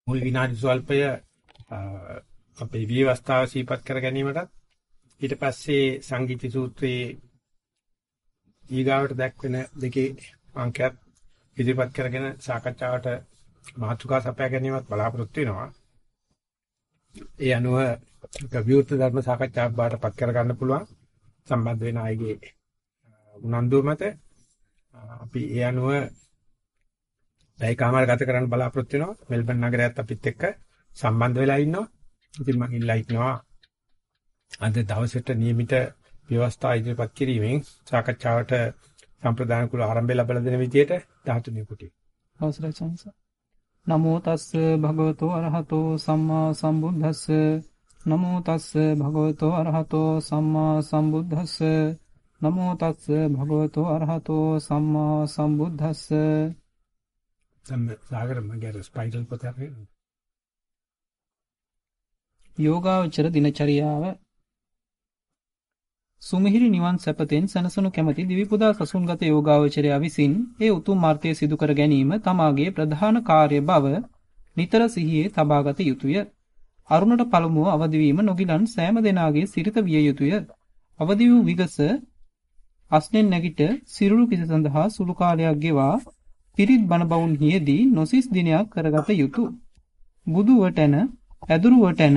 මුල් විනාඩි ස්වල්පය අපේ විවස්ථාව සිහිපත් කර ගැනීමට ඊට පස්සේ සංගීති සූත්‍රයේ ඊගාවට දැක්වෙන දෙකේ අංකයක් ඉදිරිපත් කරගෙන සාකච්ඡාවට මාතෘකා සපයා ගැනීමත් බලාපොරොත්තු වෙනවා. ඒ අනුව විවෘත ධර්ම සාකච්ඡාවක් බාටපත් කර ගන්න පුළුවන් සම්බන්ධ වෙන අයගේ උනන්දුව මත අපි ඒ අනුව පැයකමාර ගත කරන්න බලාපොරොත්තු වෙනවා. මෙල්බන් නගරයත් අපිත් එක්ක සම්බන්ධ වෙලා ඉන්නවා. ඉතින් මම ඉල්ලා හිටනවා අද දවසට નિયમિત ව්‍යවස්ථා ඉදිරිපත් කිරීමෙන් සාකච්ඡාවට සම්ප්‍රදාන කුල ආරම්භය ලැබලා දෙන විදියට 13 කුටි. අවසරයි සංස. නමෝ තස්ස භගවතෝ අරහතෝ සම්මා සම්බුද්දස්ස. නමෝ තස්ස භගවතෝ අරහතෝ සම්මා සම්බුද්දස්ස. නමෝ තස්ස භගවතෝ අරහතෝ සම්මා සම්බුද්දස්ස. සාගර මගේ ස්පයිරල් පොතේ යෝගාවචර දිනචරියාව. සුමිහිරි නිවන් සැපතෙන් සනසනු කැමැති දිවිපුදා සසුන්ගත යෝගාවචරයා විසින් ඒ උතුම් මාර්ගය සිදු කර ගැනීම තමාගේ ප්‍රධාන කාර්ය බව නිතර සිහියේ තබාගත යුතුය. අරුණට පළමුව අවදි වීම නොගිලන් සෑම දෙනාගේ සිරිත විය යුතුය. අවදි වූ විගස අස්නෙන් නැගිට සිරුරු කිස සඳහා සුළු කාලයක් ගෙවා පිරිත් බණ බවුන්හිදී නොසිස් දිනයක් කරගත යුතුය. බුදු වටන, ඇදුරු වටන,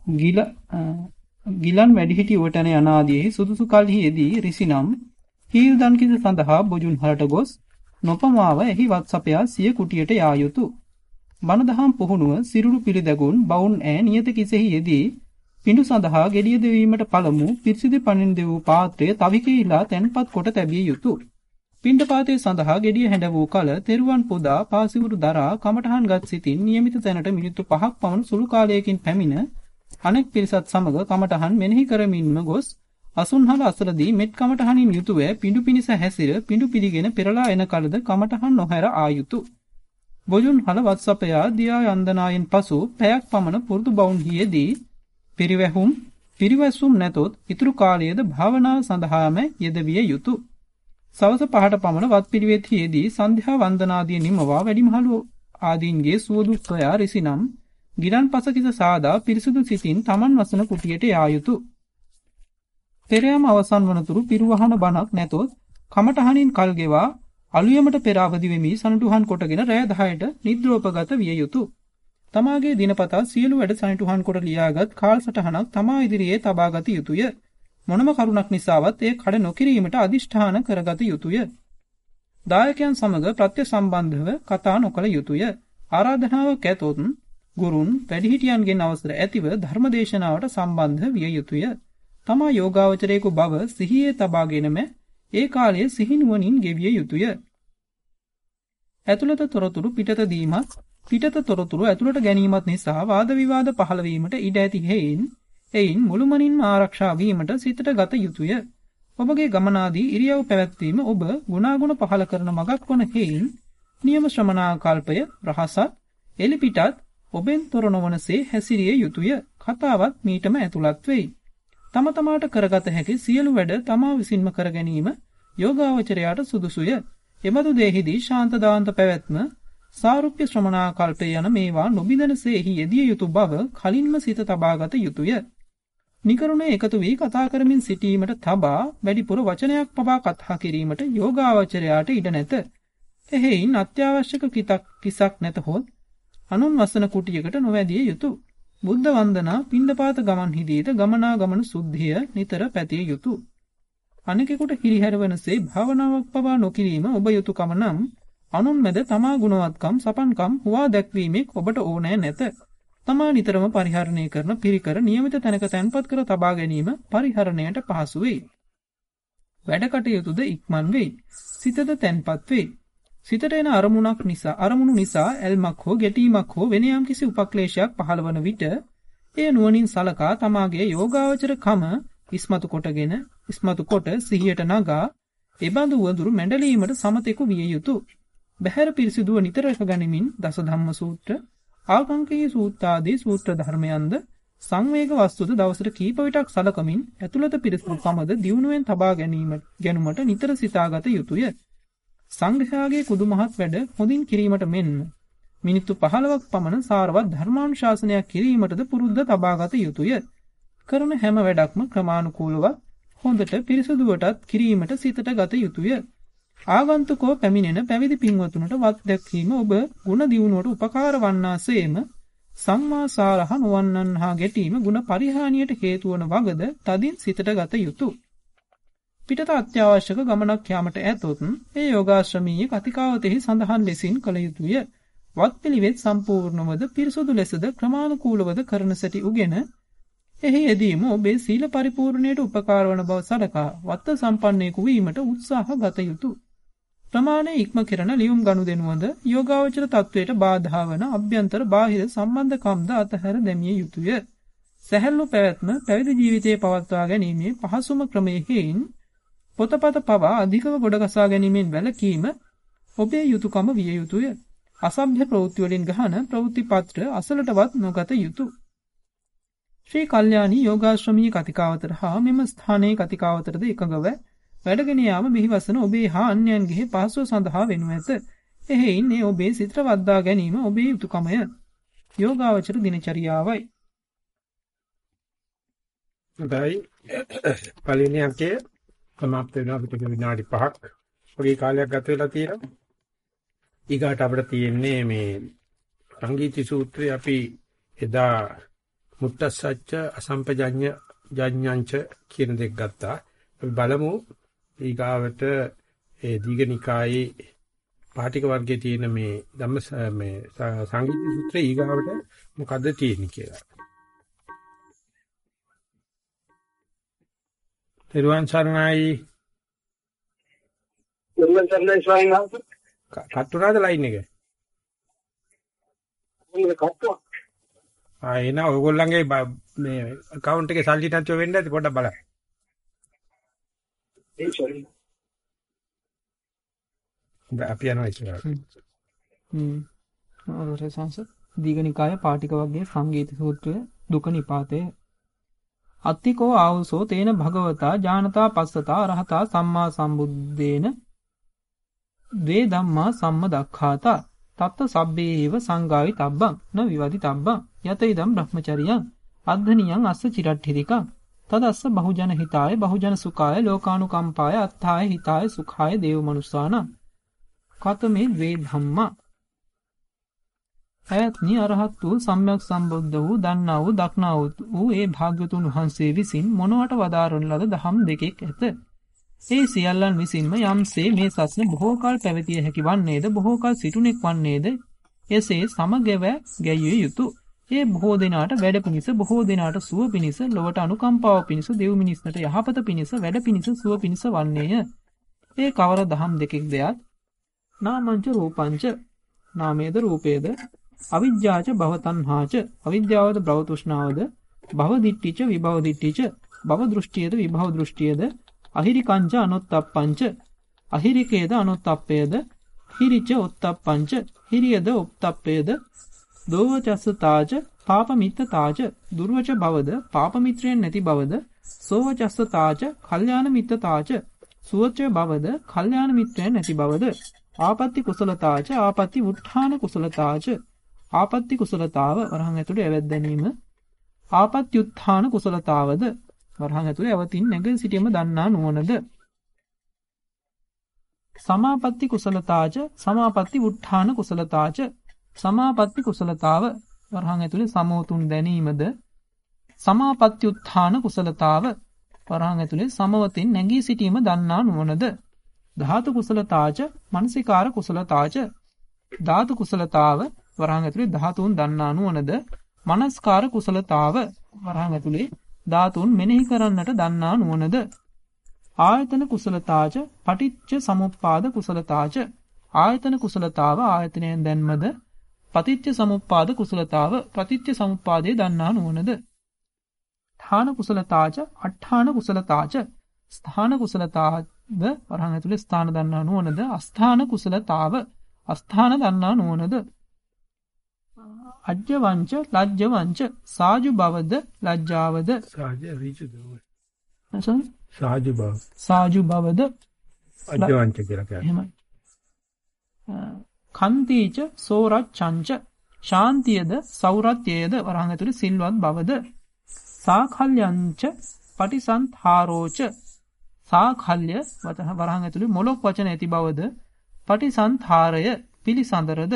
ගිලන් වැඩිහිටි වටන යනාදී සුදුසු කල්හිදී රිසිනම් හීල්දන් කිස සඳහා බොජුන් හරට ගොස් නොපමාව එහි වත්සපයා සිය කුටියට යා යුතුය. බණ දහම් පුහුණුව සිරුරු පිළිදැගුන් බවුන් ඈ නියත කිසෙහි යෙදී පිඬු සඳහා ගෙඩිය දෙවීමට පළමු පිරිසිදු පණින් දෙවූ පාත්‍රය තවිකේලා තැන්පත් කොට තැබිය යුතුය. පිණ්ඩපාතයේ සඳහා ගෙඩිය හැඬ වූ කල තෙරුවන් පුදා පාසිවුරු දරා කමඨහන්ගත් සිටින් නියමිත තැනට මිනිත්තු 5ක් පමණ සුළු කාලයකින් පැමිණ අනෙක් පිරිසත් සමග කමඨහන් මෙනෙහි කරමින්ම ගොස් අසුන්හල අසලදී මෙත් කමඨහනින් යුතුව පිඬු පිනිස හැසිර පිඬු පිළිගෙන පෙරලා එන කලද කමඨහන් නොහැර ආයුතු. බොජුන් හල වත්සපයා දියා යන්දනායෙන් පසු පැයක් පමණ පුරුදු බවුන්හිදී පිරිවැසුම් නැතොත් ඉතුරු කාලයේද භාවනාව සඳහාම යෙදවිය යුතුය. සවස 5ට පමණ වත් පිළිවෙත්හිදී සන්ධ්‍යා වන්දනාදී නිමවා වැඩිමහලු ආදීන්ගේ සුවදුක් සොයා රිසිනම් ගිලන් පසකිස සාදා පිරිසුදු සිතින් තමන් වසන කුටියට යා යුතුය. පෙරයම අවසන් වනතුරු පිරුවහන බණක් නැතොත් කමඨහනින් කල් ගෙවා අලුයමට පෙර අවදි වෙමි සනටුහන් කොටගෙන රැය 10ට නිද්‍රෝපගත විය යුතුය. තමාගේ දිනපතා සියලු වැඩ සනටුහන් කොට ලියාගත් කාලසටහනක් තමා ඉදිරියේ තබාගත යුතුය. මොනම කරුණක් නිසාවත් ඒ කඩ නොකිරීමට අදිෂ්ඨාන කරගත යුතුය. දායකයන් සමග ප්‍රත්‍ය සම්බන්ධව කතා නොකළ යුතුය. ආරාධනාවක් ඇතොත් ගුරුන් වැඩිහිටියන්ගෙන් අවසර ඇතිව ධර්මදේශනාවට සම්බන්ධ විය යුතුය. තමා යෝගාවචරයෙකු බව සිහියේ තබාගෙනම ඒ කාලයේ සිහිනුවණින් ගෙවිය යුතුය. ඇතුළත තොරතුරු පිටත දීමත් පිටත තොරතුරු ඇතුළට ගැනීමත් නිසා වාද විවාද පහළ වීමට ඉඩ ඇති හේයින් එයින් මුළුමනින්ම ආරක්ෂා වීමට සිතට ගත යුතුය. ඔබගේ ගමනාදී ඉරියව් පැවැත්වීම ඔබ ගුණාගුණ පහළ කරන මගක් වන හේයින් නියම ශ්‍රමණාකල්පය රහසත් එලිපිටත් ඔබෙන් තොර නොවනසේ හැසිරිය යුතුය. කතාවත් මීටම ඇතුළත් වෙයි. තම තමාට කරගත හැකි සියලු වැඩ තමා විසින්ම කර ගැනීම යෝගාවචරයාට සුදුසුය. එබඳු දෙෙහිදී ශාන්ත දාන්ත පැවැත්ම සාරුප්‍ය ශ්‍රමණාකල්පය යන මේවා නොබිදනසේහි යෙදිය යුතු බව කලින්ම සිත තබාගත යුතුය. නිකරුණේ එකතු වී කතා කරමින් සිටීමට තබා වැඩිපුර වචනයක් පවා කතා කිරීමට යෝගාවචරයාට ඉඩ නැත. එහෙයින් අත්‍යවශ්‍යක කිසක් නැතහොත් අනුන් වසන කුටියකට නොවැදිය යුතුය. බුද්ධ වන්දනා පිණ්ඩපාත ගමන්හිදීද ගමනාගමන සුද්ධිය නිතර පැතිය යුතුය. අනෙකෙකුට හිරිහැරවනසේ භාවනාවක් පවා නොකිරීම ඔබ යුතුයකම නම් අනුන් මැද තමා ගුණවත්කම් සපන්කම් හුවා දැක්වීමේ ඔබට ඕනෑ නැත. තමා නිතරම පරිහරණය කරන පිරිකර නියමිත තැනක තැන්පත් කර තබා ගැනීම පරිහරණයට පහසු වෙයි. වැඩ කටයුතුද ඉක්මන් වෙයි. සිතද තැන්පත් වෙයි. සිතට එන අරමුණු නිසා ඇල්මක් හෝ ගැටීමක් හෝ වෙන යම් කිසි උපක්ලේශයක් පහළවන විට එය නුවණින් සලකා තමාගේ යෝගාවචර කම ඉස්මතු කොට සිහියට නගා එබඳු වඳුරු මැඬලීමට සමතෙකු විය යුතුය. බහැර පිරිසිදුව නිතර ගනිමින් දස ධම්ම සූත්‍ර, ආකංකීය සූත්‍රාදී සූත්‍ර ධර්මයන්ද සංවේග වස්තුද දවසට කීප විටක් සලකමින් ඇතුළත පිරිසිදු කමද දියුණුවෙන් තබා ගැනීමට නිතර සිතාගත යුතුය. සංඝයාගේ කුදුමහත් වැඩ හොඳින් කිරීමට මෙන්ම මිනිත්තු 15ක් පමණ සාරවත් ධර්මානුශාසනයක් කිරීමටද පුරුද්ද තබාගත යුතුය. කරන හැම වැඩක්ම ක්‍රමානුකූලව හොඳට පිරිසුදුවටත් කිරීමට සිතට ගත යුතුය. ආගන්තුකෝ පැමිණෙන පැවිදි පින්වතුන්ට වත් දැක්වීම ඔබ ගුණ දියුණුවට උපකාර වන්නාseම සම්මා සාරහ නොවන්නන් හා ගැටීම ගුණ පරිහානියට හේතු වන වගද තදින් සිතට ගත යුතුය. පිටත අත්‍යවශ්‍යක ගමනක් යාමට ඇතොත් ඒ යෝගාශ්‍රමීය කතිකාවතෙහි සඳහන් ලෙසින් කළ යුතුය. වත් පිළිවෙත් සම්පූර්ණවද පිරිසුදු ලෙසද ක්‍රමානුකූලවද කරන සැටි උගෙන එහි යෙදීම ඔබේ සීල පරිපූර්ණයට උපකාර වන බව සලකා වත්ත සම්පන්නෙකු වීමට උත්සාහ ගත යුතුය. ප්‍රමාණය ඉක්ම කෙරෙන ලියුම් ගනුදෙනුවද යෝගාවචර තත්වයට බාධා වන අභ්‍යන්තර බාහිර සම්බන්ධකම්ද අතහැර දැමිය යුතුය. සැහැල්ලු පැවැත්ම පැවිදි ජීවිතයේ පවත්වා ගැනීමේ පහසුම ක්‍රමයකින් පොතපත පවා අධිකව ගොඩගසා ගැනීමෙන් වැළකීම ඔබේ යුතුයකම විය යුතුය. අසභ්‍ය ප්‍රවෘත්ති වලින් ගහන ප්‍රවෘත්ති පත්‍ර අසලටවත් නොගත යුතුය. ශ්‍රී කල්යාණී යෝගාශ්‍රමීය කතිකාවතට හා මෙම ස්ථානයේ කතිකාවතටද එකඟව වැඩගෙන යාම බිහිවසන ඔබේ හා අන්‍යයන්ගේ පහසුව සඳහා වෙනු ඇත. එහෙයින් ඒ ඔබේ සිතට වද්දා ගැනීම ඔබේ යුතුයකමය. යෝගාවචර දිනචරියාවයි. දැයි පළවෙනි අංකය සමාප්ත වෙනවා පිටක විනාඩි 5ක් වගේ කාලයක් ගත වෙලා තියෙනවා. ඊගාට අපිට තියෙන්නේ මේ සංගීති සූත්‍රය අපි එදා මුත්තස්සච්ච අසම්පජඤ්ඤ ජඤ්ඤංච කියන දෙක ගත්තා. අපි බලමු ඊගාවට ඒ දීඝනිකායේ පාටික වර්ගයේ තියෙන මේ මේ සංගීති සූත්‍රය ඊගාවට මොකද්ද තියෙන්නේ කියලා. තෙරුවන් සරණයි. තෙරුවන් සරණයි ස්වාමීන් වහන්සේ. කට්ටුනාද ලයින් එක? මේක කට්ටුවක්. එන ඔයගොල්ලන්ගේ මේ account එකේ සල්ලි නැතිව වෙන්න ඇති පොඩ්ඩක් බලන්න. ඒ sorry. අපි යනවා ඉස්සරහට. රසංශ දීඝනිකාය පාටික වර්ගයේ සංගීත සූත්‍රය දුක නිපාතය. අත්තිකෝ ආවුසෝ තේන භගවතා ඥානතා පස්සතා රහතා සම්මා සම්බුද්දේන ද්වේ ධම්මා සම්මදක්ඛාතා තත්ත සබ්බේව සංගාවි තබ්බං න විවදි තබ්බං යත ඉදම් බ්‍රහ්මචරියං අද්ධනියං අස්ස චිරට්ඨිරිකං තදස්ස බහුජන හිතාය බහුජන සුඛාය ලෝකානුකම්පාය අත්ථාය හිතාය සුඛාය දේව මනුස්සාන කතමේ ද්වේ ධම්මා ඇත්නි අරහත් වූ සම්්‍යක් සම්බුද්ධ වූ දන්නා වූ දක්නා වූ ඒ භාග්‍යතුන් වහන්සේ විසින් මොනවට වදාරන ලද දහම් දෙකෙක් ඇත. ඒ සියල්ලන් විසින්ම යම්සේ මේ සසන බොහෝ කල පැවතිය හැකි වන්නේද බොහෝ කල සිටුනෙක් වන්නේද එසේ සමගව ගැයිය යුතුය. ඒ බොහෝ දිනාට වැඩ පිණිස බොහෝ දිනාට සුව පිණිස ලොවට අනුකම්පාව පිණිස දෙව් මිනිස්නට යහපත පිණිස වැඩ පිණිස සුව පිණිස වන්නේය. ඒ කවර දහම් දෙකෙක් දෙයක් නාමංච රූපංච නාමේද රූපේද අවිජ්ජාච භවතණ්හාච අවිද්‍යාවද භව තෘෂ්ණාවද භව දිට්ඨිච විභව දිට්ඨිච භව දෘෂ්ටියද විභව දෘෂ්ටියද අහිරිකංච අනොත්තප්පංච අහිරිකේද අනොත්තප්පේද හිරිච ඔත්තප්පංච හිරියද ඔත්තප්පේද දෝවචස්සතාච පාපමිත්තතාච දුර්වච භවද පාපමිත්‍රයන් නැති භවද සෝවචස්සතාච කල්යාණ මිත්තතාච සුවච භවද කල්යාණ මිත්‍රයන් නැති භවද ආපත්‍ති කුසලතාච ආපත්‍ති උත්ථාන කුසලතාච ආපත්‍ති කුසලතාව වරහන් ඇතුළේ ඇවැත් දැනීම ආපත්‍ති උත්ථාන කුසලතාවද වරහන් ඇතුළේ ඇවතින් නැග සිටීම දන්නා නුවණද සමාපත්‍ති කුසලතාච සමාපත්‍ති උත්ථාන කුසලතාච සමාපත්‍ති කුසලතාව වරහන් ඇතුළේ සමෝතුන් දැනීමද සමාපත්‍ති උත්ථාන කුසලතාව වරහන් ඇතුළේ සමවතින් නැගී සිටීම දන්නා නුවණද ධාතු කුසලතාච මනසිකාර කුසලතාච ධාතු කුසලතාව වරහන් ඇතුළේ ධාතුන් දන්නා නුවණද මනස්කාර කුසලතාව වරහන් ඇතුළේ ධාතුන් මෙනෙහි කරන්නට දන්නා නුවණද ආයතන කුසලතාච පටිච්ච සමුප්පාද කුසලතාච ආයතන කුසලතාව ආයතනයෙන් දැන්මද පටිච්ච සමුප්පාද කුසලතාව පටිච්ච සමුප්පාදයේ දන්නා නුවණද ඨාන කුසලතාච අට්ඨාන කුසලතාච ස්ථාන කුසලතාව වරහන් ඇතුළේ ස්ථාන දන්නා නුවණද අස්ථාන කුසලතාව අස්ථාන දන්නා නුවණද අජ්ජවංච ලජ්ජවංච සාජු බවද ලජ්ජාවද සාජු බවද අජ්ජවංච කියලා කියන්නේ. එහෙමයි. කන්තිච සෝරච්ඡංච ශාන්තියද සෞරත්‍යයද වරහන් ඇතුලේ සිල්වත් බවද සාඛල්යංච පටිසන්ධාරෝච සාඛල්ය වරහන් ඇතුලේ මොලොක් වචන ඇති බවද පටිසන්ධාරය පිළිසඳරද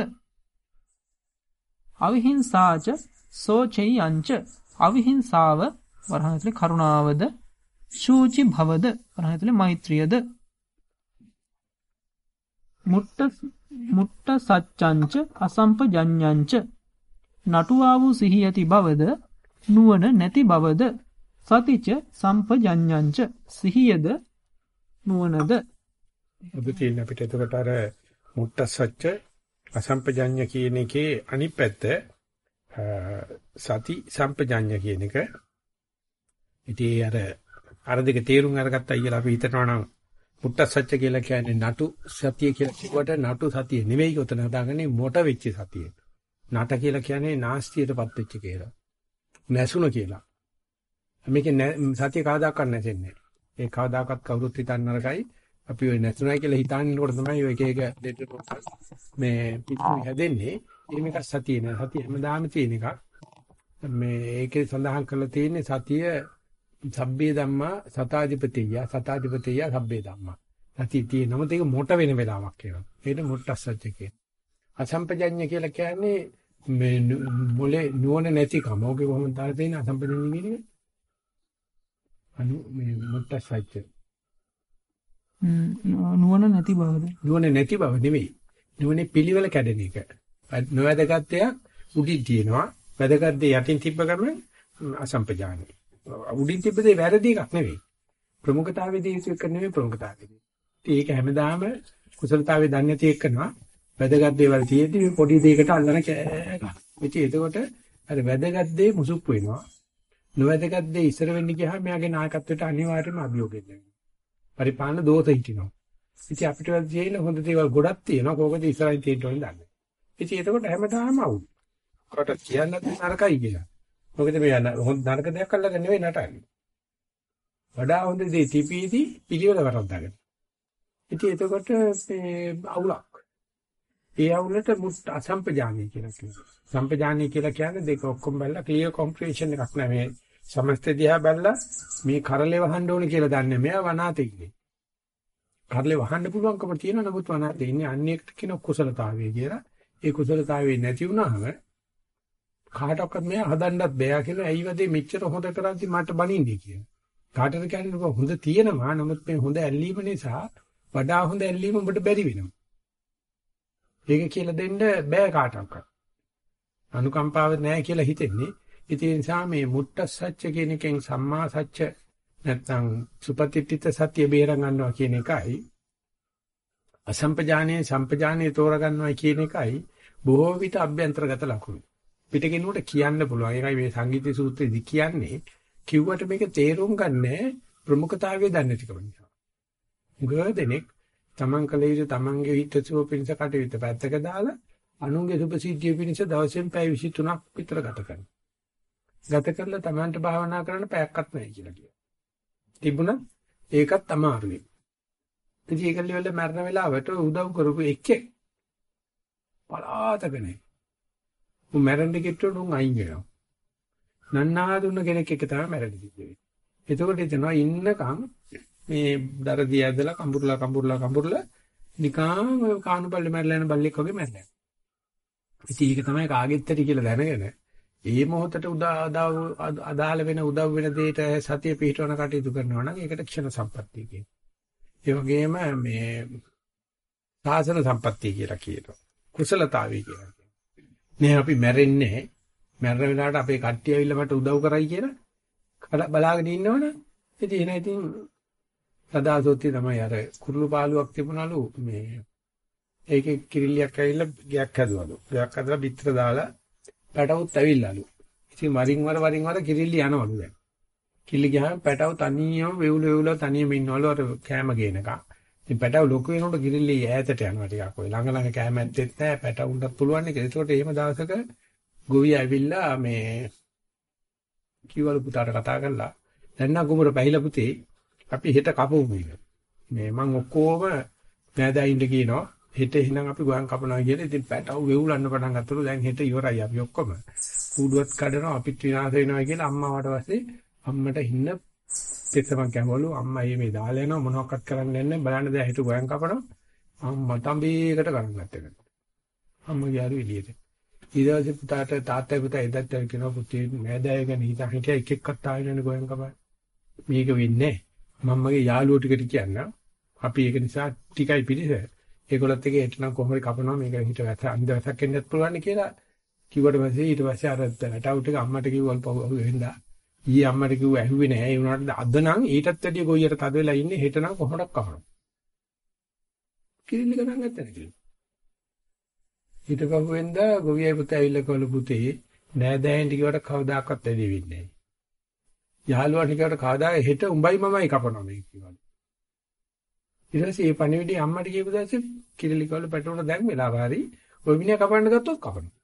අවිහිංසාච සෝචයංච අවිහිංසාව වරහන් ඇතුලේ කරුණාවද ශූචි භවද වරහන් ඇතුලේ මෛත්‍රියද මුට්ට සච්චංච අසම්පජඤ්ඤංච නටුවා වූ සිහිය ඇති බවද නුවණ නැති බවද සතිච සම්පජඤ්ඤංච සිහියද නුවණද ඔබ තියෙන අපිට එතකොට අර මුට්ට සච්ච අසම්පජඤ්ඤ කියන එකේ අනිත් පැත්ත සති සම්පජඤ්ඤ කියන එක. ඉතින් අර දෙක තේරුම් අරගත්තා කියලා අපි හිතනවා නම් මුට්ට සච්ච කියලා කියන්නේ නටු සතිය කියලා කිව්වට නටු සතිය නෙවෙයි උතන හදාගන්නේ මොට වෙච්ච සතිය. නට කියලා කියන්නේ නාස්තියටපත් වෙච්ච කියලා. නැසුණ කියලා. මේකේ සතිය කවදාකවත් නැසෙන්නේ. ඒ කවදාකවත් කවුරුත් හිතන්න නරකයි. අපි ඔය නැසුණයි කියලා හිතන්නකොට තමයි ඔය එක එක දෙට මේ පිටු හැදෙන්නේ. මේක සතිය නෑ. සතිය හැමදාම තියෙන එකක්. මේ ඒකේ සඳහන් කරලා තියෙන්නේ සතිය සබ්බේ ධම්මා සතාධිපතිය සබ්බේ ධම්මා. සතිය තියෙනම ඒක මොට වෙන වෙලාවක් කියනවා. ඒකට මුට්ටස්සච්ච කියන. අසම්පජඤ්ඤ කියලා කියන්නේ මේ මොලේ නුවණ නැතිකම. ඕකේ කොහොමද දාලා තියෙන්නේ අසම්පජඤ්ඤ කියන එක? මේ මුට්ටස්සච්ච. නුවණ නැති බවද? නුවණ නැති බව නෙවෙයි. නුවණේ පිළිවෙල කැඩෙන එක. නොවැදගත් දෙයක් උඩින් තියෙනවා. වැදගත් දේ යටින් තිබ්බ ගමන් අසම්පජානයි. උඩින් තිබ්බ දේ වැරදි එකක් නෙවෙයි. ප්‍රමුඛතාවයේදී ඒක නෙවෙයි ප්‍රමුඛතාවයේදී. ඒක හැමදාම කුසලතාවයේ දන්නේ නැති එකනවා. වැදගත් දේවල් තියෙද්දි පොඩි දෙයකට අල්ලන කෑගන්න. එතකොට අර වැදගත් දේ මුසුප්පු වෙනවා. නොවැදගත් දේ ඉස්සර වෙන්න ගියාම මෙයාගේ නායකත්වයට අනිවාර්යයෙන්ම අභියෝගයක් දෙනවා. පරිපාලන දෝෂ හිටිනවා. ඉතින් අපිට තියෙන හොඳ දේවල් ගොඩක් තියෙනවා. කෝකද ඉස්සරහින් තියෙන්න ඕනේ දන්නේ. ඉතින් එතකොට හැමදාම අවුල්. කොට කියන්නත් නරකයි කියලා. මොකද මේ හොඳ නරක දෙයක් අල්ලගෙන නෙවෙයි නටන්නේ. වඩා හොඳ දේ තිබීදී පිළිවෙල වරද්දාගන්න. ඉතින් එතකොට මේ අවුලක්. ඒ අවුලට මුත් අසම්පජානීය කියලා කියනවා. සම්පජානීය කියලා කියන්නේ දෙක ඔක්කොම බැලලා ක්ලියර් කොම්ප්‍රිහෙන්ෂන් එකක් නෑ. මේ සමස්ත දිහා බැලලා මේ කරලේ වහන්න ඕනේ කියලා දන්නේ මෙයා වනාතේ ඉන්නේ. කරලේ වහන්න පුළුවන්කම තියෙන නමුත් වනාතේ ඉන්නේ අන්නේකට කියන කුසලතාවය කියලා. ඒ කුසලතාවය නැති වුණාම කාටවත් මෙයා හදන්නත් බෑ කියලා ඇයි වදේ මෙච්චර හොඳ කරද්දි මට බනින්නේ කියලා. කාටද කියන්නේ හොඳ තියෙනවා නමුත් මේ හොඳ ඇල්ලීම නිසා වඩා හොඳ ඇල්ලීම ඔබට බැරි වෙනවා. ඒක කියලා දෙන්න බෑ කාටවත්. අනුකම්පාව නැහැ කියලා හිතෙන්නේ. ඒ නිසා මේ මුට්ටස්සච්ච කියන එකෙන් සම්මා සච්ච නැත්නම් සුපතිට්ඨිත සත්‍ය බේර ගන්නවා කියන එකයි අසම්පජානීය සම්පජානීය තෝරා ගන්නවා කියන එකයි බොහෝ විට අභ්‍යන්තරගත ලක්ෂණ. පිටකිනුවට කියන්න පුළුවන්. ඒකයි මේ සංගීත සූත්‍රයේදී කියන්නේ කිව්වට මේක තේරුම් ගන්නෑ ප්‍රමුඛතාවය දන්නේ නැතිකම නිසා. ගොඩනෙක් තමන් කල යුතු තමන්ගේ හිතසුව පිණිස කටයුතු පැත්තක දාලා අනුන්ගේ සුභසිද්ධිය පිණිස දවසෙන් පැය 23ක් විතර ගත කරනවා. ගත කරලා තමන්ට භාවනා කරන්න පැයක්වත් නැහැ කියලා කියනවා. තිබුණත් ඒකත් අමාරුයි. ඉතින් ඒකල්ලි වල මරණ වෙලාවට උදව් කරපු එක්කෙක් පලාතක නැහැ. උන් මැරෙන්න කිට්ටුවට උන් අයින් වෙනවා. නන්නාදුන්න කෙනෙක් එක තමයි මැරෙන්න කිව්වේ. එතකොට එතනවා ඉන්නකම් මේ දරදී ඇදලා කඹුරුලා නිකාම කානුපල්ලේ මැරලා යන බල්ලෙක් වගේ මැරලා. ඉතින් ඒක තමයි කාගෙත් ඇති කියලා දැනගෙන ඒ මොහොතට අදාළ වෙන උදව් වෙන දෙයට සතිය පිහිටවන කටයුතු කරනවා නම් ඒකට ක්ෂණ සම්පත්තිය කියනවා. ඒ වගේම මේ සාසන සම්පත්තිය කියලා කියනවා. කුසලතාවය කියලා කියනවා. නේ අපි මැරෙන්නේ මැරෙන වෙලාවට අපේ කට්ටිය ඇවිල්ලා මට උදව් කරයි කියලා බලාගෙන ඉන්නවනේ. ඉතින් සදාසොත්ති තමයි අර කුරුළු පාලුවක් තිබුණලු මේ ඒකේ කිරිල්ලියක් ඇවිල්ලා ගයක් හැදුවලු. ගයක් හදලා පිටර දාලා පැටවුත් ඇවිල්ලාලු. ඉතින් වරින් වර කිරිල්ලි යනවලු දැන්. කිරිල්ලි ගියාම පැටව තනියම වෙවුල තනියම ඉන්නවලු අර කෑම ගේනකම්. ඉතින් පැටව ලොකු වෙනකොට කිරිල්ලි ඈතට යනවා ටිකක්. ඔය ළඟ කෑම ඇත්තෙත් නැහැ පැටවුන්ට පුළුවන් නේ. ඒකට එහෙම දවසක ගොවිය ඇවිල්ලා මේ කිව්වලු පුතාට කතා කරලා දැන් නා කුමර පැහිලා පුතේ අපි හෙට කපමු මේක. මේ මං ඔක්කොම නෑදෑයින්ට කියනවා හෙට එහෙනම් අපි ගෝයන් කපනවා කියලා ඉතින් පැටව වෙවුලන්න පටන් ගත්තලු දැන් හෙට ඉවරයි අපි ඔක්කොම. කූඩුවත් කඩනවා අපිත් විනාශ වෙනවා කියලා අම්මාවට පස්සේ අම්මට හින්න පෙත්තමක් ගැහවලු අම්මා මේ දාලා යනවා මොනවක්වත් කරන්නේ නැහැ බලන්න දැන් හෙට ගෝයන් කපනවා. අම්මා තඹේකට ගණන් ගත්තා. අම්මා ගියාලු එළියට. ඊදවසේ පුතාට තාත්තයි පුතා එදත් කියනවා පුතේ නෑදෑය ගැන හිතා එක එක්කත් ආවෙ නෑ ගෝයන් කපන්න. මේක වෙන්නේ මම්මගේ යාළුවෝ ටිකට කියන්න. අපි ඒක නිසා ටිකයි පිළිස. ඒගොල්ලත් එක හිටනම් කොහොමද කපනවා මේක හිට වැස අන්ද වැසක් වෙන්නත් පුළුවන් කියලා කිව්වට පස්සේ ඊට පස්සේ අර වැටවුට එක අම්මට කිව්වල් පහුව වෙන්දා. ඊයේ අම්මට කිව්ව ඇහුවේ නෑ. ඒ වුණාට අද නම් ඊටත් වැඩිය ගොයියට තද වෙලා ඉන්නේ හෙට නම් කොහොමද කපනවා. කිරිල්ල ගණන් ගත්තා නේ කිව්වා. ඊට පහුවෙන්දා ගොවියයි පුතා ඇවිල්ලා කවල පුතේ නෑදෑයන්ට කිව්වට කවදාකවත් වැඩි වෙන්නේ නෑ. යහළුවාට කිව්වට කවදා හෙට උඹයි මමයි කපනවා මේක කිව්වා. ඊට පස්සේ මේ පණිවිඩය අම්මට කියපු දැස්සේ කිරිලි කවල පැටවුන දැන් වෙලාව හරි ඔය මිනිහා කපන්න ගත්තොත් කපනවා.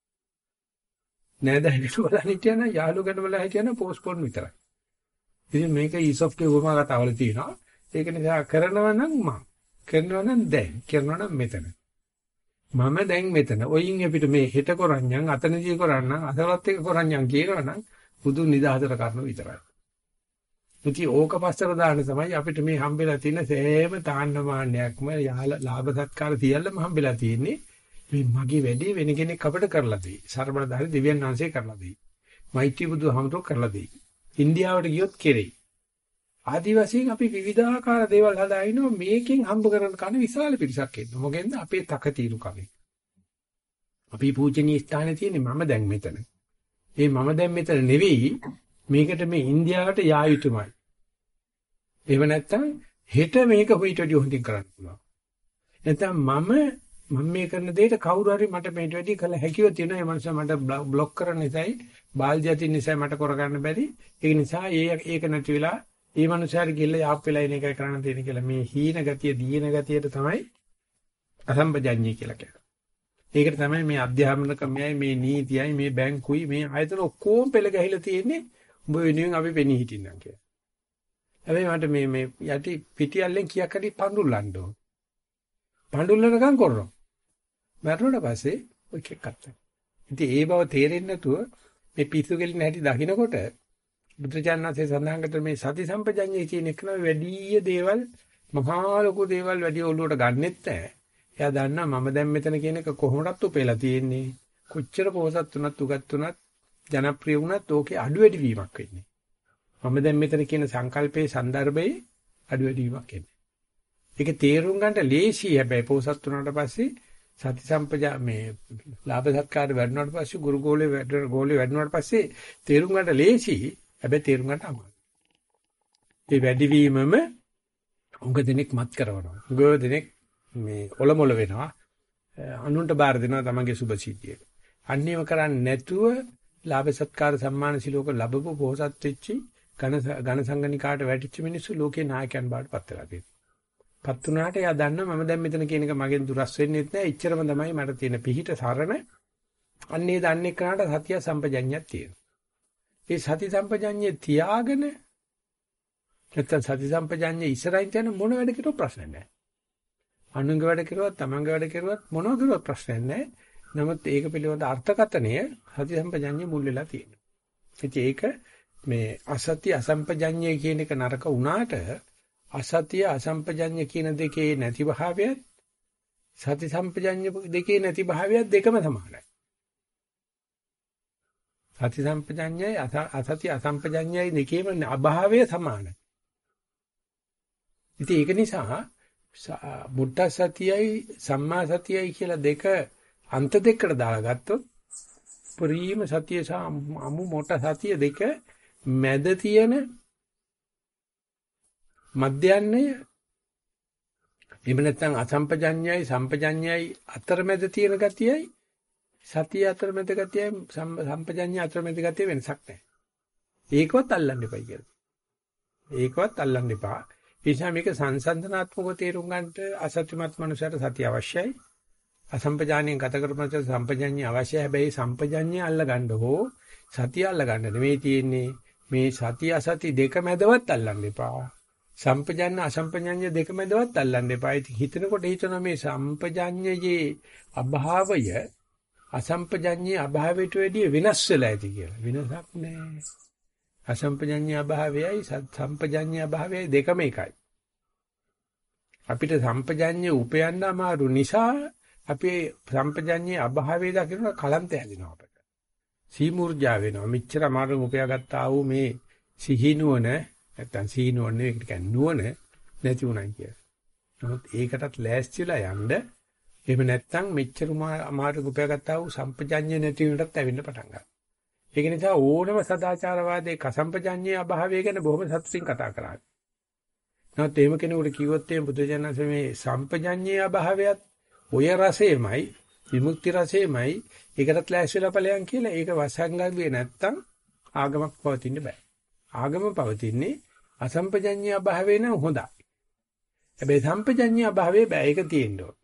නෑදෑයන්ට බලන්න හිටියන යහළුව ගැන බලලා හිටියන පෝස්ට්පෝන් විතරයි. ඉතින් මේක ඊසොෆ්ට්ගේ උපමා කතාවල තියෙනවා. ඒක නිසා කරනවා නම් මම කරනවා නම් දැන් කරනවා නම් මෙතන. මම දැන් මෙතන. ඔයින් අපිට මේ හෙට කරන්නම් අතනදී කරන්නම් අසලත් එක කරන්නම් කියනවනම් බුදු නිදහසට කරන විතරයි. ඉතින් ඕක පස්සට දාන්න තමයි අපිට මේ හම්බෙලා තියෙන සෑම තාන්නමාන්නයක්ම ලාභ සත්කාර සියල්ලම හම්බෙලා තියෙන්නේ. මේ මගේ වැඩේ වෙන කෙනෙක් අපිට කරලා දෙයි. සර්බලධාරී දෙවියන් වහන්සේ කරලා දෙයි. මෛත්‍රී බුදුහාමුදුරුවෝ කරලා දෙයි. ඉන්දියාවට ගියොත් කෙරෙයි. ආදිවාසීන් අපි විවිධාකාර දේවල් හදාිනවා මේකෙන් හම්බ කරන කන විශාල පිරිසක් ඉන්නවා. මොකෙන්ද අපේ තකතිරු කමේ. අපි පූජනීය ස්ථානේ තියෙන්නේ මම දැන් මෙතන. ඒ මම දැන් මෙතන නෙවෙයි මේකට මේ ඉන්දියාවට යා යුතුමයි. එහෙම නැත්නම් හෙට මේක හොයිට වැඩි හොඳින් කරන්න පුළුවන්. නැත්නම් මම මේ කරන දෙයට කවුරු හරි මට මේට වැඩි කළ හැකියව තියෙනවා. ඒ මනුස්සයා මට બ્લોක් කරන නිසායි බාල්දිය තියෙන නිසායි මට කරගන්න බැරි. ඒක නිසා ඒක නැති වෙලා ඒ මනුස්සයාට ගිහිල්ලා යාප් වෙලා ඉන එකයි කරන්න තියෙන්නේ කියලා මේ හීන ගතිය දීන ගතියට තමයි අසම්පජඤ්ඤය කියලා කියන්නේ. ඒකට තමයි මේ අධ්‍යාපන ක්‍රමයයි මේ නීතියයි මේ බැංකුයි මේ ආයතන ඔක්කොම පෙළ ගැහිලා තියෙන්නේ උඹ වෙනුවෙන් අපි පෙනී හිටින්නම් කියලා. හැබැයි මට මේ යටි පිටියල්ලෙන් කීයක් හරි පඳුල්ලන්න ඕන. පඳුල්ලනකම් කරනවා. මරණයට පස්සේ ඔය එකක් අත්ත. ඉතින් ඒ බව තේරෙන්නේ නැතුව මේ පිස්සු කෙලින් හැටි දකින්නකොට බුදුචානන්සේ සඳහන් කරන මේ සති සම්පජඤ්ඤයේ තියෙන එක නම වැඩි දේවල් මහා ලොකු දේවල් වැඩි ඔළුවට ගන්නෙත් නැහැ. එයා දන්නා මම දැන් මෙතන කියන එක කොහොමදත් උපේලා තියෙන්නේ. කොච්චර පොහසත් තුනත් උගත් තුනත් ජනප්‍රිය වුණත් ඕකේ අඩු වැඩි වීමක් වෙන්නේ. මම දැන් මෙතන කියන සංකල්පයේ સંદર્ભයේ අඩු වැඩි වීමක් එන්නේ. ඒක තේරුම් ගන්නට ලේසියි. හැබැයි පොහසත් තුනට පස්සේ සති සම්පජා මේ ලාභ සත්කාර වැඩුණාට පස්සේ ගුරු ගෝලේ වැඩුණාට පස්සේ තේරුම් ගන්නට ලේසියි. හැබැයි තේරුම් ගන්න අමාරුයි. ඒ වැඩි වීමම උඟ දෙනෙක් මත් කරනවා. උඟ දෙනෙක් මේ ඔලොමොල වෙනවා. අනුන්ට බාර දෙනවා තමන්ගේ සුභ සිද්ධියට. අන්නේම කරන්නේ නැතුව ලාභ සත්කාර සම්මාන සිලෝක ලැබපු පොහසත් වෙච්චි ඝන සංගණිකාට වැටිච්ච මිනිස්සු ලෝකේ නායකයන් බවට පත් වෙලා තියෙනවා. පත් වුණාට එයා දන්නා මම දැන් මෙතන කියන එක මගෙන් දුරස් වෙන්නේ නැහැ. ඉච්චරම තමයි මට තියෙන පිහිට සරණ. අන්නේ දන්නේ කරාට සතිය සම්පජඤ්ඤයක් තියෙනවා. ඒ සති සම්පජඤ්ඤය තියාගෙන නැත්නම් සති සම්පජඤ්ඤය ඉස්සරහින් තියන මොන වැඩ කෙරුවත් ප්‍රශ්න නැහැ. අනුංග වැඩ කෙරුවත් තමන්ගේ වැඩ කෙරුවත් මොනවා කෙරුවත් ප්‍රශ්න නැහැ. නමුත් ඒක පිළිබඳ අර්ථකථනය සති සම්පජඤ්ඤය මුල් වෙලා තියෙනවා. ඉතින් ඒක මේ අසත්‍ය අසම්පජඤ්ඤය කියන එක නරක වුණාට අසත්‍ය අසම්පජඤ්ඤය කියන දෙකේ නැති භාවයත් සති සම්පජඤ්ඤය දෙකේ නැති භාවයත් දෙකම සමානයි. සති සම්පජඤ්ඤයයි අසත්‍ය අසම්පජඤ්ඤයයි දෙකේම අභාවය සමානයි. ඉතින් ඒක නිසා බුද්ධ සතියයි සම්මා සතියයි කියලා දෙක අන්ත දෙකකට දාලා ගත්තොත් පරිම සතිය සහ අමු මොට සතිය දෙක මැද තියෙන මධ්‍යයන්ය එහෙම නැත්නම් අසම්පජඤ්ඤයයි සම්පජඤ්ඤයයි අතරමැද තියෙන ගතියයි සතිය අතරමැද ගතියයි සම්පජඤ්ඤය අතරමැද ගතිය වෙනසක් නැහැ. ඒකවත් අල්ලන්න එපා කියලා. ඒකවත් අල්ලන්න එපා. ඒ නිසා මේක සංසන්දනාත්මකව තේරුම් ගන්නට අසත්‍යමත් මනුෂයාට සතිය අවශ්‍යයි. අසම්පජානියෙන් ගත කරපු සම්පජඤ්ඤය අවශ්‍යයි. හැබැයි සම්පජඤ්ඤය අල්ල ගන්න හෝ සතිය අල්ල ගන්න නෙවෙයි තියෙන්නේ. මේ සතිය අසති දෙක මැදවත් අල්ලන්න එපා. සම්පජඤ්ඤ අසම්පජඤ්ඤ දෙක මැදවත් අල්ලන්න එපා. ඉතින් හිතනකොට හිතනවා මේ සම්පජඤ්ඤයේ අභාවය අසම්පජඤ්ඤයේ අභාවයට වැඩිය වෙනස් වෙලා ඇති කියලා. වෙනසක් නැහැ. අසම්පජඤ්ඤ අභාවයයි සම්පජඤ්ඤ අභාවයයි දෙකම එකයි. අපිට සම්පජඤ්ඤය උපයන්න අමාරු නිසා අපි සම්පජඤ්ඤයේ අභාවය දකින්න කලන්ත හැදෙනවා අපට. සීමුර්ජා වෙනවා. මෙච්චර අමාරු උපයාගත්තා වූ මේ සිහිනුවන නැත්තම් සීනුවන නෙවෙයි කියන්නේ නුවණ නැති උනායි කියලා. නමුත් ඒකටත් ලෑස්තිලා යන්න එහෙම නැත්තම් මෙච්චර අමාරු උපයාගත්තා වූ සම්පජඤ්ඤය නැති වෙනටත් ඇවිල්ලා පටන් ගන්නවා. ඒක නිසා ඕනම සදාචාරවාදී කසම්පජඤ්ඤයේ අභාවය ගැන බොහොම සතුටින් කතා කරා. නමුත් එහෙම කෙනෙකුට කිව්වොත් එහෙම බුදුජානක මේ සම්පජඤ්ඤයේ අභාවයත් ඔය රසෙමයි විමුක්ති රසෙමයි ඒකටත් ලෑස්තිලා ඵලයන් කියලා ඒක වසංගල්විය නැත්තම් ආගමක් පවතින්න බෑ. ආගම පවතින්නේ අසම්පජඤ්ඤය අභාවය නම් හොඳයි. හැබැයි සම්පජඤ්ඤය අභාවය බෑ ඒක තියෙන්න ඕන.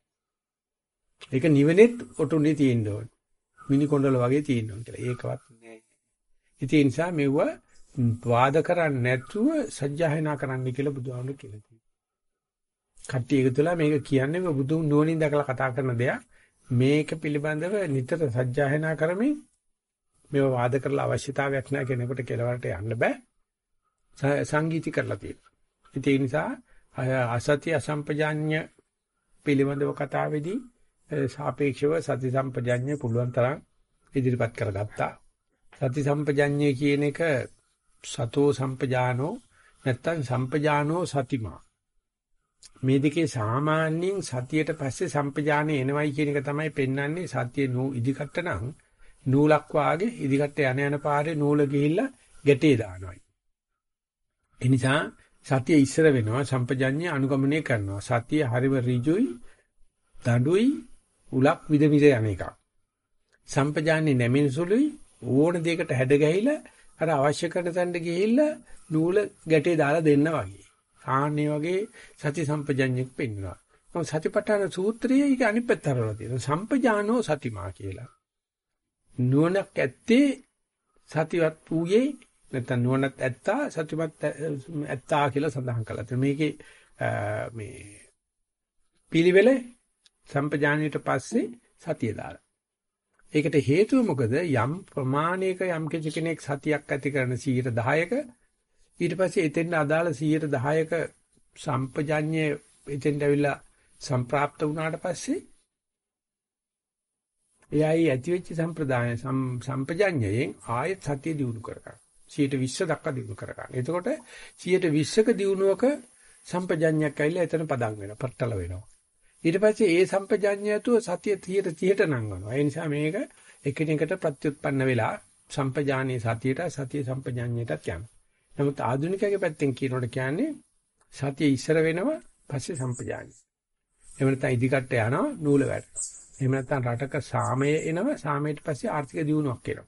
ඒක නිවනෙත් ඔටුනේ තියෙන්න ඕන. මිනි කොණ්ඩල වගේ තියෙන්න ඕන කියලා. ඒකවත් නෑ. ඉතින් ඒ නිසා මෙවුව වාද කරන්නේ නැතුව සජ්ජායනා කරන්න කියලා බුදුහාමුදුරු කියලා තියෙනවා. කට්ටිය එකතුලා මේක කියන්නේ බුදුන් නුවණින් දැකලා කතා කරන දෙයක්. මේක පිළිබඳව නිතර සජ්ජායනා කරමින් මේව වාද කරලා අවශ්‍යතාවයක් නැහැ කෙනෙකුට කෙලවරට යන්න බෑ. සංගීති කරලා තියෙනවා. ඒ නිසා අසත්‍ය අසම්පජාඤ්ඤ පිළිබඳව කතාවේදී සාපේක්ෂව සති සම්පජාඤ්ඤය පුළුවන් තරම් ඉදිරිපත් කරගත්තා. සති සම්පජාඤ්ඤය කියන එක සතෝ සම්පජානෝ නැත්තම් සම්පජානෝ සතිමා. මේ දෙකේ සාමාන්‍යයෙන් සතියට පස්සේ සම්පජානේ එනවයි කියන එක තමයි පෙන්වන්නේ. සතිය ඉදිකට නම් නූලක් වාගේ ඉදිකට යන පාරේ නූල ගිහිල්ලා ගැටේ දානවායි. ඒ නිසා සතිය ඉස්සර වෙනවා සම්පජඤ්ඤය අනුගමනය කරනවා. සතිය හරිව ඍජුයි දඬුයි උලක් විද විද යන එකක්. සම්පජාන්නේ නැමින සුළුයි ඕන දෙයකට හැඩ ගැහිලා අර අවශ්‍ය කරන තැනට ගිහිල්ලා නූල ගැටේ දාලා දෙන්න වගේ. ආන්නේ වගේ සති සම්පජඤ්ඤයක් පෙන්වනවා. මොකද සතිපට්ඨාන සූත්‍රයේ ඒක අනිත් පැත්ත හරවලා තියෙනවා. සම්පජානෝ සතිමා කියලා. නුවණක් ඇත්තේ සතිවත් වූයේ නැත්නම් නුවණත් ඇත්තා සතිමත් ඇත්තා කියලා සඳහන් කළා. මේකේ මේ පිළිවෙල සම්පජානියට පස්සේ සතිය දාලා. ඒකට හේතුව මොකද? යම් ප්‍රමාණයක යම් කෙනෙක් සතියක් ඇති කරන 10%ක ඊට පස්සේ එතෙන් අදාළ 10%ක සම්පජාඤ්ඤය එතෙන්ට ඇවිල්ලා සම්ප්‍රාප්ත වුණාට පස්සේ එයයි ඇතිවෙච්ච සම්ප්‍රදාය සම්පජාඤ්ඤයෙන් ආයෙත් සතිය දිනු කරගන්න. 120 දක්වා දිනු කරගන්න. එතකොට 120ක දිනුවක සම්පජාඤ්ඤයක් ඇවිල්ලා එතන පදම් වෙනවා, පట్టල වෙනවා. ඊට පස්සේ ඒ සම්පජාඤ්ඤයතුව සතිය 30ට නංවනවා. ඒ නිසා මේක එකිනෙකට ප්‍රත්‍යুৎපන්න වෙලා සම්පජානීය සතියට සතිය සම්පජාඤ්ඤයටත් යනවා. නමුත් ආධුනිකයේ පැත්තෙන් කියනකොට කියන්නේ සතිය ඉස්සර වෙනවා පස්සේ සම්පජාඤ්ඤය. එහෙම නැත්නම් ඉදිකට යනවා නූල වැටෙනවා. එහෙම නැත්නම් රටක සාමය එනවා සාමයට පස්සේ ආර්ථික දියුණුවක් එනවා.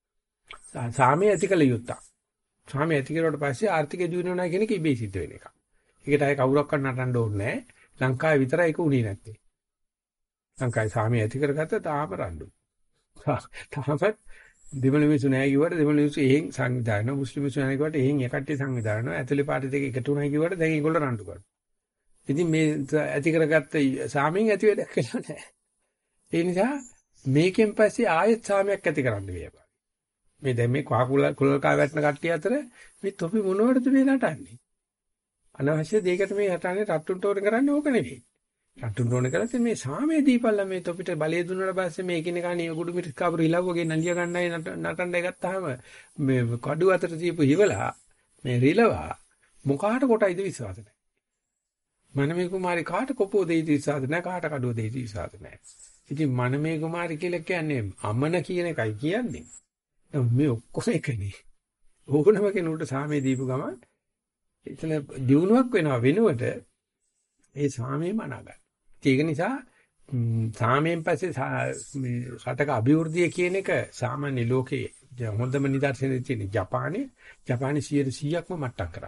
සාමය ඇතිකල යුත්තක්. සාමය ඇති කරුවට පස්සේ ආර්ථික දියුණුව නැහැ කියන එක ඉබේ සිද්ධ වෙන එකක්. ඒකට අය කවුරක්වත් නටන්න ඕනේ නැහැ. ලංකාවේ විතරයි ඒක උනේ නැත්තේ. ලංකාවේ සාමය ඇති කරගත්ත තාම රණ්ඩු. තාම දෙමළ මිනිස්සු නැහැ කිව්වට දෙමළ මිනිස්සු එහෙන් සංවිධානය මුස්ලිම් මිනිස්සු නැහැ කිව්වට එහෙන් එකට්ටිය සංවිධානය ඇතුලේ පාටි දෙක එකතු වුණා කිව්වට දැන් ඒගොල්ලෝ රණ්ඩු කරනවා. ඉතින් මේ ඇති කරගත්ත සාමයෙන් ඇති වැඩක් කියලා නැහැ. ඒ නිසා මේකෙන් පස්සේ ආයෙත් සාමයක් ඇති කරන්න වෙනවා. මේ දැන් මේ කුලකා වැටෙන කට්ටිය අතර මේ තොපි මොනවටද මේ නටන්නේ? අනවශ්‍ය දෙයකට මේ හටන්නේ රට්ටුන්ට ඕන කරන්නේ ඕක නෙවෙයි. රට්ටුන්ට ඕන කරන්නේ මේ සාමයේ දීපල්ලා මේ තොපිට බලය දුන්නාට පස්සේ මේ එකිනෙකා නිය ගුඩු මිරිස් කාපුර හිලව්වගේ නලිය ගන්නයි නටන්නයි ගත්තාම මේ කඩුව අතර තියපු හිවලා මේ රිලවා මොකාට කොටයිද විශ්වාස නැහැ. මනමේ කුමාරි කාට කොපුව දෙයිද විශ්වාස නැහැ කාට කඩුව දෙයිද විශ්වාස නැහැ. ඉතින් මනමේ කුමාරි කියලා කියන්නේ අමන කියන එකයි කියන්නේ. මේ ඔක්කොම එකනේ. ඕනම කෙනෙකුට සාමයේ දීපු ගමන් එතන දියුණුවක් වෙනවා වෙනුවට ඒ සාමයම අනාගත. ඒක නිසා සාමයෙන් පස්සේ මේ රටක අභිවෘද්ධිය කියන එක සාමාන්‍ය ලෝකයේ හොඳම නිදර්ශනය තියෙන ජපානයේ 100%ක්ම මට්ටම් කරා.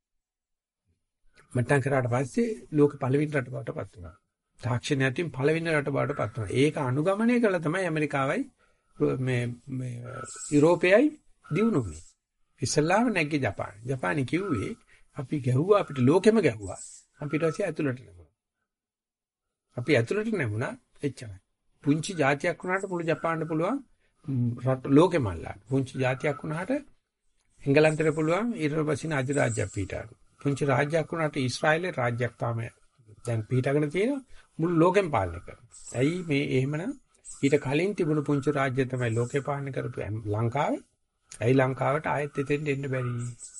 මට්ටම් කරාට පස්සේ ලෝක පළවෙනි රට බවට පත් වුණා. තාක්ෂණය අතින් පළවෙනි රට බවට පත් වුණා. ඒක අනුගමනය කළා තමයි ඇමරිකාවයි මේ යුරෝපයයි දියුණු වුනේ. ඉස්ලාම නැග්ගේ ජපාන. ජපානි කිව්වේ අපි ගැහුවා අපිට ලෝකෙම ගැහුවා. අපිට ඇසි ඇතුළට නැමුණා. අපි ඇතුළට නැමුණා එච්චරයි. පුංචි જાතියක් වුණාට මුළු ජපානට පුළුවන් ලෝකෙම අල්ලන්න. පුංචි જાතියක් වුණාට එංගලන්තයට පුළුවන් ඊර්වපසින අධිරාජ්‍යයක් පිටාරන. පුංචි රාජ්‍යයක් වුණාට ඊශ්‍රායලේ රාජ්‍යයක් තමයි දැන් පිටාගෙන තියෙනවා මුළු ලෝකෙම පාලනය කරනවා. ඇයි මේ එහෙමනම් ඊට කලින් තිබුණු පුංචි රාජ්‍ය තමයි ලෝකේ පාලනය කරපු ලංකාව. ඇයි ලංකාවට ආයෙත් එතෙන්ට එන්න බැරි?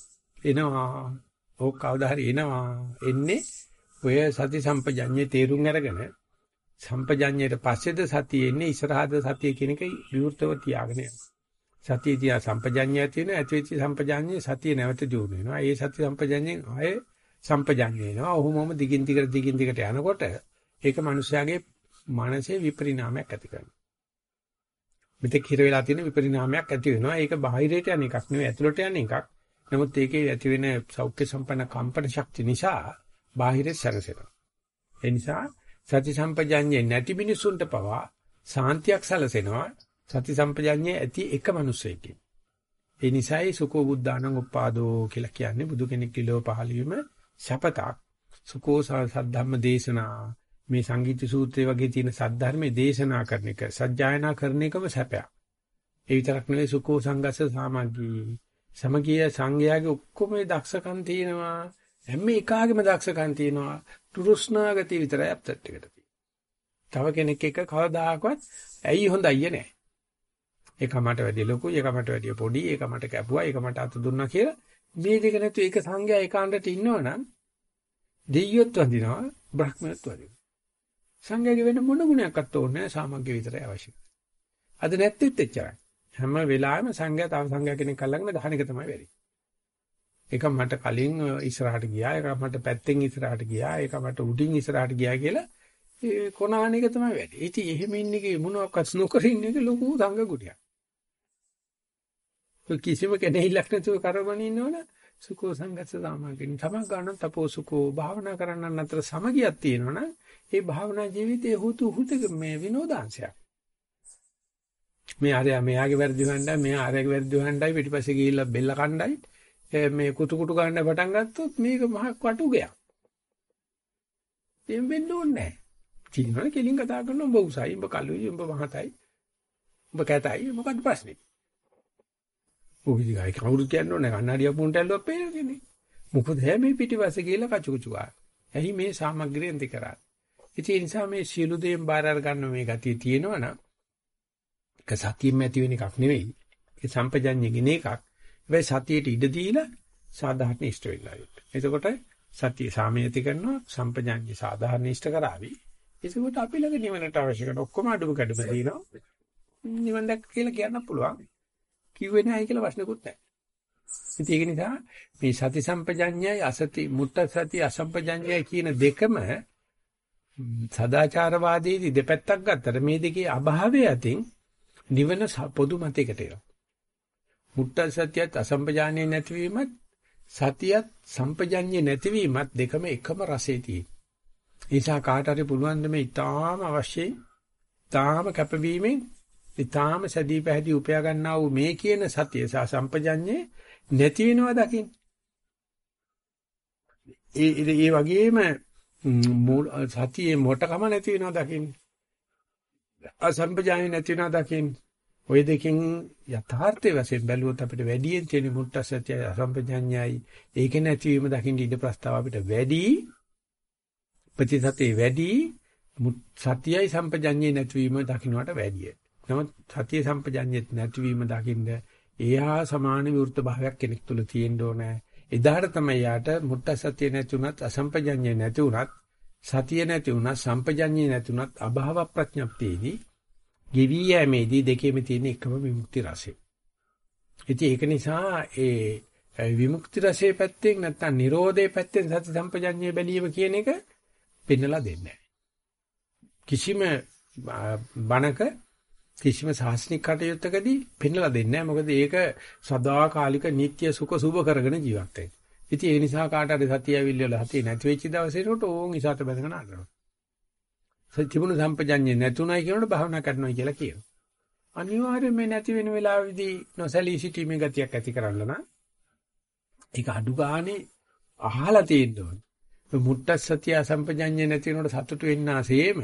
එනවා. ඕක කවදා හරි එනවා. එන්නේ ඔය සති සම්පජඤ්ඤේ තේරුම් අරගෙන සම්පජඤ්ඤයට පස්සේද සතිය එන්නේ ඉස්සරහද සතිය කියන එක විවෘතව තියාගෙන යනවා. සතිය තියා සම්පජඤ්ඤය තියෙන ඇතිවෙච්ච සම්පජඤ්ඤේ සතිය නැවත දියුණු වෙනවා. ඒ සති සම්පජඤ්ඤෙන් ආයේ සම්පජඤ්ඤය වෙනවා. ඔහොමම දිගින් දිගට යනකොට ඒක මිනිස්යාගේ මනසේ විපරිණාමයක් ඇති කරනවා. මෙතෙක් හිර වෙලා තියෙන විපරිණාමයක් ඇති වෙනවා. ඒක බාහිරයට යන එකක් නෙවෙයි ඇතුළට යන එකක්. නමුත් ඒකේ ඇති වෙන සෞඛ්‍ය සම්පන්න කම්පන ශක්තිය නිසා බාහිරේ සැරසෙනවා. ඒ නිසා සති සම්පජඤ්ඤේ නැති මිනිසුන්ට පවා සාන්තියක් සැලසෙනවා. සති සම්පජඤ්ඤේ ඇති එක මිනිසෙකින්. ඒ නිසායි සුකෝ බුද්ධානං උප්පාදෝ කියලා කියන්නේ බුදු කෙනෙක් කිලෝ පහළ වීම සපතක්. සුකෝ සද්ධම්ම දේශනා මේ සංගීත සූත්‍රය වගේ තියෙන සද්ධර්මයේ දේශනා කරන එක සජ්ජායනා කරන එකම සැපයක්. ඒ විතරක් නෙවෙයි සුකෝ සංගස්ස සාමග්ගී සමගිය සංඝයාගේ ඔක්කොම දක්ෂකම් තියෙනවා. හැම එකාගේම දක්ෂකම් තියෙනවා. තුරුස්නාගති විතරයි අපතට එකට තියෙන්නේ. තව කෙනෙක් එක කවදාකවත් ඇයි හොඳයි නෑ. එක මට වැඩි ලොකුයි, එක මට වැඩි පොඩි, එක මට කැපුවා, එක මට අත දුන්නා කියලා මේ දෙක නැතු එක සංඝයා ඒකාන්තට ඉන්නවනම් දෙයියොත් වදිනවා, බ්‍රහ්මයොත් වදිනවා. සංඝයාගේ වෙන මොන ගුණයක්වත් ඕනේ නෑ, සාමග්ගය විතරයි අවශ්‍යයි. අද නැත්තේත් එච්චරයි. හැම වෙලාවෙම සංඝයා තව සංඝයා කෙනෙක් අල්ලගෙන ගහන එක තමයි වෙන්නේ. එක මට කලින් ඉස්සරහට ගියා, එක මට පැත්තෙන් ඉස්සරහට ගියා, එක මට උඩින් ඉස්සරහට ගියා කියලා ඒ කොනාන එක තමයි වෙන්නේ. ඉතින් එහෙම ඉන්න එකේ මොනවාක්වත් නොකර ඉන්න එක ලොකු සංඝ ගුණයක්. කිසිම කෙනෙහිලක් නැතුව කරවගෙන ඉන්නවනේ සුකෝ සංගස්ස සාමග්ගින් තමන් ගන්න තපෝසුකෝ භාවනා කරන්නන් අතර සමගියක් තියෙනවනම් ඒ භාවනා ජීවිතයේ හුතු මේ විනෝදාංශයක්. මේ ආරය මෙයාගේ වැරදි හොයන්නයි මෙයා ආරයගේ වැරදි හොයන්නයි පිටිපස්සේ ගිහිල්ලා බෙල්ල කණ්ඩායි මේ කුතු ගන්න පටන් ගත්තොත් මේක මහ කටුගයක්. එම් වෙන්න ඕනේ නැහැ. කිනවල කෙලින් කතා කරන උඹ උසයි උඹ කළුයි උඹ මහතයි උඹ කැතයි මොකක්ද ප්‍රශ්නේ? ඔහි කවුරු කියන්නේ නැහැ කන්නඩිය පුන්ට ඇල්ලුවා පේන්නේ. මොකද මේ පිටිපස්සේ ගිහිල්ලා කචුකුචු ගන්න. එහි මේ සාමග්‍රියෙන් දෙකරා. ඉතින් ඒ නිසා මේ සියලු දේම් බාර අර ගන්න මේ ගතිය තියෙනවනම් ඒක සතියෙම ඇති වෙන එකක් නෙවෙයි. ඒ සම්පජඤ්ඤයෙන් එකක්. හැබැයි සතියට ඉඩ දීලා සාධාරණ ඉෂ්ට වෙලා ඉන්න. එතකොට සතිය සාමයති කරනවා සම්පජඤ්ඤය සාධාරණ ඉෂ්ට කරાવી. එතකොට අපි ළඟ නිවනට අවශ්‍ය කරන ඔක්කොම අඩුම කැඩුම තියෙනවා. නිවන් දැක්ක කියලා කියන්න පුළුවන්. කිව්වේ නැහැ කියලා ප්‍රශ්නකුත් නැහැ. ඉතින් ඒක නිසා මේ සති සම්පජඤ්ඤයයි අසති මුත්ත සති අසම්පජඤ්ඤයයි කියන දෙකම සදාචාරවාදීදී දෙපැත්තක් ගත්තට මේ දෙකේ අභාවය අතින් නිවන පොදු මතයකට එනවා. මුත්ත සතියත් අසම්පජඤ්ඤය නැතිවීමත් සතියත් සම්පජඤ්ඤය නැතිවීමත් දෙකම එකම රසයේ තියෙන. ඒ නිසා කාට හරි පුළුවන් මේ ඊටාම අවශ්‍යයි. ඊටාම කැපවීමෙන් ඊටාම සැදී පැහැදී උපයා ගන්නා වූ මේ කියන සතිය සහ සම්පජඤ්ඤේ නැති වෙනවා දකින්න. ඒ වගේම සතියේ මොටකම නැති වෙනවා දකින්න. අසම්පජඤ්ඤේ නැති වෙනවා දකින්න. ඔය දෙකෙන් යථාර්ථයේ වශයෙන් බැලුවොත් අපිට වැඩියෙන් තියෙන මුත්ත සතිය අසම්පජඤ්ඤයයි ඒක නැතිවීම දකින්න ඉඩ ප්‍රස්තාව අපිට වැඩි ප්‍රතිසතිය වැඩි සතියයි සම්පජඤ්ඤේ නැතිවීම දකින්නට වැඩිය. නමුත් සතිය සම්පජඤ්ඤෙත් නැතිවීම දකින්න එහා සමාන විවෘත භාවයක් කෙනෙක් තුල තියෙන්න ඕනේ. එදාට තමයි යාට මුත්ත සතිය නැති වුණත් අසම්පජඤ්ඤේ නැති වුණත් සතිය නැති වුණත් සම්පජඤ්ඤේ නැති වුණත් අභාව ප්‍රඥප්තියේදී ගෙවි යෑමේදී දෙකේම තියෙන එකම විමුක්ති රසය. ඉතින් ඒක නිසා ඒ විමුක්ති රසයේ පැත්තෙන් නැත්තම් නිරෝධයේ පැත්තෙන් සති සම්පජඤ්ඤය බැලීම කියන එක පෙන්නලා දෙන්නේ නැහැ. කිසිම බණක කිසිම සාසනික කටයුත්තකදී පෙන්නලා දෙන්නේ නැහැ. මොකද ඒක සදාකාලික නිට්ටය සුඛ සුභ කරගෙන ජීවත් වෙන්නේ. ඉතින් ඒ නිසා කාට හරි සතිය ඇවිල්ලා සතිය නැති වෙච්ච දවසේට ඕන් ඉසాత බැඳගෙන අඬනවා. සත්‍යමුණු සම්පජඤ්ඤේ නැතුණයි කියනකොට භාවනා කරනවා කියලා කියනවා. අනිවාර්යයෙන් මේ නැති වෙන වෙලාවෙදී නොසැලී සිටීමේ ගතියක් ඇති කරන්න නම් ඒක අඩු ගානේ අහලා තියෙන්න ඕන. මුට්ටස් සතිය අසම්පජඤ්ඤය නැති වෙනකොට සතුටු වෙන්න ආසෙම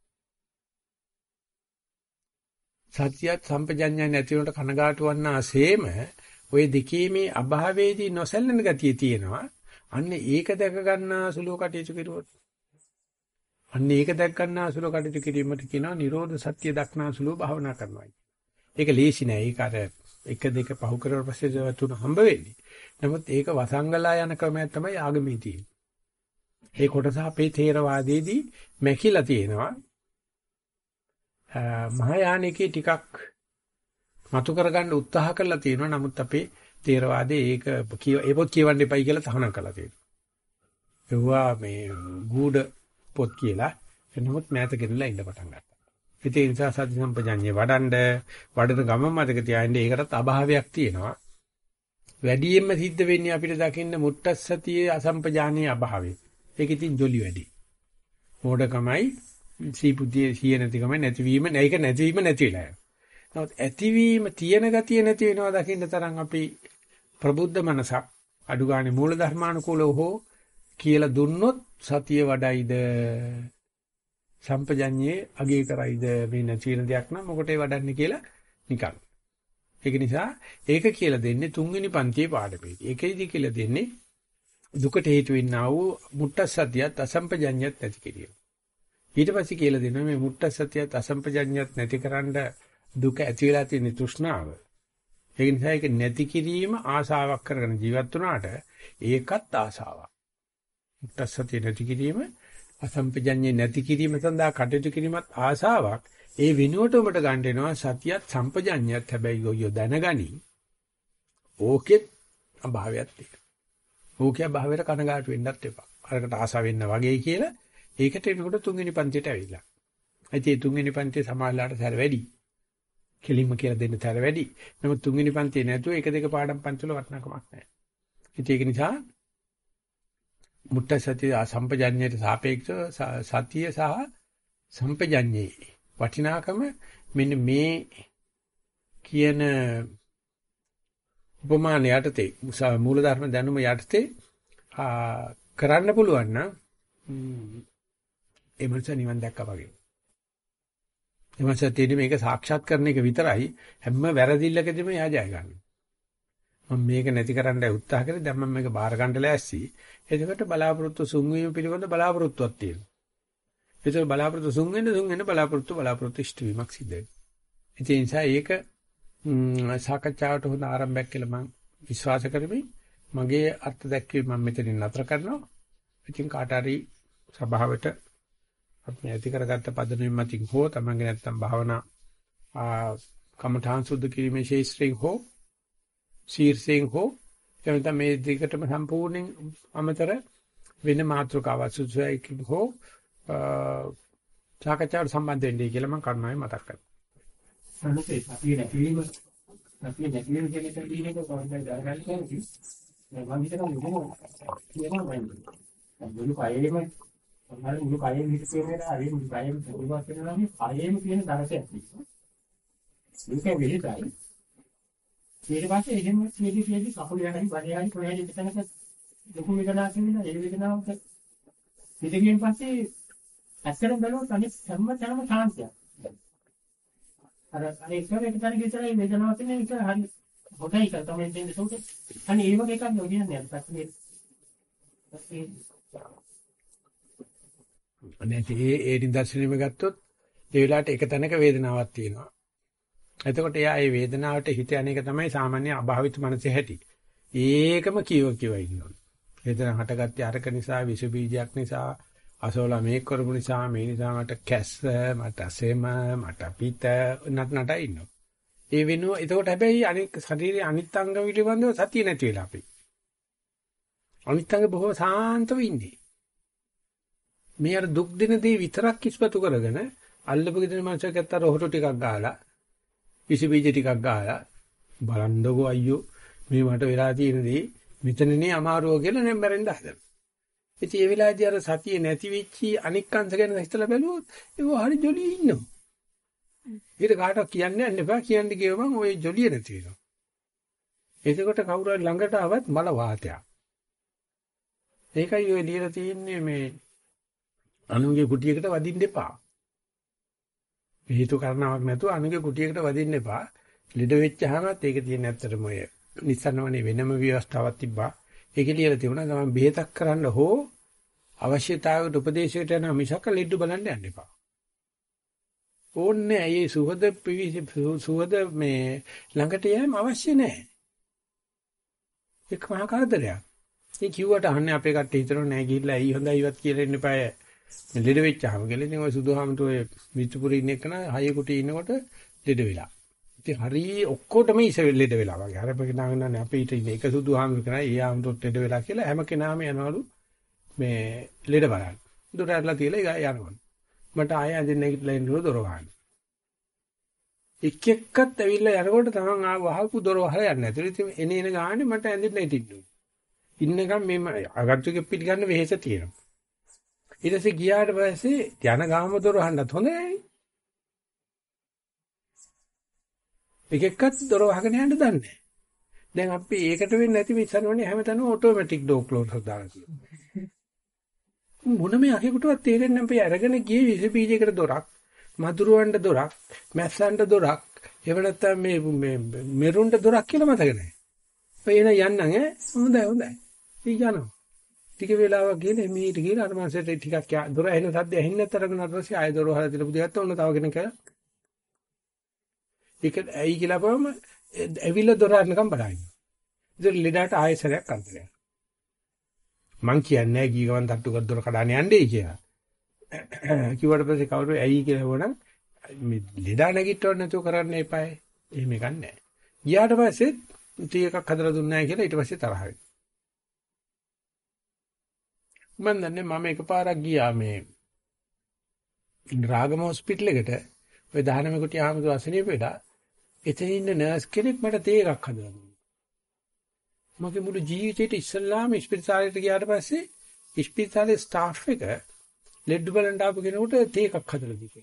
සත්‍යයත් සම්පජඤ්ඤය නැති වෙනකොට කනගාටු වන්න ආසෙම ওই දෙකේ මේ අභාවයේදී නොසැලෙන ගතිය තියෙනවා. අන්න ඒක දැක ගන්නා සුළු කටයුතු කෙරුවොත්. අන්න ඒක දැක ගන්නා සුළු කටයුතු කිරීමට කියනවා නිරෝධ සත්‍ය දක්නා සුළු භාවනා කරනවා. ඒක ලේසි නෑ. ඒක අර 1 2 පහු කරලා පස්සේ තුන හම්බ වෙන්නේ. නමුත් ඒක වසංගලා යන ක්‍රමයක් තමයි ආගමේ තියෙන්නේ. ඒ කොටස අපේ ථේරවාදයේදී මැකිලා තියෙනවා. මහායානිකේ ටිකක් මතු කරගන්න උත්සාහ කරලා තියෙනවා. නමුත් අපේ ථේරවාදයේ ඒක ඒ පොත් කියවන්න එපයි කියලා තහනම් කරලා තියෙනවා. ඒවා මේ ගුඩ පොත් කියලා. එනමුත් මෑත ගෙනලා ඉන්න පටන් ගත්තා. ඒ නිසා සති සම්පජඤ්ඤේ වඩන ගම මතක තියාගන්න ඒකටත් අභාවයක් තියෙනවා. වැඩියෙන්ම සිද්ධ වෙන්නේ අපිට දකින්න මුට්ටස් සතියේ අසම්පජානීය අභාවය. ඒක ඉතින් ජොලි වැඩි. මොඩකමයි සීපුද්ධිය සිය නැතිකමයි නැතිවීම නැයික නැතිවීම නැති වෙලා යනවා. නමුත් ඇතිවීම තියෙන ගතිය නැති වෙනවා දකින්න තරම් අපි ප්‍රබුද්ධ මනසක් අඩු ගානේ මූල ධර්මානුකූලව හෝ කියලා දුන්නොත් සතිය වඩයිද සම්පජඤ්ඤේ අගේ කරයිද මේ නැති වෙන දෙයක් නම් මොකටේ වඩන්නේ කියලා නිකන්. ඒක නිසා ඒක කියලා දෙන්නේ තුන්වෙනි පන්තියේ පාඩමේදී. ඒකෙදි කියලා දෙන්නේ දුකට හේතු වෙන්නා වූ මුට්ටස් සතියත් අසම්පජඤ්ඤයත් නැති කිරීම. ඊට පස්සේ කියලා දෙනවා මේ මුට්ටස් සතියත් අසම්පජඤ්ඤයත් නැතිකරන්න දුක ඇති වෙලා තියෙන තෘෂ්ණාව. ඒ නිසා ඒක නැති කිරීම ආසාවක් කරගෙන ජීවත් වුණාට ඒකත් ආසාවක්. මුට්ටස් සතිය නැති කිරීම අසම්පජඤ්ඤේ නැති කිරීම සඳහා කටයුතු කිරීමත් ආසාවක්. ඒ වෙනුවට උඹට ගන්න වෙනවා සතියත් සම්පජඤ්ඤයත් හැබැයි යෝ දැනගනි. ඕකෙත් අභාවයක් තියෙනවා. ඕකේ අභාවයට කනගාටු වෙන්නත් එපා. අරකට ආසාව වෙන්න වගේ කියලා ඒකට එනකොට තුන්වෙනි පන්තියට ඇවිල්ලා. ඒ තුන්වෙනි පන්තියේ සමාජලාට සැර වැඩි. කෙලින්ම කියලා දෙන්න තැර වැඩි. නමුත් තුන්වෙනි පන්තියේ නැතුව එක දෙක පාඩම් පන්තිවල වටිනාකමක් නැහැ. ඒක නිසා මුට්ට සතිය සම්පජඤ්ඤයට සාපේක්ෂව සතිය සහ සම්පජඤ්ඤේ වටිනාකම මෙන්න මේ කියන උපමාන යටතේ මූලධර්ම දැනුම යටතේ කරන්න පුළුවන් නම් ඒ මනස නිවන් දැක්කා වගේ. එමන්ස තියෙන්නේ මේක සාක්ෂාත් කරන එක විතරයි හැම වැරදිල්ලකදීම එයා ජය ගන්නවා. මම මේක නැති කරන්න උත්සාහ කරේ දැන් මම මේක බාර ගන්න ලෑස්ති. එතකොට බලාපොරොත්තු සුන්වීම පිළිබඳ බලාපොරොත්තුවක් තියෙනවා. ඒතර බලාපොරොත්තු සුන්වෙන්න බලාපොරොත්තු ඉෂ්ට වීමක් සිද්ධ වෙනවා. ඒ නිසා ඒක සාකච්ඡාවට හොඳ ආරම්භයක් කියලා මම විශ්වාස කරමි. මගේ අර්ථ දැක්වීම මම මෙතනින් නතර කරනවා. ඉතින් කාට හරි සභාවට අපි ඇති කරගත්ත පදනම මතින් හෝ තමන්ගේ නැත්තම් භාවනා කමඨාන් සුද්ධ කිරීමේ ශේෂ්ත්‍රයෙන් හෝ ශීර්ෂයෙන් හෝ එතන මේ දෙකටම සම්පූර්ණයෙන් අමතර වෙන මාතෘකාවක් සුසුයි හෝ සාකච්ඡාවට සම්බන්ධ වෙන්නේ කියලා මම කරුණාවෙන් මතක් කරනවා. අනිත් අපි නැතිවීම කියන එක දිනේක කොහොමද දැනගන්න කියන්නේ? මම හිතනවා මුළු කයෙම මුළු කයෙම හිතේන හරි මුළු කයෙම ප්‍රතිවාද කරනවා නම් කයෙම තියෙන දරසයක් තියෙනවා. ඒක වෙලිතයි. ඊට පස්සේ එහෙම සියදි කකුල යනයි බඩේ යනයි කොහෙද ඉතනක දුක වේදනාවක් වෙනවා. ඒ වේදනාවට පිටින් පස්සේ ඇත්තටම බලුවොත් අනිත් හැම තැනම ශාන්තියක්. අර ඒක තැනක විතරයි වේදනාවක් තියෙන එක හරි හොටයි කියලා තමයි දෙන්නේ සෝතේ. අනේ ඒ වගේ එකක් නෙවෙන්නේ අපිට. අනේ ඒ නිදර්ශනෙම ගත්තොත් ඒ වෙලාවට එක තැනක වේදනාවක් තියෙනවා. එතකොට එයා ඒ වේදනාවට හිත යන එක තමයි සාමාන්‍ය අභාවිත මනසේ හැටි. ඒකම කියව ඉන්නවා. වේදනාව හටගත්තේ අරක නිසා, විස බීජයක් නිසා, අසෝලා මේක කරපු නිසා, මේ නිසා මට කැස්ස, මට සෙම, මට පිට නට ඉන්නවා. ඒ වෙනුව එතකොට හැබැයි අනිත් ශරීරයේ අනිත් අංග පිළිබඳව සතිය නැති වෙලා අපි. අනිත් අංග බොහෝ සාන්තව ඉන්නේ. මේ අර දුක් දෙන දේ විතරක් කිස්පතු කරගෙන අල්ලපු ගෙදර මනුස්සයෙක් අතර හොටු ටිකක් ගහලා විස බීජ ටිකක් ගහලා බලන්නකෝ අයියෝ මේ මට වෙලා තියෙන දේ මෙතනනේ අමාරුව කියලා නේ මැරෙන්න හදනවා. ඉතින් ඒ වෙලාවේදී අර සතිය නැති වෙච්චි අනික් අංශ ගැන හිතලා බැලුවොත් ඒක හරි ජොලිය ඉන්නවා. ඊට කාටවත් කියන්න යන්න එපා. කියන්න ගියවම ওই ජොලිය නැති වෙනවා. එතකොට කවුරු හරි ළඟට ආවත් මල වාතයක්. ඒකයි ඔය ලියලා තියෙන්නේ මේ අනුගේ කුටියකට වදින්න එපා. හේතු කාරණාවක් නැතුව අනුගේ කුටියකට වදින්න එපා. ලෙඩ වෙච්චාමත් ඒක තියෙන ඇත්තටම ඔය නිසන්නවනේ වෙනම ව්‍යවස්ථාවක් තිබ්බා. ඒකේ ලියලා තිබුණා තමයි බෙහෙතක් කරන්න හෝ අවශ්‍යතාවයට උපදේශයට යන මිසක ලෙඩ බලන්න යන්න එපා. ඕන්නේ ඇයි සුවද මේ ළඟට යෑම අවශ්‍ය නැහැ. ඒක මහා කරදරයක්. ඒ කිව්වට අහන්නේ අපේ කට්ටිය හිතනවා නෑ ගිහිල්ලා ඇයි හොඳයි ඉවත් කියලා ඉන්න එපාය. ලෙඩ වෙච්චාම කියලා ඉතින් ඔය සුදුහාමතු ඔය විචුපුරේ ඉන්න එකන හය කුටි ඉන්නකොට ලෙඩ වෙලා. ඉතින් හරි ඔක්කොටම ලෙඩ වෙලා වගේ. අර පෙක නාගනන්නේ අපි ඊට ඉන්නේ එක සුදුහාමතු කරා ඒ ආමතුත් ලෙඩ වෙලා කියලා හැම කෙනාම යනවලු මේ ලෙඩ බලන්න. දොර ඇරලා තියලා යනවලු. මට ආයෙ අදින්න නැගිටලා ඉන්නකොට දොර වහන්න. එක් එක්කත් ඇවිල්ලා යනකොට තමන් වහපු දොර වහලා යන්නේ නැතුව ඉතින් එන ගානේ මට ඇඳෙන්න හිටින්න. ඉන්නකම් මේ අගත්තුගේ පිළිගන්න වෙහෙස තියෙනවා. ඊට පස්සේ ගියාට පස්සේ යන ගාම දොර වහන්නත් හොඳ නැහැ. එක එක්කත් දොර වහගෙන යන්න දන්නේ නැහැ. දැන් අපි ඒකට වෙන්නේ නැති මිසනවනේ හැමතැනම ඔටෝමැටික් ඩෝර් ක්ලෝසර් දාලා තියෙනවා. මොනම යකෙකුටවත් තේරෙන්නේ නැහැ අපි අරගෙන ගියේ විස බීජයකට දොරක්, මදුරුවන්ට දොරක්, මැස්සන්ට දොරක්, එහෙම නැත්නම් මේ මෙරුන්ට දොරක් කියලා මතක නැහැ. ඔය එන යන්නම් හොඳයි හොඳයි. ඊගානෝ. ටික වෙලාවක් ගිහලා එමීට ගිහලා අර මාසෙට ටිකක් දොර ඇහෙන සද්ද ඇහෙන්නේ නැතරගෙන ඊට පස්සේ ආයෙ දොර වහලා තියලා පුදියත් ඔන්න තව කෙනෙක් කියලා. ඒක ඇයි කියලා බවම ඇවිල්ලා දොර අරනකම් බලන්න. ඉතින් ලෙඩට ආයෙ සරයක් අන්තරයක්. මං කියන්නේ ගී ගමන් තට්ටු කර දොර කඩාන යන්නේ කියලා. කිව්වට පස්සේ කවුරු ඇයි කියලා වුණා මේ ලෙඩා නැගිටවන්න නැතුව කරන්න එපායි. එහෙම එකක් නැහැ. ගියාට පස්සේ ටී එකක් හදලා දුන්නා නැහැ කියලා ඊට පස්සේ තරහ වෙනවා. මම දන්නේ මම එකපාරක් ගියා මේ රාගම හොස්පිටල් එකට ඔය 19 කුටි ආමතු අසනීප වෙලා එතන ඉන්න නර්ස් කෙනෙක් මට තේ එකක් හදලා දුන්නා. මගේ මුළු ජීවිතේට ඉස්සල්ලාම ඉස්පිරිතාලෙට ගියාට පස්සේ ඉස්පිරිතාලේ ස්ටාෆ් එක ලෙඩ බලන්න ආපු කෙනෙකුට තේ එකක් හදලා දීලා.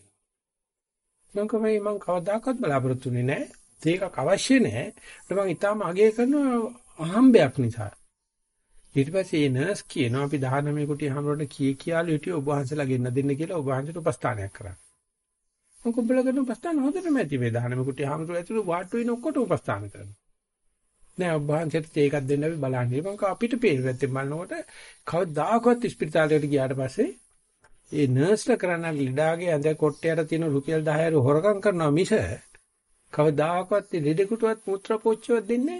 මම කවදාකවත් බලාපොරොත්තු වෙන්නේ නැහැ. තේ එකක් අවශ්‍ය නැහැ. මම ඊටාම අගය කරන අහම්බයක් නිසා. ඊට පස්සේ ඒ නර්ස් කියනවා අපි 19 කුටි හැමෝටම කියාලු හිටිය ඔබ වහන්සේලා ගෙන්න දෙන්න කියලා ඔබ වහන්සේට උපස්ථානයක් කරා. මම කොබ්බල කරන උපස්ථාන හොඳටම ඇති මේ 19 කුටි හැමෝටම ඇතුළු වාට්ටු වෙන ඔක්කොට උපස්ථාන කරනවා. නෑ ඔබ වහන්සේට තේ එකක් දෙන්න අපි බලන්නේ. මම අපිට පේරෙද්දී බලනකොට කවදාකවත් ඉස්පිරිතාලයට ගියාට පස්සේ ඒ නර්ස්ලා කරන ලීඩාගේ ඇඳ කොට්ටයට තියෙන රුපියල් 10,000 හොරකම් කරනවා මිස කවදාකවත් ලෙඩෙකුටවත් මුත්‍රා පොච්චියක් දෙන්නේ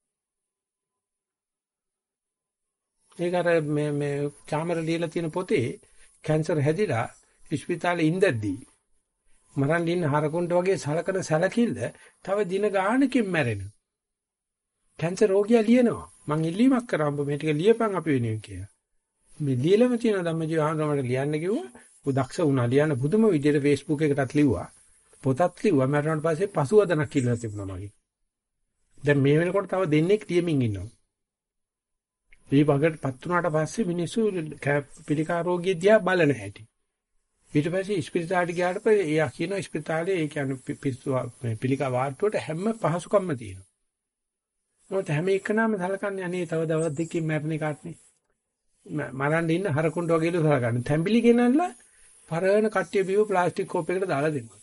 නැහැ. ඒක අර මේ චාමර ලියලා තියෙන පොතේ කැන්සර් හැදිලා ඉස්පිතාලේ ඉඳද්දී මරන් දින හරකුන්ට වගේ සලකන සැලකිල්ල තව දින ගානකින් මැරෙනවා. කැන්සර් රෝගියා ලියනවා මං ඉල්ලීමක් කරා ඔබ මේ ටික ලියපන් අපි වෙනුවෙන් කියලා. මේ ලියලම තියෙන ධම්මජීව ආනන්දමට ලියන්න කිව්වා. ඌ දක්ෂ වුණා ලියන්න පුදුම විදිහට Facebook එකටත් ලිව්වා. පොතත් ලිව්වා. මරණයට පස්සේ පසුවදනක් කියලා තිබුණා මගේ. දැන් මේ වෙනකොට තව දෙන්නෙක් ලියමින් ඉන්නවා. මේ වගේපත් වුණාට පස්සේ මිනිස්සු පිළිකා රෝගිය දිහා බලන හැටි. ඊට පස්සේ ඉස්පිරිතාලෙට ගියාට පස්සේ එයා කියන ඉස්පිරිතාලේ ඒ කියන්නේ පිළිකා වාට්ටුවට හැම පහසුකම්ම තියෙනවා. මොකද හැම එකනම සලකන්නේ අනේ තව දවස් දෙකකින් මැරෙන එකක්නේ. මරන්න ඉන්න හරකුන්ට වගේලු සලකන්නේ. තැඹිලි ගෙනල්ලා පරණ කට්ටිය බිව ප්ලාස්ටික් කෝපයකට දාලා දෙනවා.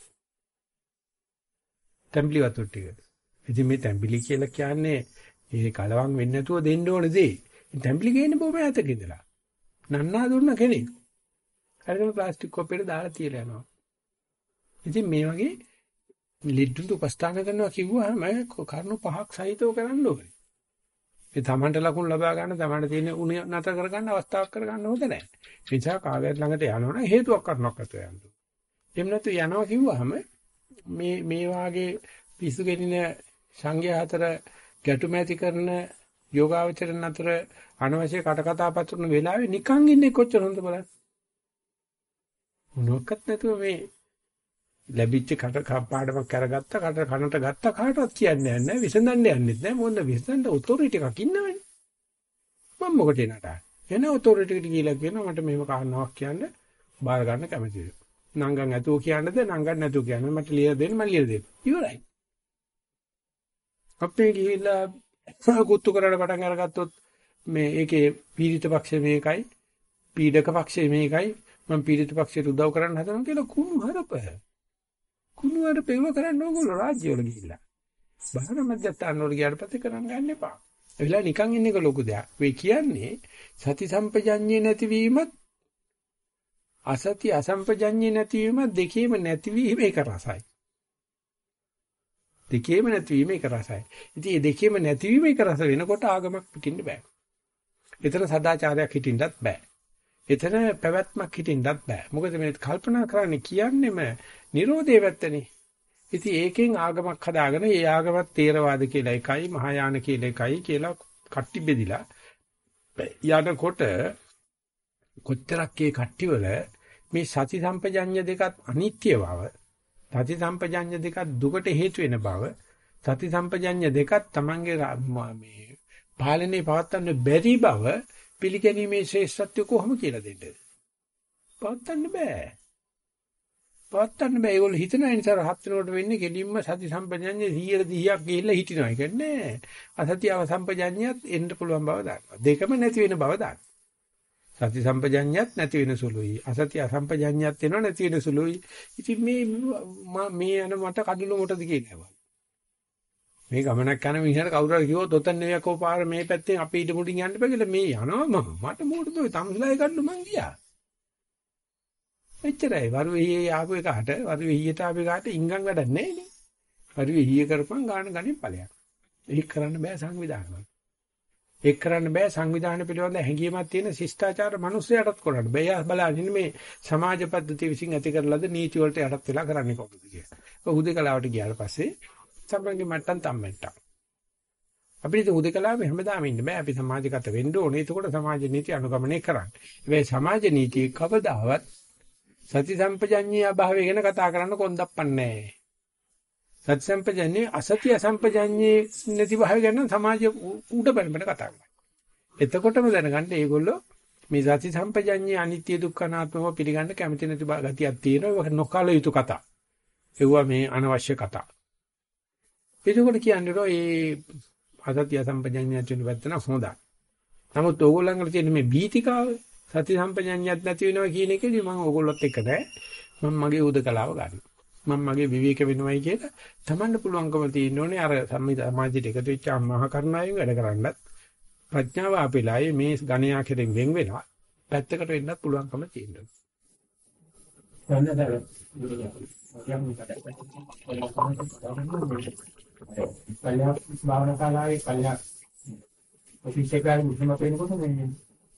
තැඹිලි වතුර ටික. ඉතින් මේ තැඹිලි කියලා කියන්නේ ඒ කලවම් වෙන්නේ නැතුව දෙන්න ඕන දේ. තැඹිලි ගේන්නේ බොහොම ඈතක ඉඳලා. නන්නා දුන්න කෙනෙක්. හරියටම ප්ලාස්ටික් කෝපයකට දාලා තියලා යනවා. ඉතින් මේ වගේ ලිඩ්ඩුට උපස්ථාන කරනවා කිව්වහම කරුණු පහක් සහිතව කරන්න ඕනේ. ඒ තමන්ට ලකුණු ලබා ගන්න තමන්ට තියෙන උණ නැතර කර ගන්න අවස්ථාවක් කර ගන්න හොඳ නැහැ. ඒ නිසා කාගේත් ළඟට යනවනම් හේතුවක් කරනවක් අතට යන්න. එහෙම නැතු යනවා කිව්වහම මේ වාගේ පිස්සු ගෙනින සංඝයා අතර ගැටුම ඇති කරන යෝගාවචරණ අතර අනවශ්‍ය කටකතා පතුරන වෙලාවේ නිකන් ඉන්නේ කොච්චර හොඳ බලන්න. මොනක්වත් නැතුව මේ ලැබිච්ච පාඩමක් කරගත්ත කනට ගත්ත කාටවත් කියන්නේ නැහැ විසඳන්න යන්නෙත් නැහැ මොන විසඳන්න ඔතොරිටි එකක් ඉන්නවනේ මම මොකටද නටන්නේ එන ඔතොරිටි එකට ගිහිල්ලා කියනවා මට මෙහෙම කාරණාවක් කියන්න බාර ගන්න කැමතිද නංගන් ඇතුව කියන්නද නංගන් නැතුව කියන්න මට ලියලා දෙන්න මම ලියලා දෙන්න ඉවරයි අපේ ගිහිල්ලා කුත්තු කරලා පටන් අරගත්තොත් මේ ඒකේ පීඩිත පක්ෂය මේකයි පීඩක පක්ෂය මේකයි මම පීඩිත පක්ෂයට උදව් කරන්න හදනවා කියලා කුණු හරප ඒව කරන්න ඕගොල්ලෝ රාජ්‍යවල ගිහිල්ලා. බාහිර මැදත්තාන වල ගියාට පස්සේ කරන්න යන්න එපා. ඒ වෙලාව නිකන් ඉන්න එක ලොකු දෙයක්. වෙයි කියන්නේ සති සම්පජඤ්ඤේ නැතිවීමත් අසති අසම්පජඤ්ඤේ නැතිවීමත් දෙකේම නැතිවීම එක රසයි. දෙකේම නැතිවීම එක රසයි. ඉතින් මේ දෙකේම නැතිවීම එක රස වෙනකොට ආගමක් පිටින්න බෑ. එතන සදාචාරයක් හිටින්නත් බෑ. එතන පැවැත්මක් හිටින්නත් බෑ. මොකද මේ කල්පනා කරන්නේ කියන්නේම නිරෝධයේ පැත්තනේ. ඉතින් ඒකෙන් ආගමක් හදාගෙන ඒ ආගමත් තේරවාද කියලා එකයි මහායාන කියලා එකයි කියලා කට්ටි බෙදිලා යනකොට කොච්චරක් ඒ කට්ටිවල මේ සති සම්පජඤ්ඤ දෙකත් අනිත්‍ය බව සති සම්පජඤ්ඤ දෙකත් දුකට හේතු වෙන බව සති සම්පජඤ්ඤ දෙකත් Tamange මේ පාලනේ පවත්වන්න බැරි බව පිළිගැනීමේ ශ්‍රේෂ්ඨත්වය කොහොම කියලා දෙන්නද? පවත්වන්න බෑ. ඒගොල්ලෝ හිතන නිසා රහත් වෙනකොට වෙන්නේ කෙලින්ම සති සම්පජඤ්ඤය 100ක් ගිහිල්ලා හිටිනවා. ඒක නෑ. අසතියව සම්පජඤ්ඤයත් එන්න පුළුවන් බව දානවා. දෙකම නැති වෙන බව දානවා. සති සම්පජඤ්ඤයත් නැති වෙන සුළුයි. අසතිය සම්පජඤ්ඤයත් එනවා නැති වෙන සුළුයි. ඉතින් මේ යන මට කඩළු මොටද කියනවා. මේ ගමනක් යන මිනිහට කවුරු හරි කිව්වොත් ඔතන නෙවෙයි කෝ පාර මේ පැත්තෙන් අපි ඊට මුඩින් යන්න බෑ කියලා මේ යනවා මට මොකටද ඔය තමුසලායි කඩළු මං ගියා. එච්චරයි. වරුවේ ආපු එකට වරුවේ ඊයට ආපු එකට ඉංගන් වැඩක් නැහැ නේ. වරුවේ ඊය කරපන් ගාන ගණන් ඵලයක්. ඒක කරන්න බෑ සංවිධානවල. ඒක කරන්න බෑ සංවිධානය පිළිබඳ හැඟීමක් තියෙන ශිෂ්ටාචාර මිනිස්සුයටත් කරන්න බෑ. එයා බලන්නේ මේ සමාජ පද්ධතිය විසින් ඇති කරලාද නීති වලට යටත් වෙලා කරන්නේ කොහොමද කියලා. ඔය හුදේකලාවට ගියාට පස්සේ සම්බන්ධ මට්ටම් තම්මෙට්ටම්. අපිට හුදේකලාවේ හැමදාම ඉන්න බෑ. අපි සමාජගත වෙන්න ඕනේ. එතකොට සමාජ නීති අනුගමනය කරන්න. ඒ සමාජ නීති කවදාවත් සති සම්පජඤ්ඤය අභාවය ගැන කතා කරන්න කොන්දප්පන්නේ නැහැ. සති සම්පජඤ්ඤේ අසති අසම්පජඤ්ඤේ නැති භාවය ගැන සමාජය උඩ බැලමට කතා කරනවා. එතකොටම දැනගන්න මේගොල්ලෝ මේ සති සම්පජඤ්ඤේ අනිත්‍ය දුක්ඛ අනාත්මව පිළිගන්න කැමති නැති ගතියක් තියෙනවා. ඒක නොකල යුතු කතා. ඒවා මේ අනවශ්‍ය කතා. එතකොට කියන්නේ ඒ අසති අසම්පජඤ්ඤය කියන පැත්ත නම් හොඳයි. නමුත් ඕගොල්ලන්ගේ තියෙන මේ බීතිකාව සති සම්පජඤ්ඤයත් නැති වෙනවා කියන එකේදී මම ඕගොල්ලොත් එක්ක නැහැ. මම මගේ උදකලාව ගන්නවා. මම මගේ විවේක වෙනවයි කියලා තමන්ට පුළුවන්කම තියෙන්න ඕනේ අර සමාජයට එකතු වෙච්ච මහා කරුණාවෙන් වැඩ කරන්නත් ප්‍රඥාව අපිලායේ මේ ගණයා කෙරෙන් වෙන් වෙනවා. පැත්තකට වෙන්නත් පුළුවන්කම තියෙනවා. කල්‍යා භාවනා කාලාවේ කල්‍යා ඔෆිස් එකේ මුලින්ම වෙනකොට මේ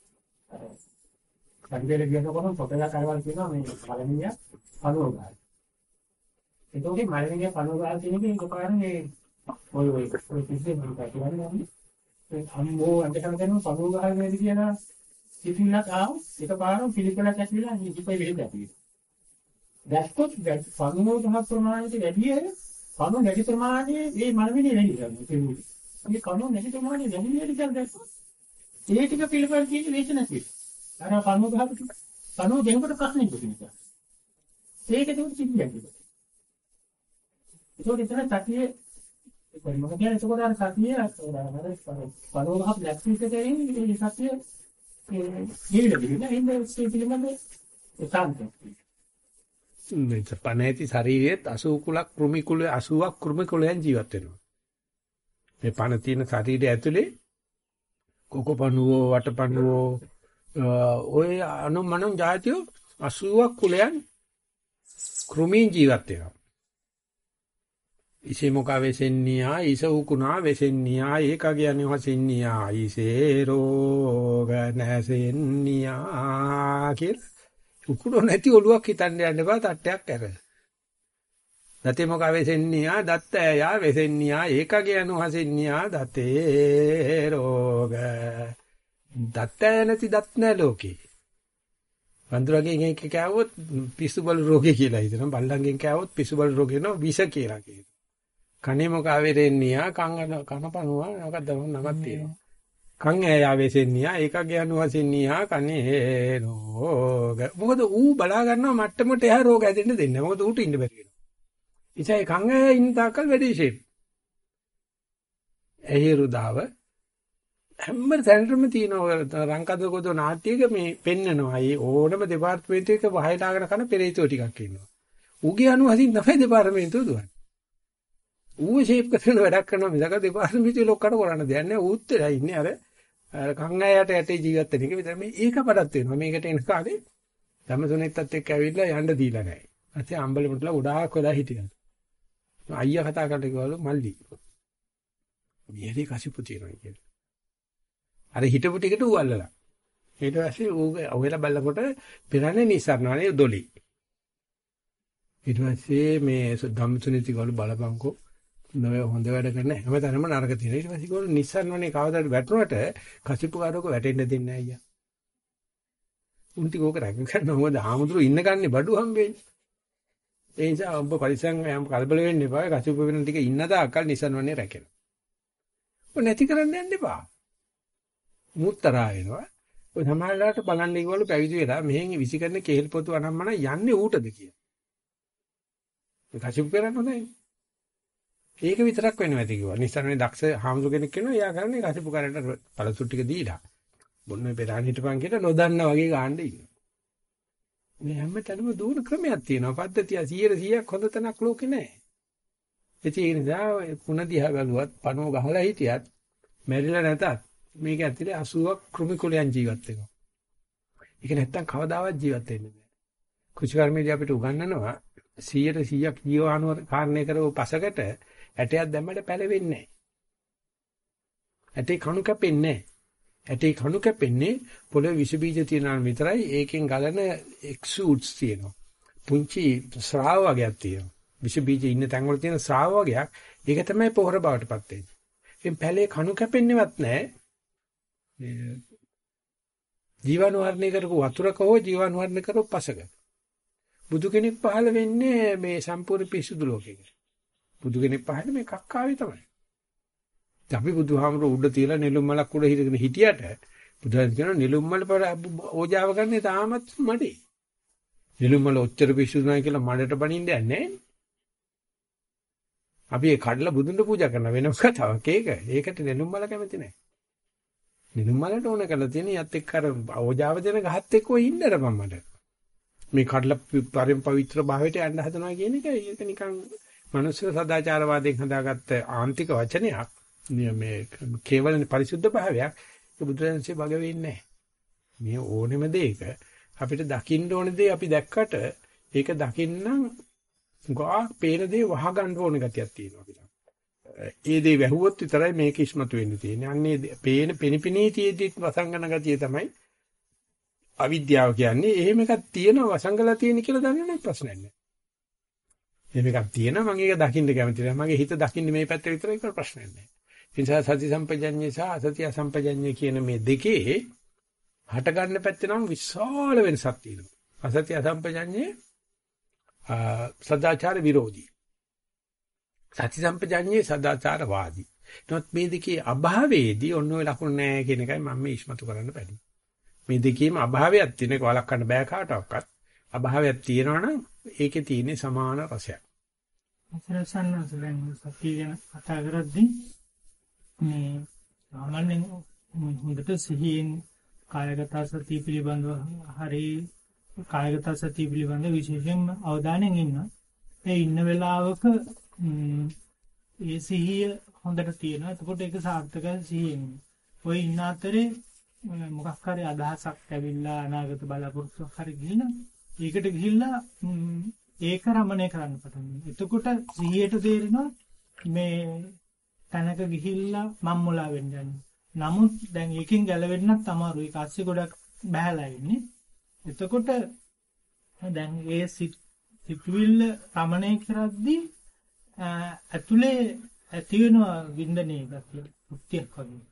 සංකේල කියනකොට පොතලා කරවල් කියනවා මේ මලමිණිය පණුව ගන්න. ඒකෝගේ මලමිණිය පණුව ගන්න කියන්නේ ඒකපාරනේ ඔය කිසිම මොකක්ද කියන්නේ ඒ අම්මෝ අන්ටකම දෙනවා පණුව ගහන වේදි කියන සිතින්නක් ආව ඒකපාරම පිළිපලක් ඇතිලා ඉතිපයි වෙහෙද ඇති. දැක්කොත් පණුව ගහ ප්‍රමාණයට වැඩි පණුව නැති ප්‍රමාණය මේ මලමිණිය වැඩි කරනවා. මේ කණුව නැති ප්‍රමාණය වැඩි වෙන දැක්කොත් ඒ ටික පිළිපල කියන්නේ වේච නැති. අර පණුව ගහපු පණුව දෙනකොට ප්‍රශ්නේ ඉතිරිලා. ඒකේ තියෙන සිද්ධියක්. ඒක ඉතින් සතියේ ඒක මම කියන්නේ ඒකෝට අර සතියේ පණුව ගහපු ලැක්සිස් එකේ ඉන්නේ සතියේ ජීවිතේ නේද ඒ පිළිබඳ ඒකාන්තයි. මේ පණේති ශරීරයේ 80 කුලක් කෘමි කුල 80ක් කෘමි කුලයන් ජීවත් වෙනවා. මේ පණ තියෙන ශරීරය ඇතුලේ කොකපණුවෝ වටපණුවෝ ඔය අනුමනන් જાතියෝ 80ක් කුලයන් කෘමීන් ජීවත් වෙනවා. ඉසේ මොකා වෙසෙන්නියා ඉස උකුණා වෙසෙන්නියා ඒක කියන්නේ හසෙන්නියා ඉසේ රෝග නැසෙන්නියා කියලා උකුණෝ නැති ඔලුවක් හිතන්න යන්න බා තට්ටයක් ඇර. දතේ මොකා වෙසෙන්නියා දත්ත යා වෙසෙන්නියා ඒක කියන්නේ හසෙන්නියා දතේ රෝග දත්ත නැති දත් නැ ලෝකේ. වඳුරගෙන් එක කෑවොත් පිස්සු බල රෝගේ කියලා හිතනවා. බල්ලන්ගෙන් කෑවොත් පිස්සු බල රෝගේ නෝ විෂ කියලා කියනවා. කනේ මොකා වෙරෙන්නියා කනපනුවා මොකක්ද නමක් තියෙනවා. කන් ඇයා වෙසෙන්නියා ඒක කියන්නේ හසෙන්නියා කනේ රෝග. මොකද ඌ බලා ගන්නවා මට්ටමට එහා රෝග ඇදෙන්න දෙන්නේ. මොකද ඌට ඉන්න බැරි වෙනවා. ඉතින් කන් ඇයා ඉන්න තාක්කල් වැඩි ෂේප්. ඇහි රුදාව හැම තැනටම තියෙනවා රංකද කොද නාට්‍යයක මේ පෙන්නනවා. ඒ ඕනම දෙපාර්තමේන්තුවක වහයලාගෙන කරන පෙරේතෝ ටිකක් ඉන්නවා. ඌගේ අනුහසින් තමයි දෙපාර්තමේන්තුව දුවන්නේ. ඌව ෂේප් කරන වැඩක් කරනවා මිසක දෙපාර්තමේන්තුවේ ලොක්කට කරන්න දෙයක් නැහැ. ඌත් වෙලා ඉන්නේ අර කංගායට යටේ ජීවත් වෙන එක විතර. මේ ඒක පඩත් වෙනවා. මේකට එන කාලේ ධම්මසුනෙත්තත් එක්ක ඇවිල්ලා යන්න දීලා නැහැ. ඇත්තේ අම්බලමුටලා ගොඩාක් වෙලා හිටියා. අයියා කතා කරලා කිව්වලු මල්ලි. මෙහෙලි කසිපු තියෙනවා කියලා. අර හිටපු ටිකට ඌ අල්ලලා. ඊට පස්සේ ඌ ඔහෙලා බැලනකොට පිරන්නේ නිසරණනේ දොලි. ඊට පස්සේ මේ ධම්මසුනෙති ගාලු බලපංකෝ නෝ හොඳ වැඩ කරන හැමතැනම නරක තියෙනවා. ඊට පස්සේ ගාලු නිසරණනේ කවදාද වැටුණට කසිපු කාරෝක වැටෙන්න දෙන්නේ නැහැ අයියා. උන්ටි කෝක රැක ගන්න මොකද ආමුදුරු ඉන්න ගන්නේ බඩු හම්බෙන්නේ. ඒ නිසා ඔබ පරිසං යම් කලබල වෙන්න එපා. කසිපු වෙන ටික ඉන්න දාකල් නිසරණනේ රැකෙනවා. ඔය නැති කරන්න යන්න එපා. මුත්තරා වෙනවා. ඔය සමාජලාට බලන්න ඉවවලු පැවිදි වෙලා මෙහෙන් විසිකරන කේල් පොතු අනම්මන යන්නේ ඌටද කියලා. මේ කසිපු කරන්නේ හොඳයි. ඒක විතරක් වෙනවා ඇති කිව්වා. නිසරණේ දක්ෂ හාමුදුර කෙනෙක් කෙනා එයා කරන්නේ කසිපු කරට පළසු ටික දීලා. බොන්නේ පෙරාණ හිටපන් කියලා නොදන්න වගේ ගාන්න ඉන්නවා. මේ හැමතැනම දුර ක්‍රමයක් තියෙනවා. පද්ධතිය 100%ක් හොඳ තැනක් ලෝකේ නැහැ. ඒ නිසා පුණ දිහා බැලුවත් පණුව ගහලා හිටියත් මැරිලා නැතත් මේක ඇතුලේ 80ක් කෘමි කුලයන් ජීවත් වෙනවා. ඒක නැත්තම් කවදාවත් ජීවත් වෙන්නේ නැහැ. කුෂිකර්මයේදී අපිට උගන්වනවා 100%ක් ජීවාණු කාරණේ කරව පසකට ඇටයක් දැම්මට පැලවෙන්නේ නැහැ. ඇටේ කණු කැපෙන්නේ නැහැ. ඇටේ කණු කැපෙන්නේ පොළොවේ විස බීජ තියෙනවා විතරයි. ඒකෙන් ගලන එක්සූඩ්ස් තියෙනවා. පුංචි ස්‍රාව වර්ගයක් තියෙනවා. විස බීජ ඉන්න තැන් වල තියෙන ස්‍රාව වර්ගයක්. ඒක තමයි පොහොර බවටපත් වෙන්නේ. එම් පැලේ කණු කැපෙන්නේවත් නැහැ. ජීවාණු වර්ණය කරපු වතුරක හෝ ජීවාණු වර්ණය කරපු පසක. බුදු කෙනෙක් පහළ වෙන්නේ මේ සම්පූර්ණ පිසුදු ලෝකෙක. බුදු කෙනෙක් පහළ මේ කක්කාවේ තමයි. අපි බුදුහාමුදුරුවෝ උඩ තියලා නෙළුම් මලක් උඩ හිටගෙන හිටියට බුදුන් කියනවා නෙළුම් මල පර ඕජාව ගන්න තාමත් මඩේ. නෙළුම් මල ඔච්චර පිසුදු නැහැ කියලා මඩට බනින්න යන්නේ නැහැ. අපි ඒ කඩලා බුදුන්ට පූජා කරන වෙනම කතාවක් ඒක. ඒකට නෙළුම් මල කැමති නැහැ. නෙළුම් මලට ඕන කරලා තියෙන යත් එක්ක අර ඕජාව දෙන ගහත් එක්ක ඔය ඉන්නර මමඩ. මේ කඩලා පරිම පවිත්‍ර භාවයට යන්න හදනවා කියන එක ඒක නිකන් මනුස්ස සදාචාරවාදයෙන් හදාගත්ත ආන්තික වචනයක්. මේ කේවල පරිසුද්ධ භාවයක්. ඒ බුදුරජාණන්සේ බග වෙන්නේ නැහැ. මේ ඕනෙම දෙයක අපිට දකින්න ඕන දේ අපි දැක්කට ඒක දකින්නම් ගා පේන දේ වහ ගන්න ඕන ගතියක් තියෙනවා අපිට. ඒ දේ වැහුවොත් විතරයි මේක ඉස්මතු වෙන්න තියෙන්නේ. අන්නේ පේන පෙනිපිනී තියෙද්දිත් වසංගන ගතිය තමයි අවිද්‍යාව කියන්නේ. එහෙම එකක් තියෙනවා වසංගලා තියෙන කියලා දන්නවනේ ප්‍රශ්නයක් නැහැ. එහෙම එකක් තියෙනවා මම ඒක දකින්න කැමති නැහැ. මගේ හිත දකින්නේ මේ පැත්ත විතරයි කියලා ප්‍රශ්නයක් නැහැ. ඒ නිසා සති සම්පජඤ්ඤය සහ අසතිය සම්පජඤ්ඤය කියන මේ දෙකේ හට ගන්න පැත්තේ නම් විශාල වෙනසක් තියෙනවා. අසතිය සම්පජඤ්ඤේ සදාචාර විරෝධී. සති සම්පජඤ්ඤේ සදාචාරවාදී. නමුත් මේ දෙකේ අභාවයේදී ඔන්න ඔය ලකුණු නැහැ කියන එකයි මම මේ ඉස්මතු කරන්න බැරි. මේ දෙකේම අභාවයක් තියෙන එක වළක්වන්න බෑ කාටවත්. අභාවයක් තියෙනවනම් ඒකේ තියෙන සමාන රසයක්. අසරසන්නස දැන් සතිය ගැන කතා කරද්දී මේ සාමාන්‍යයෙන් හොඳට සිහියෙන් කායගත සතිය පිළිබඳව හරි කායගත සතිය පිළිබඳව විශේෂයෙන්ම අවධානයෙන් ඉන්න. ඒ ඉන්න වෙලාවක ඒ සිහිය හොඳට තියෙනවා. එතකොට ඒක සාර්ථකයි සිහියෙන්. ඔය ඉන්න අතරේ මොකක් හරි අදහසක් ඇවිල්ලා අනාගත බලාපොරොත්තුවක් හරි ගිහින් ඒකට ගිහිල්ලා ඒක රමණය කරන්න පටන් ගන්නවා. එතකොට සිහියට තේරෙනවා මේ තැනක ගිහිල්ලා මම් මුලා වෙන්න යනවා. නමුත් දැන් ඒකෙන් ගැලවෙන්නත් අමාරුයි. ඒක ASCII ගොඩක් බහැලා ඉන්නේ. එතකොට දැන් ඒ සිතුවිල්ල රමණය කරද්දී ඇතුලේ ඇති වෙන වින්දනයේ ගතිය මුක්තියක් වගේ.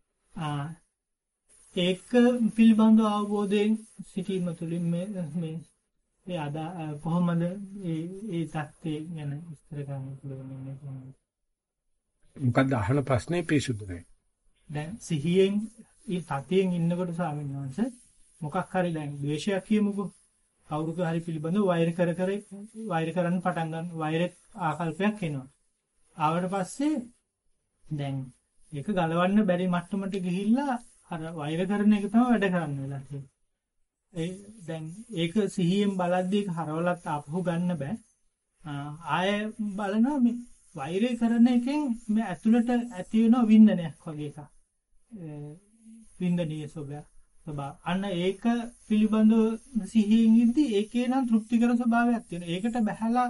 ඒක පිළිබඳව අවබෝධයෙන් සිටීම තුළින් මේ අද කොහොමද ඒ தත්ත්වය ගැන විස්තර කරන්න පුළුවන්. මොකක්ද අහන ප්‍රශ්නේ පිසුදු නැහැ. දැන් සිහියෙන් ඒ සතියෙන් ඉන්නකොට ස්වාමීන් වහන්සේ මොකක් හරි දැන් ද්වේෂයක් කියමුකෝ. කවුරුක හරි පිළිබඳව වෛර කරන්න පටන් ගන්න වෛර ආකල්පයක් එනවා. ආවට පස්සේ දැන් ඒක ගලවන්න බැරි මට්ටමට ගිහිල්ලා අර වෛර කරන එක තමයි වැඩ කරන්න වෙලා තියෙන්නේ. දැන් ඒක සිහියෙන් බලද්දී ඒක හරවලත් ආපහු ගන්න බෑ. ආය බලනවා මේ වෛරය කරන එකෙන් මේ ඇතුළට ඇති වෙන වින්දනයක් වගේ එකක්. වින්දනීය ස්වභාව. අන්න ඒක පිළිබඳව සිහියෙන් ඉද්දි ඒකේ නම් තෘප්තිකර ස්වභාවයක් තියෙනවා. ඒකට බහැලා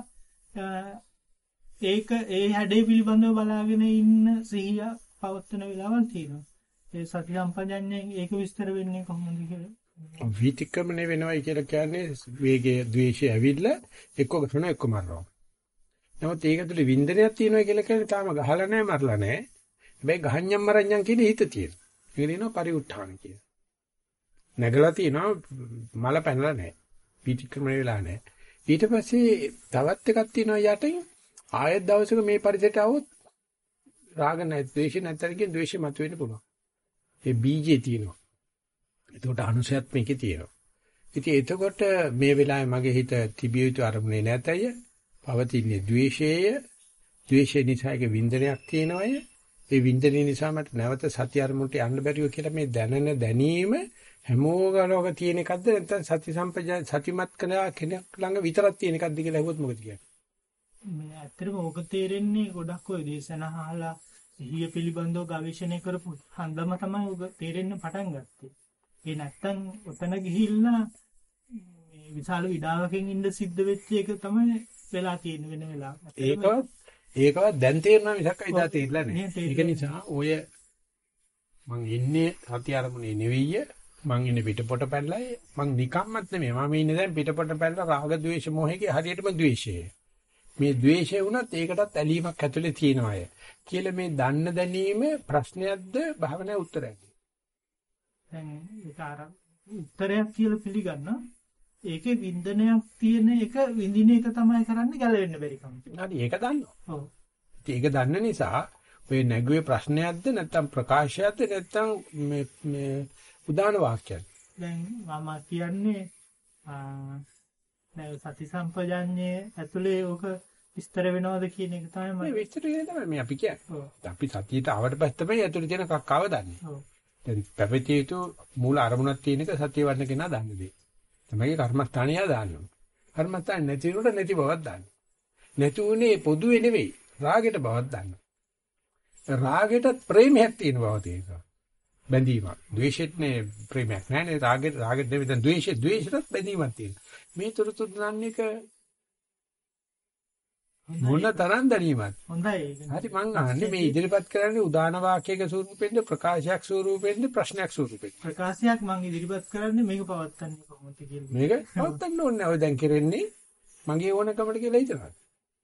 ඒක ඒ හැඩේ පිළිබඳව බලාගෙන ඉන්න සිහිය පවත්වන වෙලාවල් තියෙනවා. ඒ සති සම්පජඤ්ඤයෙන් ඒක විස්තර වෙන්නේ කොහොමද කියලා. විතික්‍රමණය වෙනවයි කියලා කියන්නේ වේගය, ද්වේෂය ඇවිල්ලා එක්ක ගහන එක්ක මරනවා. නමුත් ඒක ඇතුලේ වින්දනයක් තියෙනවා කියලා කියන්නේ තාම ගහලා නැහැ, මරලා නැහැ. හැබැයි ගහඤ්ඤම් මරඤ්ඤම් කියන හිත තියෙනවා. ඒක කියනවා පරිඋත්ථාන කියලා. නැගලා තියෙනවා මල පැනලා නැහැ. විතික්‍රමණය වෙලා නැහැ. ඊට පස්සේ තවත් එකක් තියෙනවා යටින් ආයෙත් දවසක මේ පරිසරයට આવොත් රාග නැහැ, ද්වේෂ නැත්තර කියන ද්වේෂය මතුවෙන්න පුළුවන්. ඒ බීජේ තියෙනවා. එතකොට අනුසයත් මේකේ තියෙනවා. ඉතින් එතකොට මේ වෙලාවේ මගේ හිත තිබිය යුතු අරමුණේ නැතය. පවතින්නේ ද්වේෂයය. ද්වේෂය නිසා එක වින්දනයක් තියෙනවය. ඒ වින්දනය නිසා මට නැවත සති අරමුණට යන්න බැරිව කියලා මේ දැනන දැනීම හැමෝගලවක තියෙන එකක්ද නැත්නම් සති සම්පජාන සතිමත් කළා කෙනෙක් ළඟ විතරක් තියෙන එකක්ද කියලා අහුවොත් මොකද කියන්නේ? මේ ඇත්තටම ඕක තේරෙන්නේ ගොඩක් ඔය දේශන අහලා සිහිය පිළිබඳව ගවේෂණය කරපු හන්දම තමයි ඔක තේරෙන්න පටන් ගත්තේ. ඒ නැත්තම් ඔතන ගිහිල්ලා මේ විශාල විඩාවකින් ඉඳ සිද්ධ වෙච්ච එක තමයි වෙලා තියෙන වෙන වෙලාව. ඒකවත් දැන් තේරෙනවා මිසක් අයිදා තේරිලා නැහැ. ඒක නිසා ඔය මං ඉන්නේ සති අරමුණේ නෙවෙයි මං ඉන්නේ පිටපොට පැනලා මං නිකම්මත් නෙමෙයි මම ඉන්නේ දැන් පිටපොට පැනලා රාග ද්වේෂ මොහේගේ හරියටම ද්වේෂය. මේ ද්වේෂය වුණත් ඒකටත් ඇලීමක් ඇතුලේ තියෙනවා අය. කියලා මේ දන්න දැනීම ප්‍රශ්නයක්ද භාවනාවේ උත්තරයක්ද? දැන් ඒක අර උත්තරයක් කියලා පිළිගන්න. ඒකේ වින්දනයක් තියෙන එක විඳින එක තමයි කරන්නේ ගැලවෙන්න බැරි කම. හරි ඒක දන්නවා. ඔව්. ඒක දන්න නිසා ඔය නැගුවේ ප්‍රශ්නයක්ද නැත්නම් ප්‍රකාශයක්ද නැත්නම් මේ උදාන වාක්‍යයක්ද? දැන් මම කියන්නේ දැන් සති සම්පජාඤ්ඤයේ ඇතුලේ ඕක විස්තර වෙනවද කියන එක තමයි මේ විස්තර තමයි මේ අපි කියන්නේ. ඔව්. අපි සතියට ආවට පස්සේ තමයි ඇතුලේ තියෙන කක්කව දන්නේ. ඔව්. දැන් පැවතිය යුතු මූල අරමුණක් තියෙන එක සතිය වඩන කෙනා දන්නේ දෙයි. තමයි කර්මස්ථානියා දාන්නවා. කර්මස්ථාන නැති වුණොත් නැති බවක් දාන්න. නැති උනේ පොදුවේ නෙවෙයි රාගෙට බවක් දාන්න. රාගෙට ප්‍රේමයක් තියෙන බව තියෙනවා. බැඳීමක්. ද්වේෂෙත් නේ ප්‍රේමයක් නෑනේ රාගෙට නෙවෙයි දැන් ද්වේෂෙත් බැඳීමක් තියෙනවා. මේ තුරුතුරු දන්නේ එක මොන තරම් දැනීමක්. හොඳයි. හරි මං අහන්නේ මේ ඉදිරිපත් කරන්නේ උදාන වාක්‍යයක ස්වරූපෙන්ද ප්‍රකාශයක් ස්වරූපෙන්ද ප්‍රශ්නයක් ස්වරූපෙන්ද? ප්‍රකාශයක් මම ඉදිරිපත් කරන්නේ මේක පවත්න්නේ කොහොමද කියලා. මේක පවත්න්න ඕනේ. ඔය දැන් කරන්නේ මගේ ඕනකමට කියලා හිතනවා.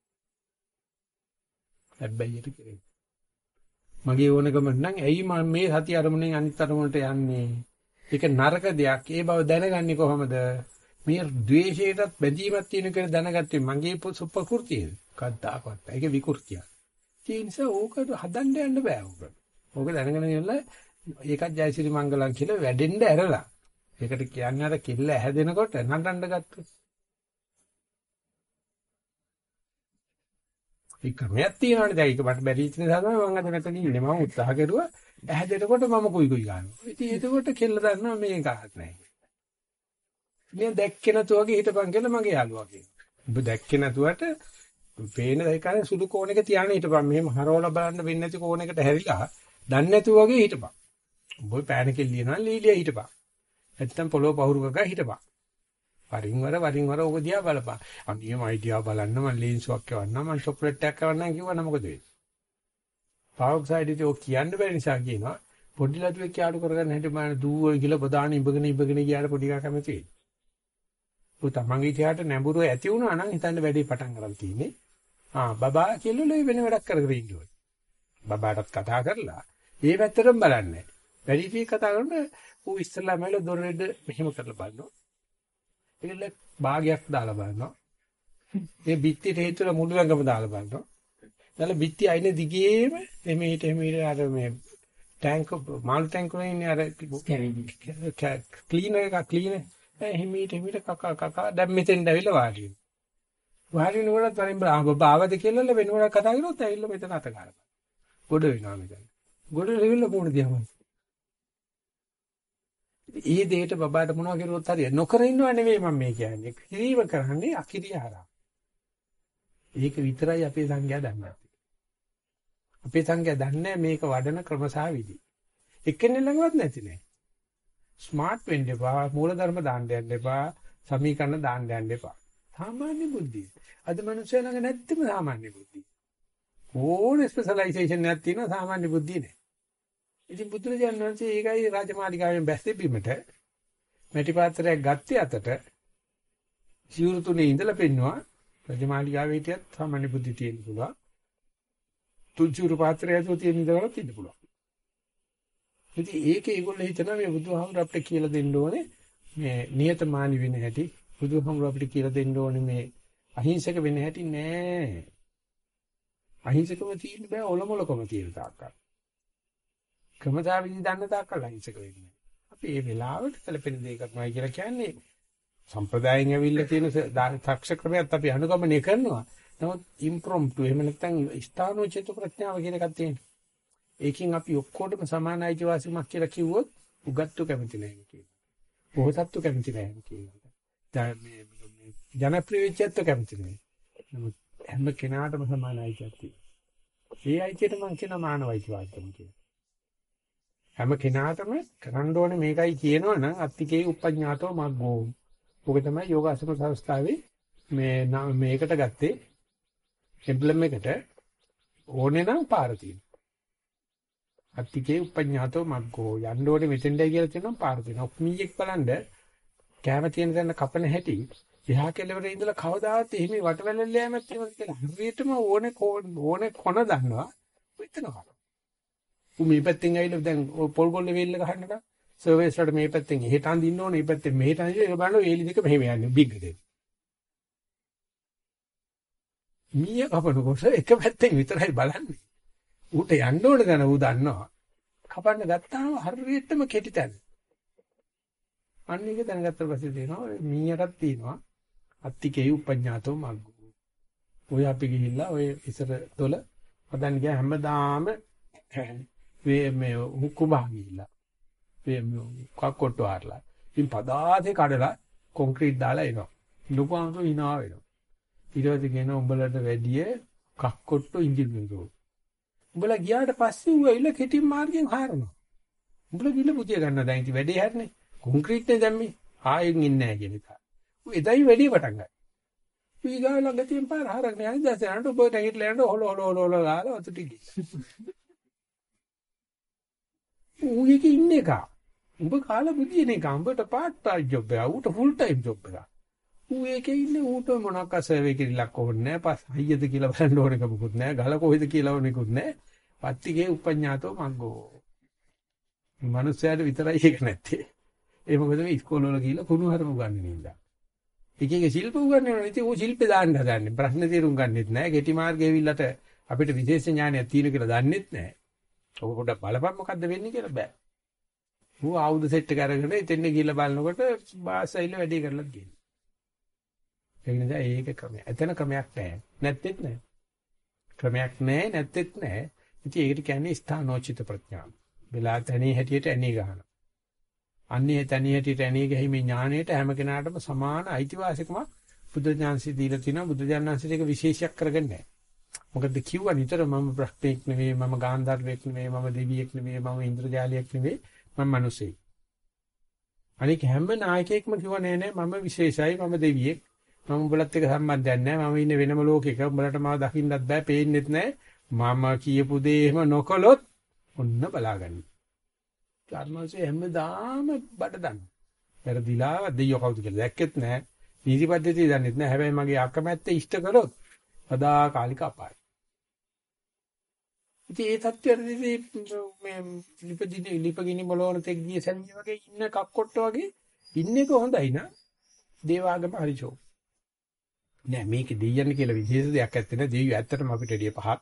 හැබැයිට කරේ. මගේ ඕනකම නම් ඇයි මම මේ සති අරමුණෙන් අනිත් අරමුණට යන්නේ? ඒක නරක දෙයක්. ඒ බව දැනගන්නේ කොහොමද? මේ ද්වේෂයටත් බැඳීමක් තියෙන කියලා දැනගත්තේ මගේ ප්‍රകൃතියද? කද්දාකවත්. ඒක විකෘතියක්. ඒ නිසා ඕක හදන්න යන්න බෑ ඕක. ඕක දැනගෙන ඉන්නලා ඒකත් ජයසිරි මංගලම් කියලා වැඩෙන්න ඇරලා. ඒකට කියන්නේ අර කිල්ල ඇහැදෙනකොට නටන්න ගත්තොත්. ඒ ක්‍රමයක් තියෙනවානේ දැන් ඒක මට බැරි ඉච්ච නිසා තමයි මම අද මෙතන ඉන්නේ. මම උත්සාහ කරුවා ඇහැදෙනකොට මම කුයි ගන්නවා. ඉතින් එතකොට කෙල්ල දන්නවා මේක ආත් නැහැ. මේ දැක්කේ නැතු වගේ හිටපන් කියලා මගේ යාළුවා කියනවා. ඔබ දැක්කේ නැතුවට පේන දෙයකනේ සුදු කෝණයක තියාගෙන හිටපන්. මෙහෙම හරවලා බලන්න වෙන්නේ නැති කෝණයකට හැරිලා දන්නේ නැතු වගේ හිටපන්. ඔබ පෑන කෙල්ලියනවා ලීලිය හිටපන්. නැත්තම් පොළොව පහුරු ගගා හිටපන්. වරින් වර ඕක දිහා බලපන්. අනියම අයිඩියා බලන්න මම ලේන්සුවක් කවන්නම් මම චොක්ලට් එකක් කවන්නම් කිව්වනම් මොකද වෙන්නේ? පාවොක්සයිඩ් ඉතින් ඔය කියන්න බැරි නිසා කියනවා පොඩි ලඩුවෙක් යාළු කරගන්න හැටි මම දුවෝයි කියලා බදාන ඉඹගෙන ගියාට පොඩි එකා කැමති වෙයි. ඔය තමන්ගේ තියාට නැඹුරුව ඇති වුණා නම් හිතන්න වැඩි පටන් ගන්න තියෙන්නේ. බබා කියලා වෙන වැඩක් කරගෙන ඉන්න ඕනේ. බබාටත් කතා කරලා ඒ පැත්තටම බලන්නේ. වැඩි ටී කතා කරන ඌ ඉස්සලා මයිල දොරෙඩ මෙහෙම කරලා බලනවා. ඒකල භාගයක් දාලා බලනවා. ඒ බිත්තිට හේතුල මුළු ළඟම දාලා බලනවා. ඊළඟ බිත්ති අයිනේ දිගේම එමෙහිට අර මේ ටැංක මාළු ටැංක වලින් ඉන්නේ අර ක්ලීනර් එක ක්ලීනර් එහිමීට කකා දැන් මෙතෙන් ඇවිල්ලා වාඩි වෙනවා. වාඩි වෙනකොට වරින් බබාවද කියලා වෙනකොට කතා කරොත් ඇවිල්ලා මෙතන අත ගන්නවා. ගොඩ වෙනවා මෙතන. ගොඩ ලෙවල් මොන දියාමයි. ඊ දෙයට බබාට මොනවා කරුවොත් හරිය නොකර ඉන්නව නෙවෙයි මම මේ කියන්නේ. කිරීම කරන්නේ අකිරියාරා. ඒක විතරයි අපේ සංඝයා දන්නේ. අපේ සංඝයා දන්නේ මේක වඩන ක්‍රමසාවිදි. එක්කෙනෙක් ළඟවත් නැති නේ. ස්මාර්ට් වෙන්න එපා, මූලධර්ම දාන්න යන්න එපා, සමීකරණ දාන්න යන්න එපා. සාමාන්‍ය බුද්ධිය. අද මිනිස්සු ළඟ නැත්නම් සාමාන්‍ය බුද්ධිය. ඕනේ ස්පෙෂලායිසේෂන් එකක් තියෙනවා සාමාන්‍ය බුද්ධිය නෑ. ඉතින් බුදුරජාණන් වහන්සේ ඒකයි රාජමාලිගාවෙන් බැස්සේ බිමට මැටි පාත්‍රයක් ගත්තේ අතට සිවුරු තුනේ ඉඳලා පෙන්නවා රාජමාලිගාවේ හිටියත් සාමාන්‍ය බුද්ධිය තියෙන්න පුළුවන්. තුන්චුරු පාත්‍රය ඇතුළේ තියෙන ඉඳලා තියෙන්න පුළුවන්. ඉතින් ඒකේ ඒගොල්ලෝ හිතනවා මේ බුදුහාමුදුර අපිට කියලා දෙන්න ඕනේ මේ නියතමානී වෙන හැටි. බුදුහාමුදුර අපිට කියලා දෙන්න ඕනේ මේ අහිංසක වෙන හැටි නෑ. අහිංසකම තියෙන්න බෑ ඔලොමලකම තියෙන තාක්කල්. ක්‍රමසාවිදි දන්න තාක්කල් අහිංසක වෙන්නේ. අපි මේ වෙලාවට කලපෙන දේ කරනවා කියලා කියන්නේ සම්ප්‍රදායෙන් ඇවිල්ලා තියෙන තාක්ෂ ක්‍රමයක් අපි අනුගමනය කරනවා. නමුත් ඉම්ප්‍රොම්ප්ටු එහෙම නැත්නම් ස්ථානෝචිත ප්‍රඥාව කියන එකක් තියෙනවා. ඒකෙන් අපි ඔක්කොටම සමාන අයිතිවාසිකමක් කියලා කිව්වොත් උගත්තු කැමති නැහැ කියනවා. පොහසත්තු කැමති නැහැ කියනවා. ජනප්‍රිය වෙච්චත් කැමති නැහැ. නමුත් හැම කෙනාටම සමාන අයිතියක් තියෙනවා. ඒ අයිතියට මම කියන මානව අයිතිවාසිකම කියලා. හැම කෙනාටම කරන්න ඕනේ මේකයි කියනවනම් අත්තිකේ උපඥාතෝ මග්ගෝ. ඔක තමයි යෝගාසන සංස්ථාවේ මේකට ගත්තේ එම්බ්ලම් එකට ඕනේ නම් පාර තියෙනවා. අත්තිකේ උපඥාතෝ මග්ගෝ යන්න ඕනේ මෙතෙන්දයි කියලා කියනවා පාර තියෙනවා. ඔක්මීයක් බලන්න කැම තියෙන තැන කපන හැටි එහා කෙළවරේ ඉඳලා කවදාවත් එහෙම වටවැලෙල්ල යෑමක් තියෙනවද කියලා හරියටම ඕනේ කොන දන්නවා. විතනවා. මේ පැත්තෙන් ඇවිල්ලා දැන් පොල් ගොල්ලේ වේල්ල ගහන්නද සර්විස් වලට මේ පැත්තෙන් එහෙට අඳින්න ඕනේ මේ පැත්තෙන් මෙහෙට අඳින්න ඒක බලන්න වේලි දෙක මෙහෙම යන්නේ බිග් දෙක. මීය කපනකොට එක පැත්තෙන් විතරයි බලන්නේ. ඌට යන්න ඕනේ දැන ඌ දන්නවා. කපන්න ගත්තාම හරියටම කෙටි තැන. අන්න ඒක දැනගත්ත පස්සේ තියෙනවා මීයටත් තියෙනවා අත්තිකේ උපඥාතෝ මග්ගෝ. ඔය අපි ගිහිල්ලා ඔය ඉසර තොල හදන්න ගියා හැමදාම මේ හුකුමා ගිහිල්ලා මේ කක්කොට්ට ආරලා ඉතින් පදාසේ කඩලා කොන්ක්‍රීට් දාලා එනවා. ලොකුවන්ට hina වෙනවා. ඊට පස්සේ කියන උඹලට වැඩිය කක්කොට්ට ඉංජිනේරු. උඹලා ගියාට පස්සේ ඌ ඇවිල්ලා කෙටින් මාර්ගෙන් හරනවා. උඹලා ගිහලා පුතිය ගන්නවා දැන් ඉතින් වැඩේ හැරනේ. කොන්ක්‍රීට් නේ දැම්මේ. ආයෙත් ඉන්නේ නැහැ කියන එක. ඌ එදයි වැඩේ පටන් ගත්තා. ඌ ගාලා ගතියෙන් පාර හරගෙන යන්නේ දැසනට ඔබ නැගිටලා යනකොට හොල ගාලා අතුටි ගිහින්. ඌ එකේ ඉන්නේ එක. උඹ කාලා බුදියන එක. උඹට පාර්ට් ටයිම් ජොබ් එක. ඌට ෆුල් ටයිම් ජොබ් එක. ඌ එකේ ඉන්නේ ඌට මොනක් අසර්වේ කිරිලක් ඕනේ නැහැ. පස් හයියද කියලා බලන්න ඕන එකකුත් නැහැ. ගල කොහෙද කියලා ඕනෙකුත් නැහැ. පත්තිගේ උපඥාතෝ මග්ගෝ. මනුස්සයාට විතරයි ඒක නැත්තේ. ඒ මොකද මේ ඉස්කෝලේ වල ගිහිල්ලා කුණු හරම උගන්වන්නේ නේද? එක එක ශිල්ප උගන්වනවා. ඉතින් ඌ ශිල්පේ දාන්න හදන්නේ. ප්‍රශ්න තේරුම් ගන්නෙත් නැහැ. කෙටි මාර්ගයේ ඇවිල්ලාට අපිට විශේෂ ඥානයක් තියෙන කියලා දන්නෙත් නැහැ. ඔක පොඩ්ඩක් බලපන් මොකද්ද වෙන්නේ කියලා බෑ. ඌ ආයුධ සෙට් එක අරගෙන ඉතින් ගිහිල්ලා බලනකොට බාසයිල වැඩි කරලා ගිහින්. ඒ නිසා ඒක ක්‍රමයක්. එතන ක්‍රමයක් නැහැ. නැත්තේත් නැහැ. ක්‍රමයක් නැහැ නැත්තේත් නැහැ. ඉතින් ඒකට කියන්නේ ස්ථානෝචිත ප්‍රඥාව. වෙලා තැනේ හැටියට ඇණේ ගහනවා. අන්නේ තැනේ හැටියට ඇණේ ගැහිමේ ඥාණයට හැම කෙනාටම සමාන අයිතිවාසිකමක් බුද්ධ ඥානසි දීලා තිනවා. බුද්ධ ඥානසිට ඒක විශේෂයක් කරගන්නේ නැහැ. මොකද කිව්වා නිතර මම බ්‍රහ්මෙක් නෙවෙයි මම ගාන්ධාරයෙක් නෙවෙයි මම දෙවියෙක් නෙවෙයි මම ඉන්ද්‍රජාලියෙක් නෙවෙයි මම මිනිසෙක්. අනික හැම නායකයෙක්ම කිව්වා නෑ නෑ මම විශේෂයි මම දෙවියෙක් මම උඹලත් එක්ක සම්බන්ධයක් නෑ මම ඉන්නේ වෙනම ලෝකයක උඹලට මාව දකින්නත් බෑ පේන්නෙත් නෑ මම කියපු දේ එහෙම නොකළොත් ඔන්න බලාගන්න. ධර්මයේ හැමදාම බඩ දන්න. පෙරදිලා දෙයියෝ කවුද කියලා දැක්කෙත් නෑ නීති පද්ධතිය දන්නෙත් නෑ හැබැයි මගේ අකමැත්ත ඉෂ්ට කරොත් සදාකාලික අපාය. ඉතින් ඒ තත්ත්වයේදී මේ ලිපගිනි මොළවන තෙක් ගිය සැමිය වගේ ඉන්න කක්කොට්ට වගේ ඉන්න එක හොඳයි නා. දේවාගම හරිචෝ. නෑ මේක දෙයියන් කියලා විශේෂ දෙයක් ඇත්තේ නෑ. දෙයියෝ ඇත්තටම අපිට එළිය පහත්.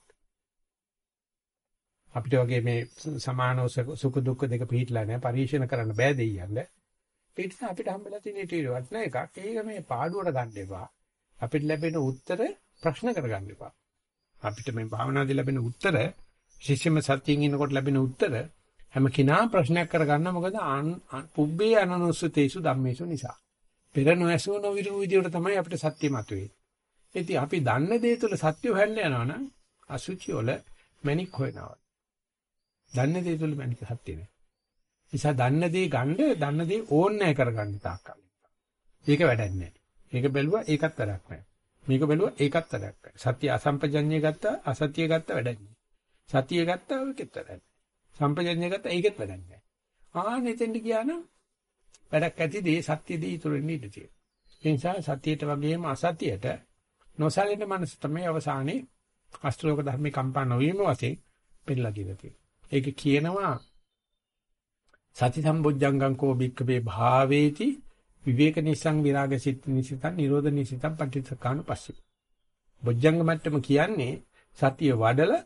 අපිට වගේ මේ සමානව සුඛ දුක්ඛ දෙක පිළිట్లా නෑ. පරිශන කරන්න බෑ දෙයියන්ද. ඒ නිසා අපිට හම්බෙලා තියෙන ඊට වටන එකක්. ඒක මේ පාඩුවට ගන්න එපා. අපිට ලැබෙන උත්තර ප්‍රශ්න කරගන්න එපා. අපිට මේ භාවනාදී ලැබෙන උත්තර ශිෂ්‍යම සත්‍යයෙන් ඉන්නකොට ලැබෙන උත්තර හැම කෙනා ප්‍රශ්නයක් කරගන්න මොකද පුබ්බේ අනනුස්සතේසු ධම්මේසු නිසා. පෙර නොඇසූ නොවිරු විදියට තමයි අපිට සත්‍ය මතුවේ. ඉතින් අපි දන්න දේ තුළ සත්‍ය හොයන්න යනවා නම් අසුචි වල මැණික් හොයනවා. දන්න දේ තුළ මැණික් සත්‍ය නෑ. නිසා දන්න දේ ගන්න දන්න දේ ඕන්නෑ කරගන්න තාක්කල්. ඒක වැඩක් නෑ. මේක බැලුවා ඒකත් වැඩක් නෑ. මේක බැලුවා ඒකත් වැඩක් නෑ. සත්‍ය අසම්පජඤ්ඤය ගත්තා අසත්‍ය ගත්තා වැඩක් නෑ. සතිය ගත්තා ඒකෙත් වැඩක් නෑ. සම්පජඤ්ඤය ගත්තා ඒකෙත් වැඩක් නෑ. එතෙන්ට ගියා නම් වැඩක් ඇති දේ සත්‍ය දේ ඉතුරු වෙන්න ඉඩ තියෙනවා. ඒ නිසා සතියට වගේම අසතියට නොසැලෙන මනස තමයි අවසානයේ අෂ්ටලෝක ධර්මේ කම්පා නොවීම වශයෙන් පෙළලා දීලා තියෙන්නේ. ඒක කියනවා සති සම්බොජ්ජංගං කෝ බික්කවේ භාවේති විවේක නිසං විරාග සිත් නිසිතං නිරෝධ නිසිතං පටිච්චසමුප්පාදං පස්සේ. බොජ්ජංග මට්ටම කියන්නේ සතිය වඩලා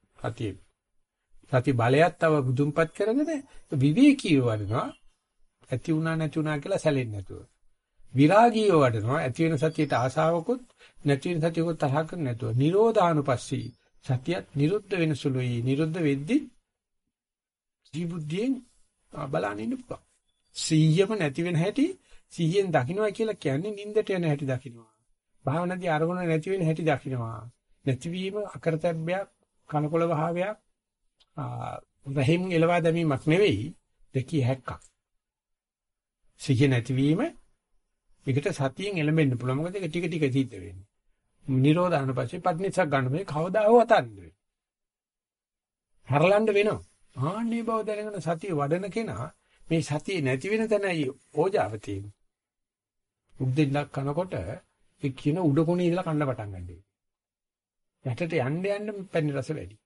සති බලයක් තව බුදුන්පත් කරගෙන විවේකීව වඩනවා. ඇති වුණා නැති වුණා කියලා සැලෙන්නේ නැතුව. විරාගීව වඩනවා. ඇති වෙන සතියට ආසාවකුත් නැති වෙන සතියකුත් තරහ කරන්නේ නැතුව. නිරෝධානුපස්සී සතියත් නිරුද්ධ වෙන සුළුයි. නිරුද්ධ වෙද්දි ජීබුද්ධියෙන් බලන්න ඉන්න පුළුවන්. සිහියම නැති වෙන හැටි සිහියෙන් දකින්නවා කියලා කියන්නේ නින්දට යන හැටි දකින්නවා. භාවනාදී අරමුණ නැති වෙන හැටි දකින්නවා. නැතිවීම අකරතැබ්බයක් කනකොළ භාවයක් රහින් එලවා දැමීමක් නෙවෙයි දෙකී හැක්කක්. සිහිය නැතිවීම ඒකට සතියෙන් එළඹෙන්න පුළුවන්. මොකද ඒක ටික ටික සිද්ධ වෙන්නේ. නිරෝධාන පස්සේ පටිනිසක් ගන්න මේ කවදා හෝ අතන්නේ. හරලන්න වෙනවා. ආන්නේ බව දැනගෙන සතිය වඩන කෙනා මේ සතිය නැති වෙන තැනයි ඕජාව තියෙන්නේ. උද්දෙන්නක් කනකොට ඒ කියන උඩ කොනේ ඉඳලා කන්න පටන් ගන්නවා. යටට යන්න යන්න පැණි රස වැඩි.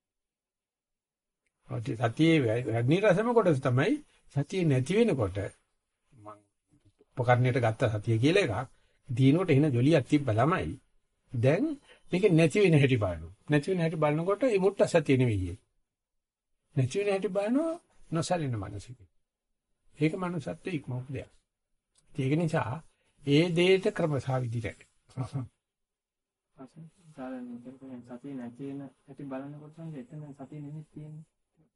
සතියේ වැඩි රසම කොටස තමයි සතිය නැති වෙනකොට මම උපකරණයට ගත්ත සතිය කියලා එකක් දිනකොට එන ජොලියක් තිබ්බ ළමයි. දැන් මේක නැති වෙන හැටි බලනවා. නැති වෙන හැටි බලනකොට ඒ මුට්ට සතිය නෙවෙයි. නැති වෙන හැටි බලනවා නොසලින මනසක. ඒක මනුස්සත්වයේ ඉක්මවපු දෙයක්. ඒක නිසා ඒ දෙයට ක්‍රමසා විදිහට. සතිය නැති වෙන හැටි බලනකොට නම් එතන සතිය නෙමෙයි තියෙන්නේ.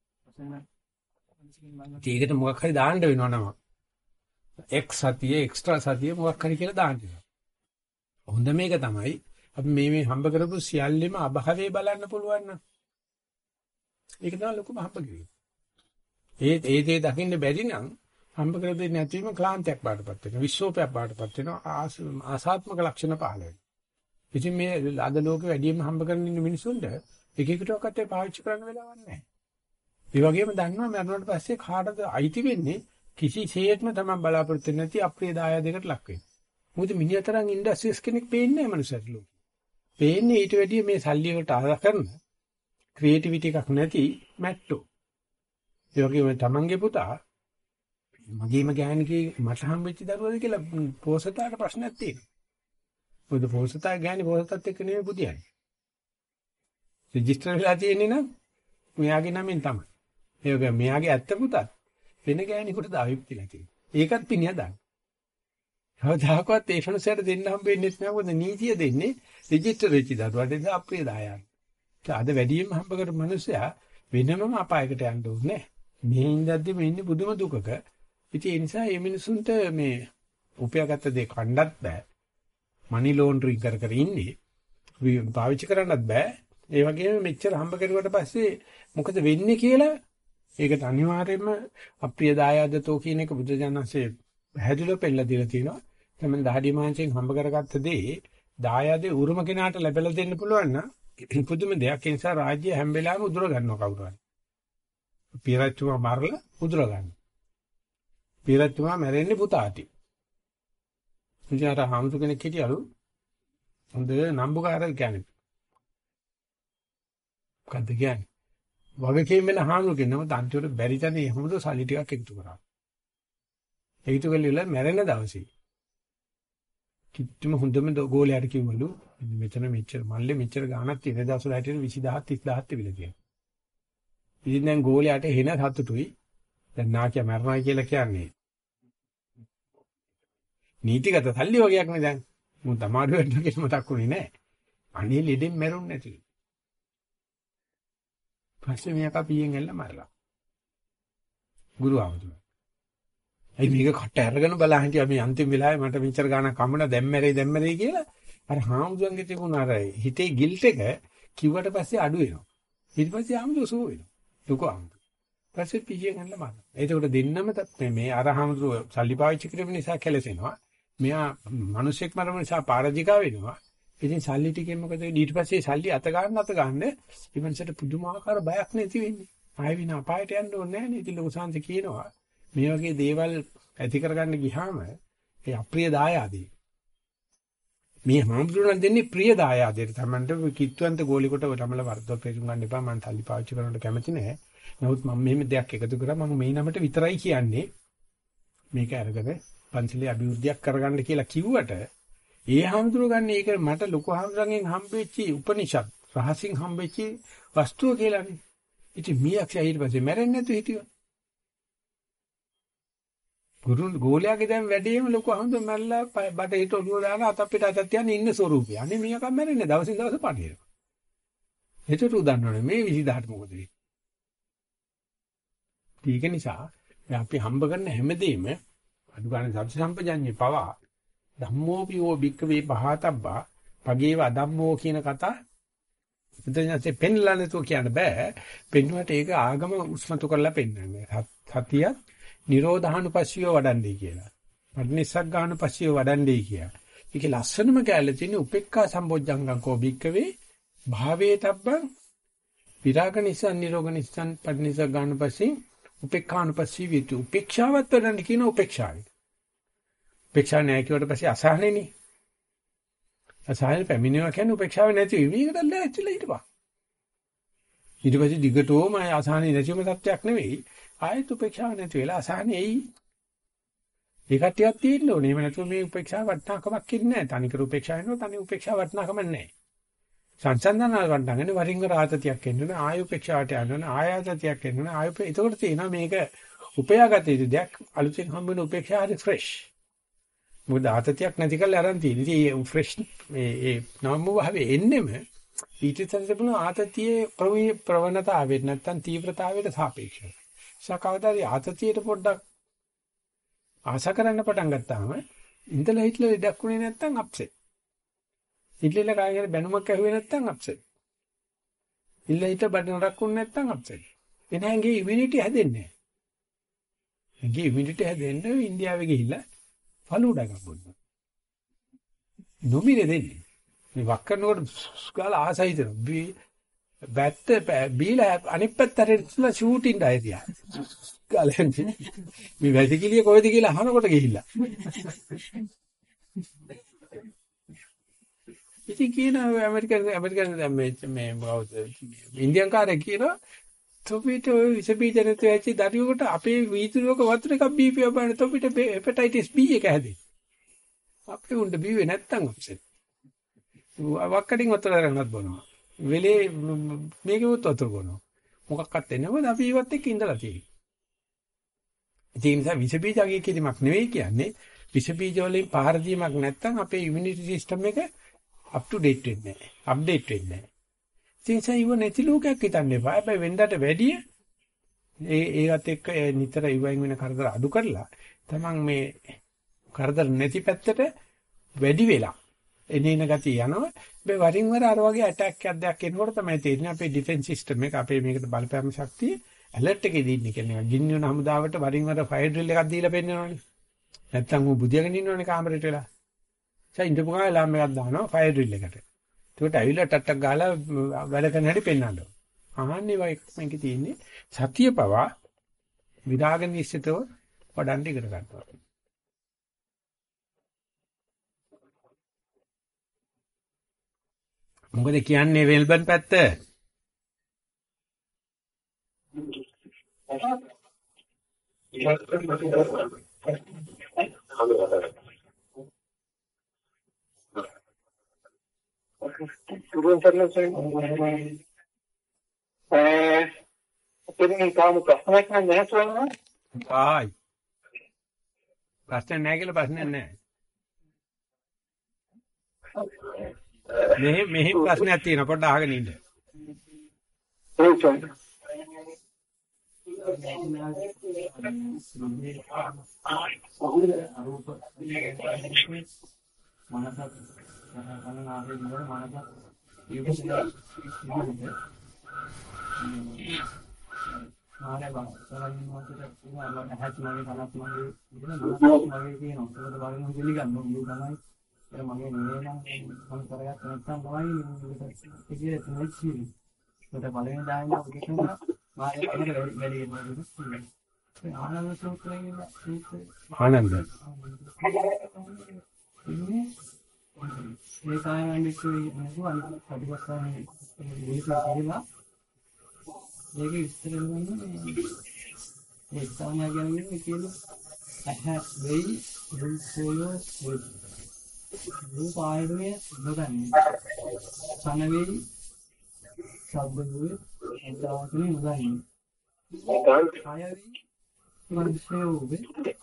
ඒකට මොකක් හරි දාන්න වෙනවා නම. එක් සතිය එක්ස්ට්‍රා සතිය මොකක් හරි කියලා දාන්න වෙනවා. හොඳ මේක තමයි අපි මේ හම්බ කරපු සියල්ලෙම අභාවයේ බලන්න පුළුවන් නම්. ඒක තමයි ලොකුම හම්බ කිරීම. ඒ දේ දකින්න බැරි නම් හම්බ කර දෙන්නේ නැතිවම ක්ලාන්තයක් බාටපත් වෙනවා. විශ්වෝපයක් බාටපත් වෙනවා. ආසාත්මක ලක්ෂණ පහළ වෙනවා. ඉතින් මේ අද ලෝකෙ වැඩිම හම්බ කරගෙන ඉන්න මිනිසුන්ට එක එකටවත් පාවිච්චි කරන්න වෙලාවක් නැහැ. ඒ වගේම දන්නවා මරණයට පස්සේ කාටද අයිති වෙන්නේ කිසිසේත්ම තමයි බලාපොරොත්තු නැති අප්‍රිය දායාදයකට ලක් වෙන්නේ. මොකද මිනිහතරන් ඉන්ඩස්ට්‍රීස් කෙනෙක් පේන්නේ නැහැ මනුස්සයෙක් ලෝකෙ. පේන්නේ ඊට වැඩිය මේ සල්ලි වලට ආදා කරන ක්‍රියේටිවිටි එකක් නැති මැට්ටෝ. ඒ වගේම තමන්ගේ පුතා මගේම ගෑණිකේ මට හම්බෙච්ච දරුවද කියලා පොසතාට ප්‍රශ්නයක් තියෙනවා. මොකද පොසතා ගෑණි පොසතත් එක්ක නෙමෙයි පුතියන්නේ. රෙජිස්ටර් වෙලා තියෙන්නේ නම් මෙයාගේ නමින් තමයි. ඒ වගේ මෙයාගේ ඇත්ත පුතත් වෙන ගෑණියෙකුට දාවිප්තිලා තියෙනවා. ඒකත් පිනිය දාන්න. කවදාකවත් ඒ ෆනසයට දෙන්න හම්බෙන්නේ නැහැ. මොකද නීතිය දෙන්නේ රෙජිස්ටර් වෙච්ච දරුවාට ඉතින් අප්‍රිය දායන්. අද වැඩියෙන් හම්බ කරපු මිනිස්සයා වෙනමම අපායකට යන්න ඕනේ. මේ ඉඳද්දි මේ ඉන්නේ පුදුම දුකක. ඉතින් ඒ නිසා මේ මිනිසුන්ට මේ උපයාගත්ත දේ කණ්ඩත් බෑ. මනි ලෝන්ඩරින් කර ඉන්නේ. පාවිච්චි කරන්නත් බෑ. ඒ වගේම මෙච්චර හම්බ කරුවට පස්සේ මොකද වෙන්නේ කියලා ඒකට අනිවාර්යයෙන්ම අප්‍රිය දායාදතෝ කියන එක බුදුජානන්සේ පැහැදිලිව පෙන්නලා දීලා තියෙනවා. තමයි දහඩිය මහන්සියෙන් හම්බ කරගත්ත දේ දායාදේ උරුම කෙනාට ලැබලා දෙන්න පුළුවන් නම් පුදුම දෙයක්. ඒ නිසා රාජ්‍ය හැම වෙලාවෙම උදුර ගන්නවා කවුරු හරි. පියරච්චුමා මරලා උදුර ගන්න. පියරච්චුමා මැරෙන්නේ පුතාටි. ඉතින් අර හාමුදුර කෙනෙක් හිටියලු හොඳ නම්බුකාරයෙක් කියන්නේ. මොකද්ද කියන්නේ? වගකීම් වෙන හාමුදුර කෙනම තන්තිවල බැරි තැන එහෙමද සල්ලි ටිකක් එකතු කරා. ඒකතු කළේ මැරෙන දවසේ. කිට්ටුම හොඳම ගෝලයට කිව්වලු මෙතන මෙච්චර මල්ලේ මෙච්චර ගාණක් තියෙන දවසට හැටියට 20000 30000 තිබිලා තියෙනවා. ඉතින් දැන් ගෝලයට එන සතුටුයි. දැන් නාකිය මරණයි කියලා කියන්නේ. නීතිගත සල්ලි වගේක් නේ දැන්. මොකද අමාරු වෙන්න කියලා මතක් වුණේ නැහැ. අනේ ලෙඩෙන් මැරුන්නේ නැති. පස්සේ මේක පියෙන් ඇල්ල මරලා. ගුරු ආමතුමා. අයි මේක කට අරගෙන බලා හිටියා මේ අන්තිම වෙලාවේ මට මෙච්චර ගාණක් කම්මන දැම්මැරේ කියලා අර හාමුදුරන්ගේ තිබුණ අර හිතේ ගිල්ට් එක කිව්වට පස්සේ අඩු වෙනවා. ඊට පස්සේ ආමුදු සෝ වෙනවා. ලොකු ආමුදු. පස්සේ පියෙන් ඇල්ල මරලා. ඒකට දෙන්නම මේ අර හාමුදුරුව සල්ලි පාවිච්චි කිරීම නිසා කැලසෙනවා. මෙයා මිනිස්සෙක් මරන නිසා පාරජිකා වෙනවා. ඉතින් සල්ලි ටිකෙන් මොකද ඊට පස්සේ සල්ලි අත ගන්න ඉවන්සට පුදුමාකාර බයක් නැති වෙන්නේ. ආයෙ වින අපායට යන්න ඕනේ නැහැ නේ. ඉතින් ලොකු සංසි කියනවා මේ වගේ දේවල් ඇති කරගන්න ගියාම ඒ අප්‍රිය දායාදී. මේ හාමුදුරුවෝ දෙන්නේ ප්‍රිය දායාදයට. Tamanට කිත්වන්ත ගෝලි කොට තමල වර්ධව පෙරුම් ගන්න එපා. මම සල්ලි පාවිච්චි කරනකොට කැමති නැහැ. නමුත් මම මෙහෙම දෙයක් එකතු කරා මම මේ නමට විතරයි කියන්නේ. මේක අරගෙන පන්සලේ අභිවෘද්ධියක් කරගන්න කියලා කිව්වට ඒ හාමුදුරුවෝ ගන්න ඒක මට ලොකු හාමුදුරන්ගෙන් හම්බෙච්ච උපනිෂද් රහසින් හම්බෙච්ච වස්තුව කියලානේ. ඉතින් මීයක්ෂය ඊට පස්සේ මැරෙන්නේ නැතු හිටියෝ. ගුරු ගෝලයාගේ දැන් වැඩේම ලොකු හාමුදුරුවෝ මැරලා බඩ හිට ඔළුව දාලා අත අපිට අතත් යන ඉන්න ස්වරූපය. අනේ මීයකම් මැරෙන්නේ දවසින් දවස පඩියනවා. හිතට උදන්නවනේ මේ 20000ට මොකද වෙන්නේ? ඒක නිසා අපි හම්බ කරන හැමදේම අඩු ගන්න සත්‍ය සම්පජඤ්ඤේ පවා ධම්මෝපියෝ භික්ඛවේ පහතබ්බා පගේව අධම්මෝ කියන කතා එතනසේ පෙන්ලා නැතුව කියන්න බෑ. පෙන්නුවට ඒක ආගම උස්මතු කරලා පෙන්නන්නේ. සතිය නිරෝධානුපස්සියෝ වඩන්නේ කියලා. පටිනිස්සග්ගානුපස්සියෝ වඩන්නේ කියලා. ඒකේ ලස්සනම කැලේ තියෙන උපේක්ඛා සම්බොජ්ජංගං කෝ භික්ඛවේ භාවේතබ්බං විරාග නිස්සන් නිරෝග නිස්සන් පටිනිස්සග්ගානුපස්සී උපේක්ඛානුපස්සී විතු. උපේක්ෂාවත් වඩන්න කියන උපේක්ෂාවයි. උපේක්ෂා නැහැ කියවට පස්සේ අසහනෙනේ. අසහනෙ පැමිණෙනවා කියන්නේ උපේක්ෂාව නැති වෙවිකට ලැහැත්තිලා හිටපන්. ඊට පස්සේ දිගටම අසහනෙ නැතිවම තත්ත්වයක් නෙවෙයි. ආයෙත් උපේක්ෂාව නැති වෙලා අසහනෙ එයි. ඒ කට්ටියක් තියෙන්න ඕනේ. එහෙම නැතුව මේ උපේක්ෂාව වටනකමක් ඉන්නේ නැහැ. තනිකර උපේක්ෂාව වෙනවා තනි උපේක්ෂාව වටනකම නැහැ. සංසන්දනාව වටනගෙන වරින් වර ආතතියක් එන්නේ ආය උපේක්ෂාවට යනවා ආයතතියක් එන්නේ ආය එතකොට තියෙනවා මේක උපයාගත යුතු දෙයක් අලුතෙන් හම්බ වෙන උපේක්ෂාව හරි ෆ්‍රෙෂ්. මොකද ආතතියක් නැති කරලා අරන් තියෙන. ඉතින් මේ ෆ්‍රෙෂ් මේ නවම භාවයේ එන්නෙම ඊටතර තිබුණ ආතතියේ ප්‍රවණතාවයට නැත්තම් තීව්‍රතාවයට සාපේක්ෂව. සකවදාරි ආතතියට පොඩ්ඩක් ආස කරන්න පටන් ගත්තාම ඉඳලා හිටලා ඉඩක් උනේ නැත්තම් අප්සෙට්. ඉල්ලෙල කායකට බැනුමක් ඇහුවේ නැත්තම් අප්සෙට්. ඉල්ල හිට බඩ නරක් වුනේ නැත්තම් අප්සෙට්. එනහංගේ ඉමුනිටි හැදෙන්නේ නැහැ. ඇඟේ ඉමුනිටි හැදෙන්න ඉන්දියාවේ ගිහිල්ලා ෆලුඩා ගබොන්න. නොමිනේ දෙන්නේ. මේ වක් කරනකොට ගාලා ආසයිද බැත්ත බීලා අනිත් පැත්තට ඉස්සලා ෂූටින් ඩයරියා. ගාලෙන් මේ වැසිකිළිය කොහෙද කියලා අහනකොට ගිහිල්ලා. ඉතින් කියන ඇමරිකන් දැන් මේ මොකද ඉන්දියන් කාරේ කියනවා තොපිට ඔය විස බීජ නැතුව ඇච්චි දරුවෙකුට අපේ වීදුරුවක වතුර එකක් බීපියා බලන්න තොපිට හෙපටයිටිස් B එක හැදෙන්නේ. අපේ උන්ට බීවේ නැත්තම් අප්සෙට්. වක්කඩින් වතුර අරගෙනත් බොනවා. වෙලේ මේකෙවත් වතුර බොනවා. මොකක්වත් එන්නේ නැවද අපි ඊවත් එක්ක ඉඳලා තියෙන්නේ. ඒ නිසා විස බීජ අගය කිරීමක් නෙවෙයි කියන්නේ විස බීජ වලින් පහර දීමක් නැත්තම් අපේ ඉමුනිටි සිස්ටම් එක up to date වෙන්නේ නැහැ. අප්ඩේට් වෙන්නේ නැහැ. ඒ ඉව නැති ලෝකයක් හිතන්න එපා. හැබැයි වෙනදාට වැඩිය ඒවත් එක්ක නිතර ඉවෙන් වෙන කරදර අඩු කරලා තමන් මේ කරදර නැති පැත්තට වැඩි වෙලා එනේන ගතිය යනවා. මේ වරින් වර අර වගේ ඇටැක් එකක් දෙයක් එනකොට තමයි තේරෙන්නේ අපේ ඩිෆෙන්ස් සිස්ටම් එක අපේ මේකට බලපෑම ශක්තිය ඇලර්ට් එකේ දින්නේ කියන්නේ. ගින්න වෙන හමුදාවට වරින් වර ෆයර් ඩ්‍රිල් එකක් දීලා පෙන්නනවනේ. නැත්තම් ඌ බුදියාගෙන ඉන්නවනේ කාමරේට වෙලා. ඉඳපු ගාලා ලාම් එකක් දානවා ෆයර් ඩ්‍රිල් එකට. ඒකට ඇවිල්ලා ටට්ටක් ගාලා වැඩ කරන හැටි පෙන්වන්න ඕන. අහන්නේ වයි මේකේ තියෙන්නේ සතිය පවා විරාග නිශ්චිතව වඩන්න ඉගෙන ගන්නවා. මොකද කියන්නේ වෙල්බන් පැත්ත? තුරුන් සර්නසෙන් අපිට කාම ප්‍රශ්නයක් නැහැ සෝනා. ආයි. ප්‍රශ්න නැහැ කියලා ප්‍රශ්නයක් නැහැ. මෙහි ප්‍රශ්නයක් තියෙනවා පොඩ්ඩක් අහගෙන ඉන්න. මගේ නෙවෙයි මම කරගත්ත නැත්නම් තමයි ඒක තමයි ඒකට බලෙන් දාන්න ඔබට මාගේ අර වැඩි වෙනවා. ආනන්ද සූත්‍රයේ ආනන්ද ඒ කායයන් විශ්වයේ අනිත් ප්‍රතිපස්සාවේ මේක ඒක විස්තර කරන්නේ ඒ ස්ථානය කියන්නේ කියන ඇහැ වෙයි රූපය රූප ආයතනය නොදන්නේ කන වෙයි ශබ්ද වෙයි එදාවතුනේ නොදන්නේ කාය වෙයි මනසේ උබේ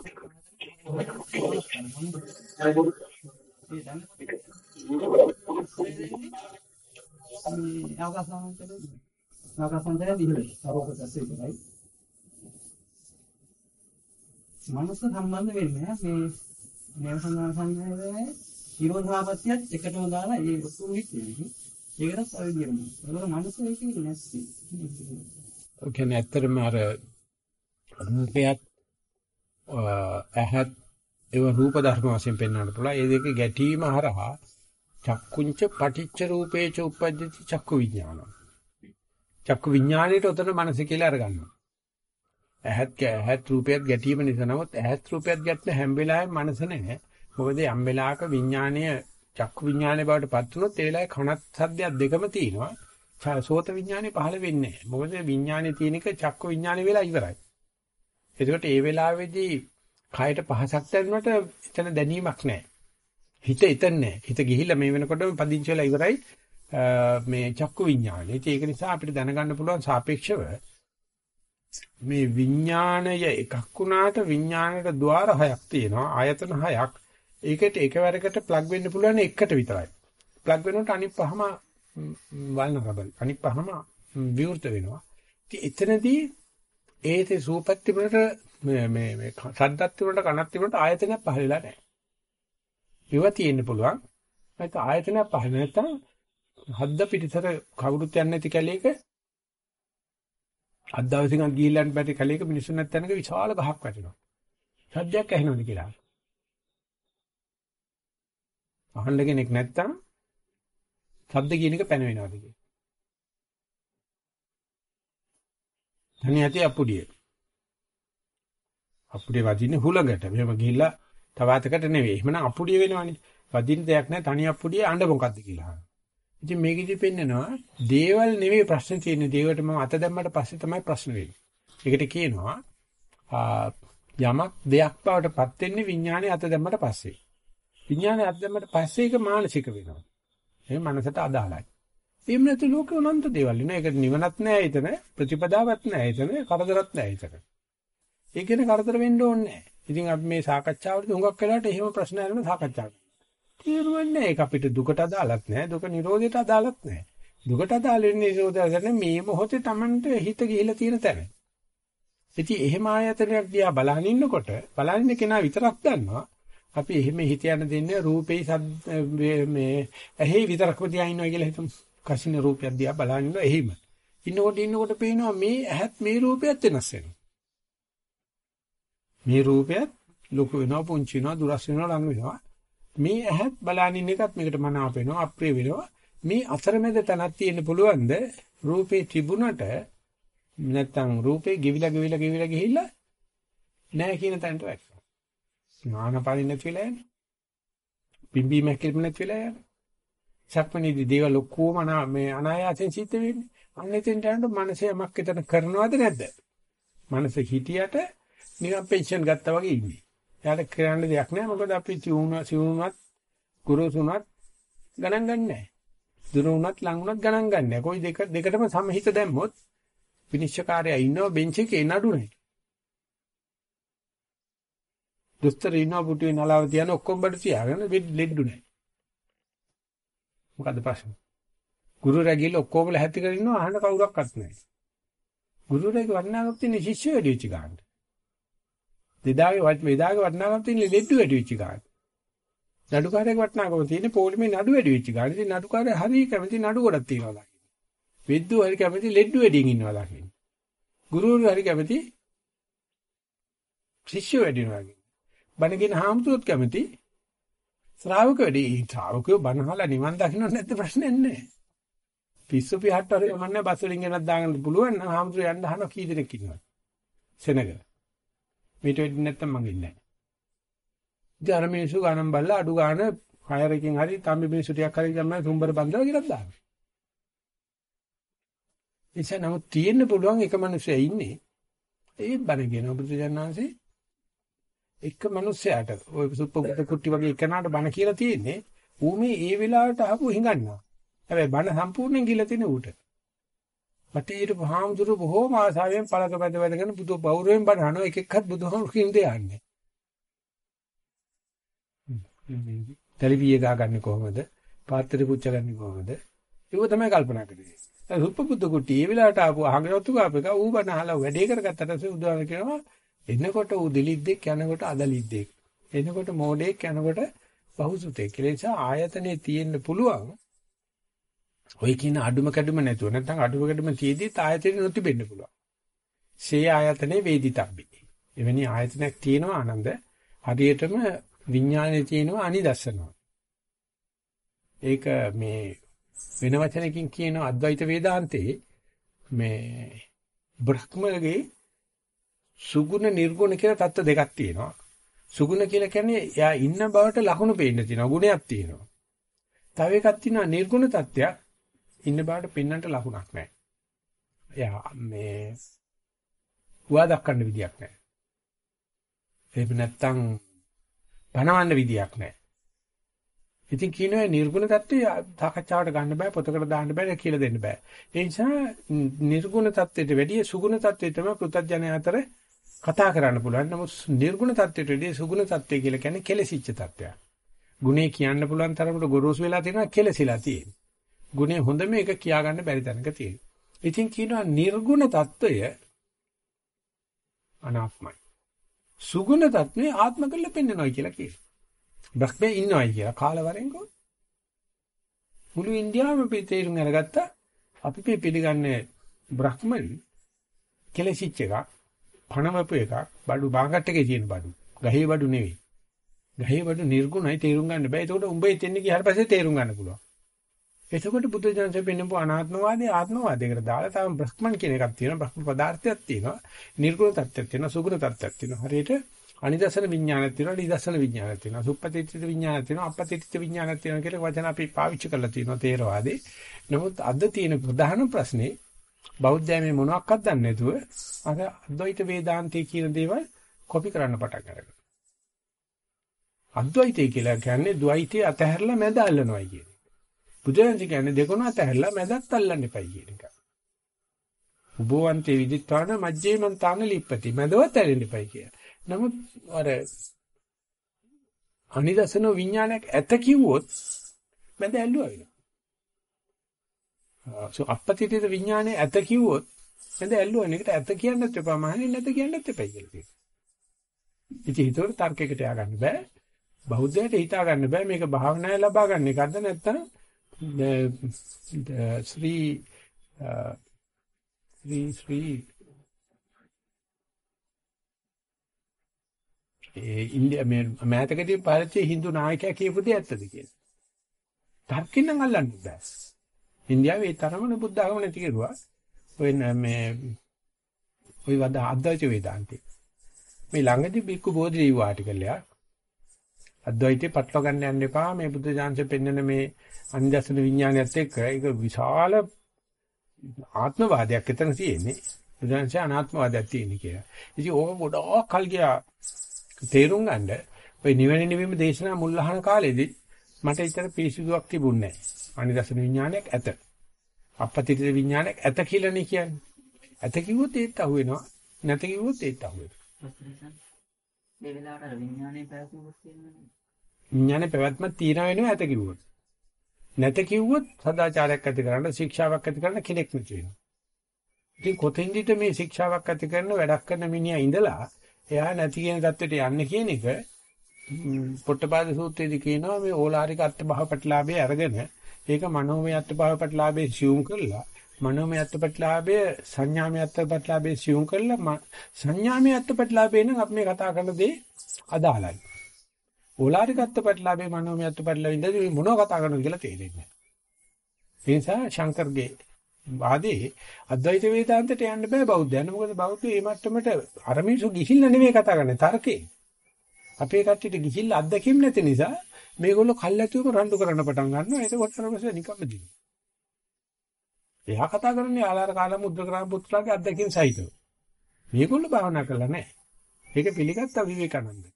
අවකාශාන්තරය දිහුනේ සරෝපතස්සේ ඉතයි මනස සම්බන්ධ වෙන්නේ මේ නේව සංඥාවේ ඊරෝධාපත්‍යත් එකටම දාලා ඒ වස්තු හිටින්නේ ඒකටත් අවිදියම ඒක මනස ඒකේ නැස්ති ඔය කියන්නේ ඇත්තටම අර රූපයත් ඇහත් ඒව රූප ධර්ම වශයෙන් පෙන්වන්න පුළුවන් ඒ දෙකේ ගැටීම හරහා චක්කුංච පටිච්ච රූපේච උප්පජ්ජති චක්කු විඥානං චක්කු විඥාණයට උතන මනස කියලා අරගන්නවා ඇහත් රූපයත් ගැටීම නිසා නමුත් ඇහත් රූපයත් ගැටෙන හැම වෙලාවෙම මනස නැහැ. මොකද යම් වෙලාවක විඥාණය චක්කු විඥානයේ බවට පත් වුණොත් ඒ වෙලාවේ කනත් සද්දයක් දෙකම තියෙනවා. සෝත විඥානේ පහළ වෙන්නේ නැහැ. මොකද විඥානේ තියෙන එක චක්කු විඥානේ වෙලා ඉවරයි. එතකොට ඒ වෙලාවේදී කයට පහසක් දැනුණට එතන දැනීමක් නැහැ. හිත එතන නැහැ. හිත ගිහිල්ලා මේ වෙනකොටම පදිංචි වෙලා ඉවරයි මේ චක්කු විඥානේ. ඒක නිසා අපිට දැනගන්න පුළුවන් සාපේක්ෂව මේ විඥාණය එකක් වුණාට විඥාණයට ద్వාර හයක් තියෙනවා ආයතන හයක් ඒකට එකවරකට ප්ලග් වෙන්න පුළුවන් එකට විතරයි ප්ලග් වෙනකොට අනිත් පහම වල්නරබල් අනිත් පහම විවෘත වෙනවා ඉතින් එතනදී ඒතේ සූපත්ති වලට මේ සද්දත්ති වලට කනත්ති වලට ආයතනයක් පහළලා නැහැ ඒවා තියෙන්න පුළුවන් ඒත් ආයතනයක් පහළ නැත්නම් හද්ද පිටිසර කවුරුත් යන්නේ නැති කැලේක අද දවසින් ගිහිල්ලා බැරි කලයක මිනිස්සුන් නැත්නම්ක විශාල ගහක් වැටෙනවා. සද්දයක් ඇහෙනවද කියලා. අහන්න කෙනෙක් නැත්තම් සද්ද කියන එක පැන වෙනවද කියලා. තනිය ඇති අපුඩිය. අපුඩිය වදින්නේ හුලඟට. මෙහෙම ගිහිල්ලා තවාතකට නෙවෙයි. එහෙමනම් අපුඩිය වෙනවනේ. වදින්න දෙයක් නැහැ තනිය අපුඩිය අඬ මොකද්ද කියලා අහනවා. ඉතින් මේකෙදි පෙන්නනවා දේවල් නෙවෙයි ප්‍රශ්න තියෙන්නේ දේවට මම අත දැම්මට පස්සේ තමයි ප්‍රශ්න වෙන්නේ. ඒකට කියනවා යමක් දෙයක් බවට පත් වෙන්නේ විඥානේ අත දැම්මට පස්සේ. විඥානේ අත දැම්මට පස්සේ ඒක මානසික වෙනවා. ඒ මනසට අදාළයි. එහෙම නැතු ලෝකේ උනන්ත දේවල් වෙනවා. ඒකට නිවනක් නැහැ එතන, ප්‍රතිපදාවක් නැහැ එතන, කරදරයක් නැහැ එතන. ඒක ගැන කරදර වෙන්න ඕනේ නැහැ. ඉතින් අපි මේ සාකච්ඡාවලදී හුඟක් වෙලාවට එහෙම ප්‍රශ්න අරගෙන සාකච්ඡා කරනවා. තේරුන්නේ ඒක අපිට දුකට අදාළත් නැහැ දුක නිරෝධයට අදාළත් නැහැ දුකට අදාළ වෙන්නේ නිරෝධයට මේ මොහොතේ Tamanට හිත ගිහිලා තියෙන තැන. ඉතින් එහෙම ආයතනයක් දිහා බලන ඉන්නකොට බලන කෙනා විතරක් දන්නවා අපි එහෙම හිත යන දෙන්නේ රූපේ මේ ඇහි විතරක්ම තියා ඉන්නවා කියලා හිතමු. කසින රූපයක් දිහා බලන ඉන්නවා එහිම. ඉන්නකොට පේනවා මේ ඇහත් මේ රූපයත් වෙනස් වෙනවා. මේ රූපයත් ලොකු වෙනවා පුංචි වෙනවා දුරස් වෙනවා ලඟ වෙනවා. මේ ඇහත් බලනින් එකත් මේකට මනාප වෙනවා අප්‍රිය වෙනවා මේ අතරමැද තැනක් තියෙන්න පුළුවන්ද රූපේ තිබුණට නැත්තම් රූපේ ගෙවිලා ගිහිල්ලා නැහැ කියන තැනට වැටෙනවා ඥානපාලින් නැති වෙලා යන්නේ පිම්බීමක් කිරීම නැති වෙලා යන්නේ සක්මණේදී දේවල් ඔක්කොම මේ අනායාසයෙන් සිද්ධ වෙන්නේ අන්න එතෙන්ට යනකොට මනසේ යමක් එතන කරනවද නැද්ද මනස හිටියට නිකන් පෙන්ෂන් ගත්තා වගේ ඉන්නේ එයාට කරන්න දෙයක් නැහැ මොකද අපි සිවුණුවත් කුරුසුණත් ගණන් ගන්නෑ. දුරුණත් ලඟුණත් ගණන් ගන්නෑ. කොයි දෙකටම සමහිත දැම්මොත් විනිශ්චයකාරයා ඉන්නව බෙන්ච් එකේ නඩු නැහැ. දොස්තර ඉන්නව පුටුවේ නලාව තියන ඔක්කොම බඩ තියාගෙන ලෙඩ්ඩු නැහැ. මොකද්ද ප්‍රශ්නේ? ගුරු රැගිල්ල ඔක්කොම ලැහැත්ති කරගෙන ඉන්නව අහන්න කවුරක්වත් නැහැ. ගුරුවරයෙක් වටිනාකමක් තියෙන ශිෂ්‍ය වැඩි වෙච්ච ගන්න. දෙදාගේ වටිනාකමක් තියෙන ලෙඩ්ඩු වැඩි වෙච්ච ගන්න. නඩුකාරයෙක් වටිනාකම තියෙන පොලිමේ නඩු වැඩි වෙච්ච ගන්න. ඉතින් නඩුකාරයා හරිය කැමති නඩු ගොඩක් තියනවා දකින්න. විද්දු හරිය කැමති ලෙඩ්ඩු වැඩියෙන් ඉන්නවා දකින්න. ගුරුවරු හරිය කැමති ශිෂ්‍ය වැඩි වෙනවා දකින්න. බණකින් හාමුදුරුවෝත් කැමති ශ්‍රාවක වැඩි. ශ්‍රාවකයෝ බණහලා නිවන් දකින්න නැත්te ප්‍රශ්නයක් නැහැ. පිස්සු පිහට්ට හරි මන්නේ බස් වලින් ගෙනත් දාගන්න පුළුවන් නම් හාමුදුරුවෝ යන්න අහන කී දෙනෙක් ඉන්නවද? සෙනග. මේට වෙන්නේ නැත්තම් මං ඉන්නේ නැහැ. ඉතින් අර මිනිස්සු ගණන් බලලා අඩු ගන්න හයර් එකකින් හරි තම්බි මිනිස්සු ටිකක් හරි ගමන තුම්බර බන්දලා ගිරක් දානවා. එසේ නමුත් තියෙන්න පුළුවන් එක මිනිස්සෙක් ඉන්නේ. ඒ බණ කියන බුදුජානනාංශේ එක මිනිස්සයාට ඔය සුප්පුත කුට්ටි වගේ එකනට බණ කියලා තියෙන්නේ. ඌ මේ ඒ වෙලාවට අහපු හිඟන්නවා. හැබැයි බණ සම්පූර්ණයෙන් කියලා තියෙන ඌට. වටේට හාමුදුරු බොහෝම ආසාවෙන් පළක බැඳ වැඩගෙන බුදු බෞරයෙන් බණ අහනවා එක එකක් බුදුහාමුදුරු කියන දේ යන්නේ. ටෙලිවිය ගාගන්නේ කොහොමද? පාත්‍රෙ පුච්ච ගන්නේ කොහොමද? ඒක තමයි කල්පනා කරන්නේ. සුප්පුත කුට්ටි ඒ වෙලාවට ආපු අහගෙනතු ගාපේක ඌ බණ අහලා වැඩේ කරගත්තට පස්සේ උදාහරණ කියනවා එන්නකොට ඌ දිලිද්දෙක් යනකොට අදලිද්දෙක්. එනකොට මෝඩෙක් යනකොට බහුසුතෙක්. ඒ නිසා ආයතනේ තියෙන්න පුළුවන්. ඔය කියන අඩුම කැඩුම නැතුව නැත්නම් අඩුම කැඩුම තියේදී ආයතනෙ නොතිබෙන්න පුළුවන්. සේ ආයතනේ වේදිතබ්බි. එවැනි ආයතනයක් තියෙනවා ආනන්ද. හරියටම විඥානයේ තියෙනවා අනිදස්සනවා. ඒක මේ වෙන වචනකින් කියන අද්වෛත වේදාන්තේ මේ බ්‍රහ්මගේ සුගුණ නිර්ගුණ කියලා தত্ত্ব දෙකක් තියෙනවා. සුගුණ කියලා කියන්නේ එයා ඉන්න බවට ලකුණු පේන්න තියෙනවා. ගුණයක් තියෙනවා. තව එකක් තියෙනවා නිර්ගුණ தত্ত্বයක්. ඉන්න බාට පෙන්වන්නට ලකුණක් නැහැ. එයා මේ හුවා දක්වන්න විදියක් නැහැ. එහෙම නැත්තම් බනවන්න විදියක් නැහැ. ඉතින් කියනවා නිර්ගුණ தত্ত্বය සාකච්ඡාවට ගන්න බෑ, පොතකට දාන්න බෑ කියලා දෙන්න බෑ. ඒ නිසා නිර්ගුණ தত্ত্বයට වැඩිය සුගුණ தত্ত্বය තමයි පෘථග්ජනය අතර කතා කරන්න පුළුවන්. නමුත් නිර්ගුණ தত্ত্වයට වැඩිය සුගුණ தত্ত্වය කියලා කියන්නේ කෙලසිච්ච தত্ত্වයක්. ගුණේ කියන්න පුළුවන් තරමට ගොරෝසු වෙලා තියෙනවා කෙලසිලා තියෙනවා. ගුණේ හොඳ මේක කියා ගන්න බැරි තැනක තියෙනවා. ඉතින් කියනවා නිර්ගුණ தত্ত্বය අනාත්මයි. සුගුණ தত্ত্වය ආත්ම කරලා පෙන්වනවා කියලා කියනවා. බ්‍රහ්මයේ ඉන්නවයි කියලා කාලවරෙන්කෝ. මුළු ඉන්දියාවම තේරුම් අරගත්තා අපි මේ පිළිගන්නේ බ්‍රහ්මන් කෙලසිච්ච එක, පණවපු එක, බඩු බාගට් එකේ තියෙන බඩු. ගහේ බඩු නෙවෙයි. ගහේ බඩු නිර්ගුණයි තේරුම් ගන්න බෑ. ඒකට උඹේ තෙන්නේ ගියාට පස්සේ තේරුම් ගන්න පුළුවන්. එතකොට බුද්ධ ජනසෙ පෙන්නපු අනාත්මවාදී ආත්මවාදයකට දාලා තමයි බ්‍රහ්මන් කියන එකක් තියෙනවා. බ්‍රහ්ම පදාර්ථයක් තියෙනවා. නිර්ගුණ තත්ත්වයක් තියෙනවා. සුගුණ තත්ත්වයක් තියෙනවා. හරියට අනිදසන විඥානයක් තියෙනවා. නිදසන විඥානයක් තියෙනවා. සුප්පතිත්‍ත්‍ය විඥානයක් තියෙනවා. අපපතිත්‍ත්‍ය විඥානයක් තියෙනවා කියලා වචන අපි පාවිච්චි කරලා තියෙනවා තේරවාදී. නමුත් අද තියෙන ප්‍රධාන ප්‍රශ්නේ බෞද්ධයම මොනවක්වත් දන්නේ නැතුව අර අද්වෛත වේදාන්තය කියන දේවල් කොපි කරන්න පටන් ගන්නවා. අද්වෛතය කියලා කියන්නේ ද්වෛතය අතහැරලා මැද අල්ලනවායි කියන්නේ. බුදුරජාණන් කියන්නේ දෙකොණ අතහැරලා මැදත් අල්ලන්න එපයි කියන එක. උභවන්තේ විදිත්වාන මජ්ජේමන්තාන ලිප්පති මැදවත් ඇලෙන්න එපයි කිය. නමුත් අර අනිදසන විඥානයක් ඇත කිව්වොත් මැද ඇල්ලුවා වෙනවා. අපපතිත විඥානේ ඇත කිව්වොත් මැද ඇල්ලුවා. ඒකට ඇත කියන්නත් එපා මහන්නේ නැත කියන්නත් එපයි කියලා කියනවා. ඉතින් ඒතකොට තර්කයකට ය아가න්න බෑ. බෞද්ධයට හිතා ගන්න බෑ මේක භාවනාවේ ලබා ගන්න එකක්ද නැත්නම් ශ්‍රී ඉන්දියා මේ මෑතකදී ಭಾರತೀಯ හින්දු නායකයා කියපු දේ ඇත්තද කියලා. තර්කින් නම් අල්ලන්න බෑ. ඉන්දියාවේ ඒ තරමන බුද්ධ ආගම නැති කෙරුවා. ඔය මේ ඔය වද අද්වෛත වේදාන්තේ. මේ ළඟදී බික්කු බෝධි ලියුව ආටිකල් එකක්. අද්වෛතේ පටල ගන්න යන්න එපා. මේ බුද්ධ ඥානසේ පෙන්වන මේ අනිදසන විඥානයත් එක්ක ඒක විශාල ආත්මවාදයක් එතන තියෙන්නේ. බුදුන්සේ අනාත්මවාදයක් තියෙන්නේ කියලා. ඉතින් ඕක ගොඩක් කල් ගියා තේරුම් ගන්න. ඔය නිවෙන නිවීම දේශනා මුල් අහන කාලෙදී මට ඉතර පිළිසිදුවක් තිබුණේ නැහැ. අනිදසන විඥානයක් ඇත. අපපතිත විඥානයක් ඇත කියලානේ කියන්නේ. ඇත කිව්වොත් ඒත් අහුවෙනවා. නැත කිව්වොත් ඒත් අහුවෙනවා. මේ වෙලාවට අර විඥානයේ පැවැත්මක් තියෙනවනේ. විඥානයේ පැවැත්මක් තියන වෙනවා ඇත කිව්වොත්. නැත කිව්වොත් සදාචාරයක් ඇති කරන්න ශික්ෂාවක් ඇති කරන්න කෙනෙක් නැති වෙනවා. ඉතින් කොතෙන්දිට මේ ශික්ෂාවක් ඇති කරන වැඩක් කරන මිනිහා ඉඳලා එයා නැති කියන தත්වෙට යන්නේ කියන එක පොට්ටපාද සූත්‍රයේදී කියනවා මේ ඕලාරික අත්භව ප්‍රතිලාභය අරගෙන ඒක මනෝමය අත්භව ප්‍රතිලාභයේ සියුම් කරලා මනෝමය අත්පත්ලාභය සංඥාමය අත්පත්ලාභයේ සියුම් කරලා සංඥාමය අත්පත්ලාභේ නම් අපි මේ කතා කරන දේ අදාළයි. ඕලාරික අත්පත්ලාභේ මනෝමය අත්පත්ලාභේ ඉඳි මොනව කතා කරනවද කියලා තේරෙන්නේ නැහැ. ඒ නිසා ශංකර්ගේ වාදේ අද්වෛත වේදාන්තයට යන්න බෑ බෞද්ධයන්. මොකද බෞද්ධයෝ මේ මට්ටමට අරමිසු ගිහිල්ලා නෙමෙයි කතා කරන්නේ තර්කේ. අපේ කට්ටියට ගිහිල්ලා අත්දැකීම් නැති නිසා මේගොල්ලෝ කල්ැතුවම රණ්ඩු කරන්න පටන් ගන්නවා. ඒක කොටතරමස නිකම්ම දිනු. එයා කතා කරන්නේ ආලාර කාල මුද්‍රකරාම පුත්‍රාගේ අත්දැකීම් සහිතව. මේගොල්ලෝ භාවනා කරලා නැහැ. ඒක පිළිගත්ත විවේකානන්ද.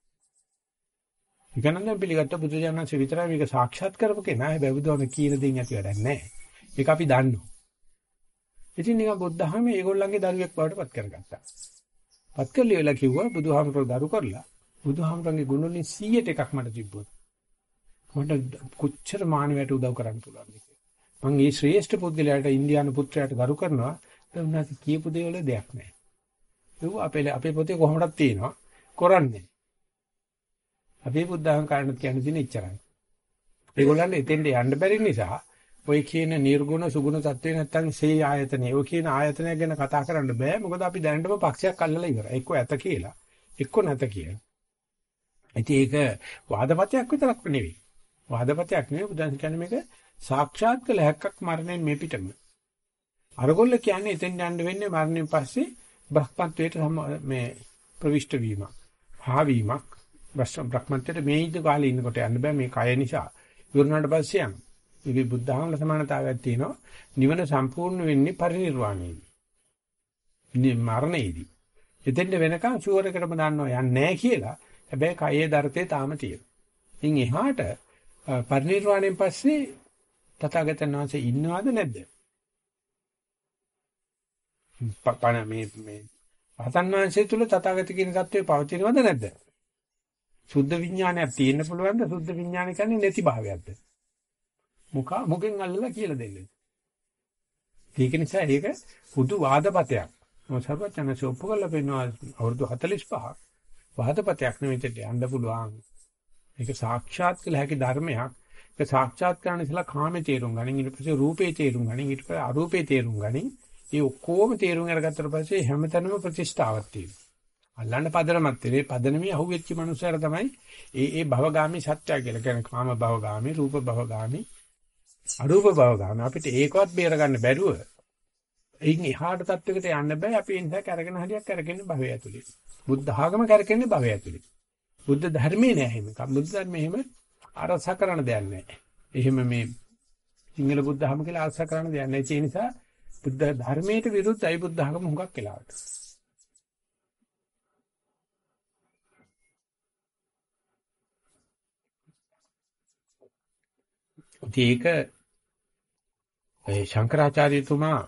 විවේකානන්ද පිළිගත්ත බුදුජානක විතරයි මේක සාක්ෂාත් කරපු කෙනා. හැබැයි බුදුහාම කියන දේන් ඇති වැඩක් නැහැ. ඒක අපි දන්නවා. ඉතින් නිකන් බුද්ධහම මේගොල්ලන්ගේ දරුවෙක් බවට පත් කරගත්තා. පත් කරලියලා කිව්වා බුදුහාමරෝ දරු කරලා බුදුහාමරගේ ගුණ වලින් 100ට එකක් මට තිබ්බොත් මට කොච්චර මානවයට උදව් කරන්න පුළුවන්ද කියලා. මම මේ ශ්‍රේෂ්ඨ පුද්ගලයාට ඉන්දියානු පුත්‍රයාට ගරු කරනවා. ඒ උනාට කියපු දේ වල දෙයක් නැහැ. ඒක අපේ පොතේ කොහොමදක් තියෙනවා කරන්නේ. අපේ බුද්ධහම කාරණත් කියන්නේ දින ඉච්චරයි. ඒගොල්ලන්ට එතෙන්ට යන්න බැරි නිසා ඔය කියන නිර්ගුණ සුගුණ තත්ත්වේ නැත්තම් සේ ආයතනේ ඔය කියන ආයතනය ගැන කතා කරන්න බෑ. මොකද අපි දැනටම පක්ෂයක් අල්ලලා ඉවරයි. එක්ක ඇත කියලා එක්ක නැත කියලා. ඉතින් ඒක වාදපතයක් විතරක් නෙවෙයි. වාදපතයක් නෙවෙයි බුදුන් කියන්නේ මේක සාක්ෂාත් කළ හැක්කක් මරණයෙන් මේ පිටම. අරගොල්ල කියන්නේ එතෙන් යන්න වෙන්නේ මරණයෙන් පස්සේ බ්‍රහ්මත්වයට මේ ප්‍රවිෂ්ඨ වීමක්. හාවීමක්. බ්‍රහ්මත්වයට මේ ඉද කාලේ ඉන්නකොට යන්න බෑ මේ කය නිසා. ඉවරනාට පස්සේ යන්න. ඒකේ බුද්ධහමල සමානතාවයක් තියෙනවා. නිවන සම්පූර්ණ වෙන්නේ පරිනිර්වාණයේදී. මරණයේදී. එතෙන්ට වෙනකන් ෂුවර් එකටම දන්නවා යන්නේ නැහැ කියලා. හැබැයි කයේ දර්ථේ තාම තියෙනවා. ඉතින් එහාට පරිනිර්වාණයෙන් පස්සේ තථාගතයන් වහන්සේ ඉන්නවද නැද්ද? මේ රහතන් වහන්සේ තුල තථාගත කියන தත්ත්වය පවතිනවද නැද්ද? සුද්ධ විඥානයක් තියෙන්න පුළුවන්ද? සුද්ධ විඥානය කියන්නේ නැති භාවයක්ද? මොකෙන් අල්ලලා කියලා දෙන්නේ. ඒක නිසා ඒක පුදු වාදපතයක්. මොසර්වචනස ඔප්පු කරලා පෙන්නවා අවුරුදු 45ක් වාදපතයක් නෙවෙයි යන්න පුළුවන්. ඒක සාක්ෂාත් කළ හැකි ධර්මයක්. ඒක සාක්ෂාත් කරන්න ඉස්සලා කාමේ තේරුම් ගනින් ඊට පස්සේ රූපේ තේරුම් ගනින් ඊට පස්සේ අරූපේ තේරුම් ගනින්. මේ ඔක්කොම තේරුම් අරගත්තට පස්සේ හැමතැනම ප්‍රතිෂ්ඨාවක් තියෙනවා. අල්ලන්න පදනමක් තියෙන්නේ. පදනමේ අහුවෙච්ච මනුස්සයර තමයි ඒ භවගාමි සත්‍ය කියලා කියන්නේ. කාම භවගාමි, රූප භවගාමි, අරූප භවගාමි. අපිට ඒකවත් බේර ගන්න බැරුව එයින් එහාට තත්වයකට යන්න බෑ. අපි ඒ නිසා කරගෙන හරියක් කරගෙන භවය ඇතුලේ. බුද්ධ ආගම කරකෙන්නේ භවය ඇතුලේ. බුද්ධ ධර්මයේ නෑ එහෙම. බුද්ධ ධර්මයේ එහෙම අරස කරන දෙයක් නෑ. එහෙම මේ සිංහල බුද්ධ ආගම කියලා අරස කරන දෙයක් නෑ. ඒ නිසා බුද්ධ ධර්මයට විරුද්ධයි බුද්ධ ආගම හුඟක් වෙලාවට. ඒක ශංකරාචාර්යතුමා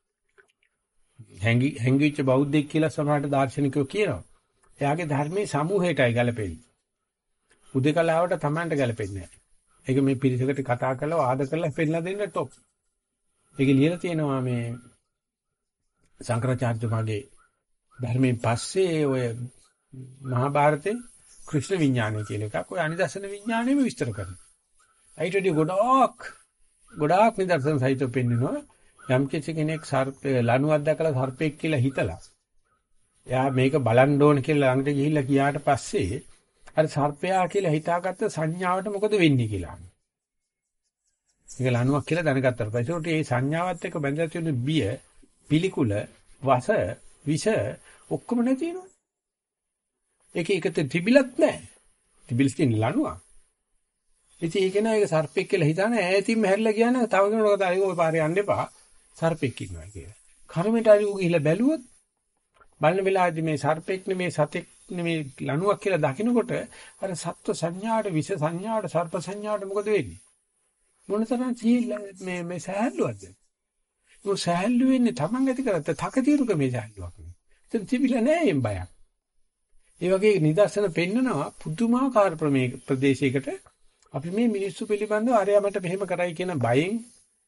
හැංගිච්ච බෞද්ධයෙක් කියලා සමහරට දාර්ශනිකයෝ කියනවා. එයාගේ ධර්මයේ සමූහයටයි ගැලපෙන්නේ. උදේකලාවට Tamanට ගැලපෙන්නේ නැහැ. ඒක මේ පිරිසකට කතා කරලා ආද කරලා පෙන්නලා දෙන්න টොප්. ඒක ලියලා තියෙනවා මේ ශංකරාචාර්යතුමාගේ ධර්මයෙන් පස්සේ ඔය මහා භාරතේ කෘෂ්ණ විඥානය කියලා එකක්. ඔය අනිදර්ශන විඥානයම විස්තර කරනවා. අයිටදී ගොඩාක් නිදර්ශන සහිතව පෙන්නනවා. යම් කෙනෙක් ලණුවක් දැකලා සර්පෙක් කියලා හිතලා එයා මේක බලන්න ඕන කියලා ළඟට ගිහිල්ලා කියාට පස්සේ අර සර්පයා කියලා හිතාගත්ත සංඥාවට මොකද වෙන්නේ කියලා. මේක ලණුවක් කියලා දැනගත්තා පස්සේ උට මේ සංඥාවත් එක්ක බැඳලා තියෙන බිය, පිළිකුල, වස, විෂ ඔක්කොම නැති වෙනවා. ඒකෙකට තිබිලත් නැහැ. තිබිලස් තියෙන ලණුවක්. ඉතින් ඒක නෑ ඒක සර්පෙක් කියලා හිතාන ඈතින්ම හැරිලා කියන තව කෙනෙකුට කතා ඒක ඔය පාරේ යන්න එපා සර්පෙක් ඉන්නවා කියලා. කර්මයට හරි උ ගිහිල්ලා බැලුවොත් බලන වෙලාවේදී මේ සර්පෙක් නෙමේ සතෙක් නෙමේ ලණුවක් කියලා දකිනකොට අර සත්ව සංඥාට විෂ සංඥාට සර්ප සංඥාට මොකද වෙන්නේ? මොනතරම් මේ සහැල්ලුවක්ද? ඒ සහැල්ලු වෙන්නේ Taman ඇති කරත්ත තකතිරුක මේ සහැල්ලුවක් නේ. එතන තිබිලා නෑ එම් බයක්. ඒ වගේ නිදර්ශන පෙන්නනවා පුදුමාකාර ප්‍රදේශයකට අපි මේ මිනිස්සු පිළිබඳව අරයා මට මෙහෙම කරයි කියන බයෙන්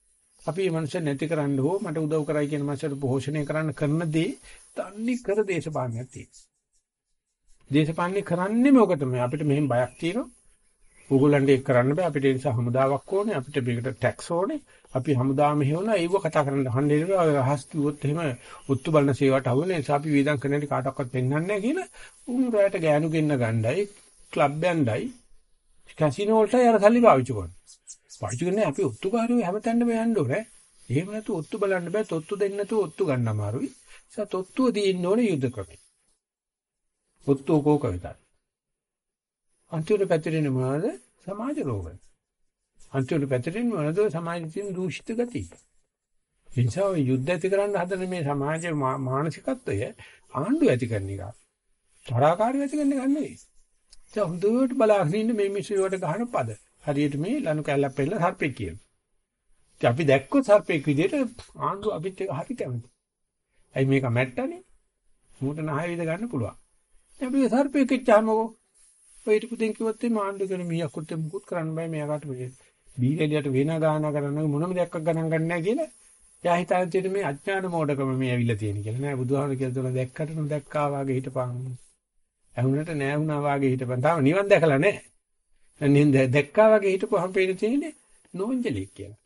අපි මේ මනුස්සය නැති කරන්න හෝ මට උදව් කරයි කියන මනුස්සයට පෝෂණය කරන්න කරන දේ තන්නේ කර දේශපාලනයක් තියෙනවා. දේශපාලනේ කරන්නේ මොකටද? අපිට මෙහෙම බයක් තියෙනවා. ඕගොල්ලන්ට ඒක කරන්න බෑ. අපිට ඒ නිසා හමුදාවක් ඕනේ. අපිට මේකට ටැක්ස් ඕනේ. අපි හමුදාම හේවනවා. ඒව කතා කරන්න හන්නේ රහස් කිව්වොත් එහෙම උත්තු බලන සේවයට අහු වෙන නිසා අපි වේදම් කරන හැටි කාටවත් පෙන්වන්නේ නැහැ කියලා උන් රැයට ගෑනු ගෙන්න ගණ්ඩායි ක්ලබ් යන්නයි කැසිනෝ වලට යන සල්ලි පාවිච්චි කරනවා. පාවිච්චි කරන්නේ අපි ඔත්තුකාරයෝ හැමතැනම යන්න ඕනේ. එහෙම නැතු ඔත්තු බලන්න බෑ. තොත්තු දෙන්න නැතුව ඔත්තු ගන්න අමාරුයි. ඒ නිසා තොත්තුව දින්න ඕනේ යුද්ධ ක්‍රමේ. ඔත්තු කෝක විතර. අන්තිමට පැතිරෙන්නේ මොනවද? සමාජ රෝග. අන්තිමට පැතිරෙන්නේ මොනවද? සමාජයේ තියෙන දූෂිත ගති. ඒ නිසා යුද්ධ ඇති කරන්න හදන මේ සමාජයේ මානසිකත්වය ආණ්ඩුව ඇති කරන එක. තරහකාරී ඇති කරන එක නෙවෙයි. ඒ හොඳට බලාගෙන ඉන්න මේ මිනිස්සු වලට ගහන පද. හරියට මේ ලනු කැල්ලක් පෙරලා සර්පෙක් කියන. ඉතින් අපි දැක්කොත් සර්පෙක් විදිහට ආණ්ඩුව අපිත් එක හරි කැමති. ඇයි මේක මැට්ටනේ? මූට නහය විද ගන්න පුළුවන්. අපි සර්පෙක් එච්චාමකෝ. ඔය ඊට පුතෙන් කිව්වොත් මේ ආණ්ඩුව කරන මියකුත් මුකුත් කරන්න බෑ මෙයාට මේ බීරෙලියට වෙන ගාන කරන්න මොනම දෙයක් ගණන් ගන්න නැහැ කියලා. එයා හිතාගෙන මේ අඥාන මෝඩකම මේ ඇවිල්ලා තියෙන කියලා. නෑ බුදුහාමර කියලා දුන දැක්කට නොදැක්කා වාගේ හිටපන්. ඇහුනට නෑ වුණා වාගේ හිටපන්. තාම නිවන් දැකලා නෑ. අනිත් දැක්කා වාගේ හිටපුවහම පේන තියෙන්නේ නෝන්ජලෙක් කියලා.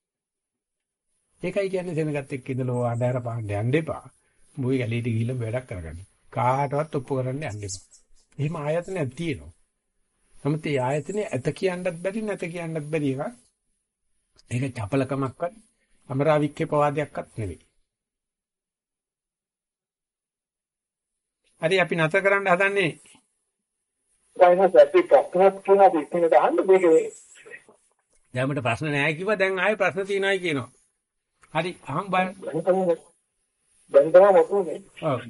ඒකයි කියන්නේ සෙනගත් එක්ක ඉඳලා ආඩාර පාණ්ඩ යන්න එපා. මොයි ගැලීට ගිහිල්ලා වැඩක් කරගන්න. කාටවත් ඔප්පු කරන්න යන්න එපා. එහෙම ආයතනයක් තියෙනවා. නමුත් ඒ ආයතනේ ඇත කියන්නත් බැරි නැත කියන්නත් බැරි එකක්. ඒක චපලකමක්වත් අමරාවික්කේ පවාදයක්වත් නෙවෙයි. හරි අපි නැතර කරන්න හදන්නේ. දැන් අපි ප්‍රශ්නක් කියන දෙකකට අහන්න මේකේ. දැන් මට ප්‍රශ්න නැහැ කිව්වා දැන් ආයෙ ප්‍රශ්න තියෙනවායි කියනවා. හරි අහන් බලන්න. දැන් තමයි මොකෝනේ. ඔව්.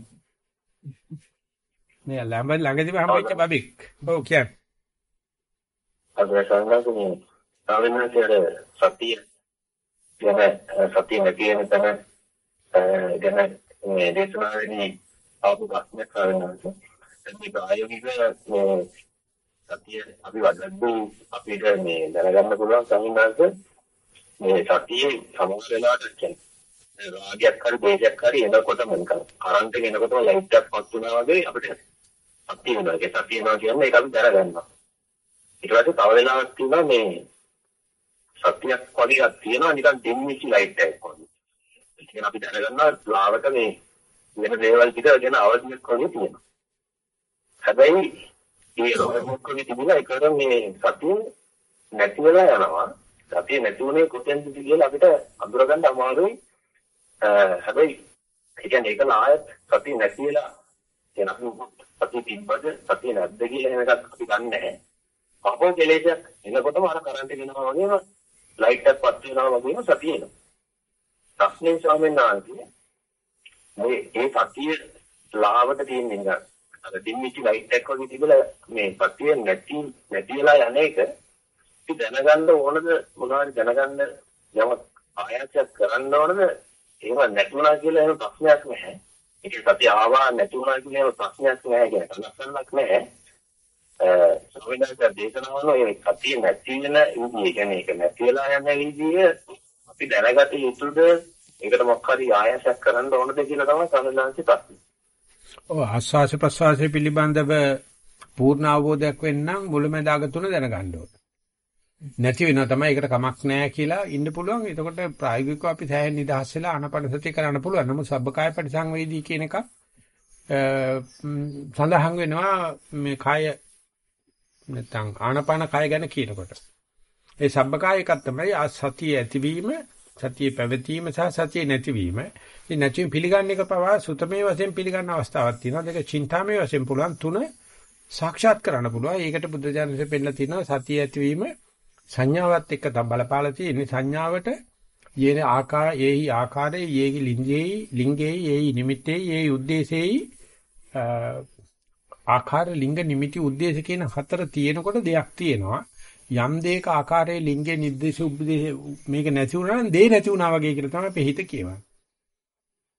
මේ ළඟදී හම්බෙච්ච බබෙක්. ඔව් කියන්නේ. අද සංගතනේ ආවෙනාතේ සතිය ගැන සතිය නැති වෙන තැන ගැන මේ දේශනාවේදී ආපු ප්‍රශ්නයක් ආවෙනාත. මේ ප්‍රායෝගික සතිය අපි වඩද්දී අපිට මේ දැනගන්න පුළුවන් සංහිඳාංශ මේ සතියේ සමහර වෙලාවට කියන්නේ රාගයක් හරි දේශයක් හරි එනකොටම නිකන් කරන්ට් එක එනකොටම ලයිට් එකක් පත් වුණා වගේ අපිට සතිය වෙනවා. ඒක සතිය වෙනවා කියන්නේ ඒක අපි දැනගන්නවා. ඊට පස්සේ තව වෙලාවක් තියෙනවා මේ සතියක් වගේක් තියෙනවා නිකන් දෙම්මිච්ච ලයිට් එකක් වගේ. ඒ කියන්නේ අපි දැනගන්නවා ලාවට මේ වෙන දේවල් ටික ගැන අවධියක් වගේ තියෙනවා. හැබැයි ඒ රෝබෝට් එකේ තිබුණා ඒකට මේ සතිය නැති වෙලා යනවා. සතිය නැති වුණේ කොතෙන්ද කියලා අපිට අඳුරගන්න අමාරුයි. හැබැයි ඒ කියන්නේ ඒක නායත් සතිය නැති වෙලා කියන අපි සතිය තිබ්බද සතිය නැද්ද කියලා එහෙම එකක් අපි ගන්න නැහැ. අපෝ කෙලෙසක් එනකොටම අර කරන්ට් එක යනවා වගේම ලයිට් එකක් පත් වෙනවා වගේම සතිය එනවා. ප්‍රශ්නේ ස්වාමීන් වහන්සේ මේ සතිය ලාවට තියෙන එක අර දින්මිච්ච ලයිට් එකක් වගේ තිබුණා මේ සතිය නැති වෙලා යන එක අපි දැනගන්න ඕනද මොනවාරි දැනගන්න යමක් ආයතයක් කරන්න ඕනද එහෙම නැතුණා කියලා එහෙම ප්‍රශ්නයක් නැහැ. ඒක සතිය ආවා නැතුණා කියලා එහෙම ප්‍රශ්නයක් නැහැ කියන ලක්ෂණයක් නැහැ. සමහරවිට දේශනාවල ඒ සතිය නැති වෙන ඉන්නේ කියන්නේ ඒක නැති වෙලා යන විදිය අපි දැනගත යුතුද ඒකට මොකක් හරි ආයතයක් කරන්න ඕනද කියලා තමයි සමහරවිට ප්‍රශ්නේ. ඔව් ආස්වාස ප්‍රසවාසයේ පිළිබඳව පූර්ණ අවබෝධයක් වෙන්නම් මුලමඳාග තුන දැනගන්න ඕනේ. නැති වෙනවා තමයි ඒකට කමක් නැහැ කියලා ඉන්න පුළුවන්. එතකොට ප්‍රායෝගිකව අපි සෑහෙන නිදහස් වෙලා ආනාපාන සතිය කරන්න පුළුවන්. නමුත් සබ්බකාය පරිසංවේදී කියන එක සඳහන් වෙනවා මේ කාය නැත්නම් ආනාපාන කාය ගැන කියනකොට. ඒ සබ්බකාය එකක් තමයි සතිය ඇතිවීම, සතිය පැවතීම සහ සතිය නැතිවීම. මේ නැතිවීම පිළිගන්න එක පවා සුතමේ වශයෙන් පිළිගන්න අවස්ථාවක් තියෙනවා. දෙක චින්තාමේ වශයෙන් පුළුවන් තුන සාක්ෂාත් කරන්න පුළුවන්. ඒකට බුද්ධ ඥානසේ පෙන්නලා තියෙනවා සතිය ඇතිවීම සංඥාවත් එක්ක බලපාලා තියෙන සංඥාවට යේන ඒහි ආකාරයේ යේහි ලිංගේ යේහි නිමිත්තේ යේහි උද්දේශේහි ආකාර ලිංග නිමිති උද්දේශ කියන හතර තියෙනකොට දෙයක් තියෙනවා. යම් දෙයක ආකාරයේ ලිංගේ නිද්දේශ උද්දේශ මේක නැති වුණා නම් දෙය නැති වුණා වගේ කියලා තමයි අපි හිත කියවන්නේ.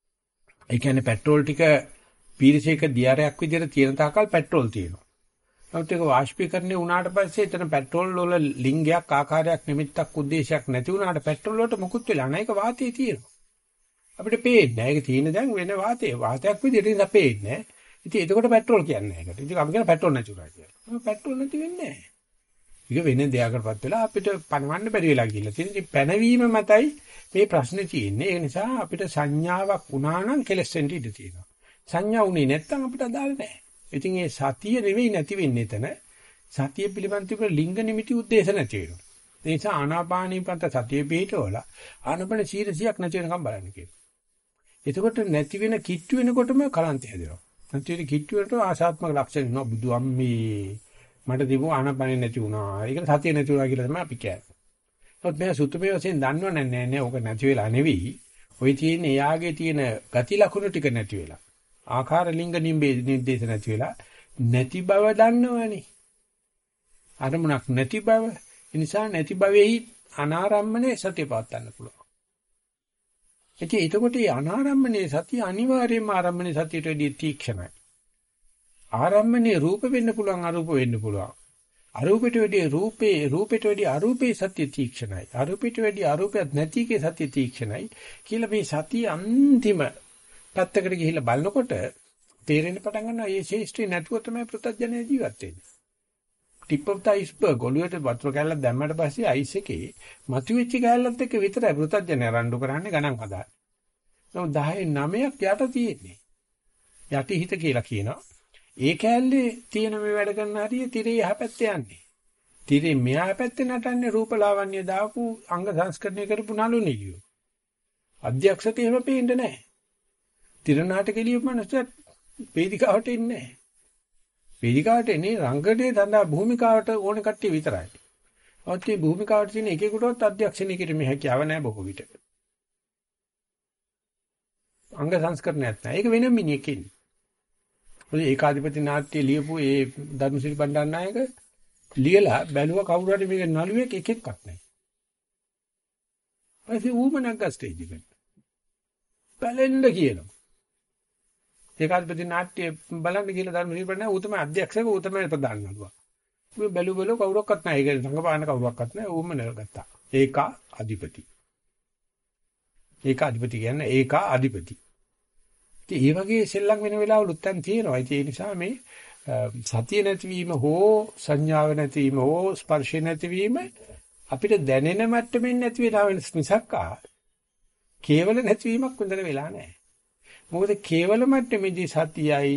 ඒ කියන්නේ පෙට්‍රෝල් ටික පීරිසයක දියාරයක් විදිහට තියෙන තාකල් පෙට්‍රෝල් තියෙනවා. නමුත් ඒක වාෂ්පීකරණය වුණාට පස්සේ එතන පෙට්‍රෝල් වල ලිංගයක් ආකාරයක් නිමිත්තක් උද්දේශයක් නැති වුණාට පෙට්‍රෝල් වලට මුකුත් වෙලා නැහැ. ඒක වාතයේ තියෙනවා. අපිට පේන්නේ නැහැ. ඒක තියෙන දැන් වෙන වාතයේ වාතයක් විදිහට ඉඳලා පේන්නේ නැහැ. ඉතින් එතකොට පෙට්‍රෝල් කියන්නේ නැහැ. ඉතින් අපි කියන පෙට්‍රෝල් නැති උනා කියලා. පෙට්‍රෝල් නැති වෙන්නේ නැහැ. ඒක වෙන දෙයකටපත් වෙලා අපිට පණවන්න බැරි වෙලා ගිහිල්ලා තියෙන. ඉතින් පැනවීම මතයි මේ ප්‍රශ්නේ තියෙන්නේ. ඒ නිසා අපිට සංඥාවක් වුණා නම් කෙලස් වෙන්න ඉඩ තියෙනවා. සංඥා වුණේ නැත්නම් අපිට අදාළ නැහැ. ඉතින් ඒ සතිය නෙවෙයි නැති වෙන්නේ එතන. සතිය පිළිබඳ තිබෙන ලිංග නිමිති උද්දේශ නැති වෙනවා. ඒ නිසා ආනාපානීපන්ත සතිය පිටවල ආනපන 100ක් නැති වෙනකම් බලන්න කියනවා. එතකොට නැති වෙන කිට්ටු වෙනකොටම කලන්ත හැදෙනවා. නැති වෙන කිට්ටු වලට ආශාත්මක ලක්ෂණ වෙනවා. බුදු අම්මේ මට තිබු ආනාපානෙ නැති වුණා. ඒක සතිය නැති වුණා කියලා තමයි අපි කියන්නේ. ඒත් මේ සුත්තමේ වශයෙන් දන්නව නෑ ඕක නැති වෙලා නෙවෙයි. ওই තියෙන එයාගේ තියෙන ගති ලක්ෂණ ටික නැති වෙලා. ආකාර ලිංග නිම්බේ නිर्देश නැති වෙලා නැති බව දන්නවනේ. අරමුණක් නැති බව. ඒ නිසා නැති භවෙහි අනාරම්මනේ සතිය පවත්වන්න පුළුවන්. ඉතින් එතකොට මේ අනාරම්මනේ සතිය අනිවාර්යයෙන්ම ආරම්මනේ සතියට වැඩිය තීක්ෂණයි. ආරම්මනේ රූප වෙන්න පුළුවන් අරූප වෙන්න පුළුවන්. අරූපයට වැඩිය රූපේ රූපයට වැඩිය අරූපේ සතිය තීක්ෂණයි. අරූපයට වැඩිය අරූපයක් නැතිකේ සතිය තීක්ෂණයි කියලා මේ සතිය අන්තිම පැත්තකට ගිහිල්ලා බලනකොට තේරෙන්න පටන් ගන්නවා මේ ශේෂ්ත්‍රි නැතුව තමයි පෘථග්ජනය ජීවත් වෙන්නේ. ටිප් ඔෆ් ද අයිස්බර්ග් ඔළුවට වතුර කැල්ලක් දැම්මට පස්සේ අයිස් එකේ මතුවෙච්ච කැල්ලත් එක්ක විතරයි පෘථග්ජනය රණ්ඩු කරන්නේ ගණන් හදාන්නේ. නමුත් 10 9ක් යට තියෙන්නේ. යටි හිත කියලා කියනවා. ඒ කැල්ලේ තියෙන මේ වැඩ කරන හරිය තිරේ යහපැත්තේ යන්නේ. තිරේ මෙහා පැත්තේ නටන්නේ රූපලාවන්‍ය දාපු අංග සංස්කරණය කරපු නළු නිලියෝ. අධ්‍යක්ෂක එහෙම පේන්නේ නැහැ. තිර නාටක එළියපු මනුස්සයත් වේදිකාවට එන්නේ නැහැ. වේදිකාවට එන්නේ රංගනේ සඳහා භූමිකාවට ඕන කට්ටිය විතරයි. ඔත් මේ භූමිකාවට තියෙන එකෙකුටවත් අධ්‍යක්ෂණයකට මේ හැකියාව නැහැ බොහෝ විට. අංග සංස්කරණයක් නැහැ. ඒක වෙන මිනිහෙක් ඉන්නේ. ඔය ඒකාධිපති නාට්‍ය ලියපු ඒ ධර්මසිරි බණ්ඩාරනායක ලියලා බැලුවා කවුරු හරි මේක නළුවෙක් එකෙක්වත් නැහැ. ඊපස්සේ ඌමනක් ස්ටේජ් එකට. බලන්න කියනවා. ඒකාධිපති නාට්‍ය බලන්න කියලා ධර්මසිරි බණ්ඩාරනායක ඌ තමයි අධ්‍යක්ෂක ඌ තමයි ප්‍රධාන නළුවා. ඌ බැලුව කවුරක්වත් නැහැ. ඒක සංගපාන කවුරක්වත් නැහැ. ඌම නල්ගත්තා. ඒකාධිපති. ඒකාධිපති කියන්නේ ඒකාධිපති. ඒ වගේ සෙල්ලම් වෙන වෙලාවලුත් දැන් තියෙනවා. ඒ නිසා මේ සතිය නැතිවීම හෝ සංඥාව නැතිවීම හෝ ස්පර්ශ නැතිවීම අපිට දැනෙන මට්ටමින් නැති වෙලා වෙන මිසක් කේවල නැතිවීමක් වෙනතර වෙලා නැහැ. මොකද කේවල මට්ටමේදී සතියයි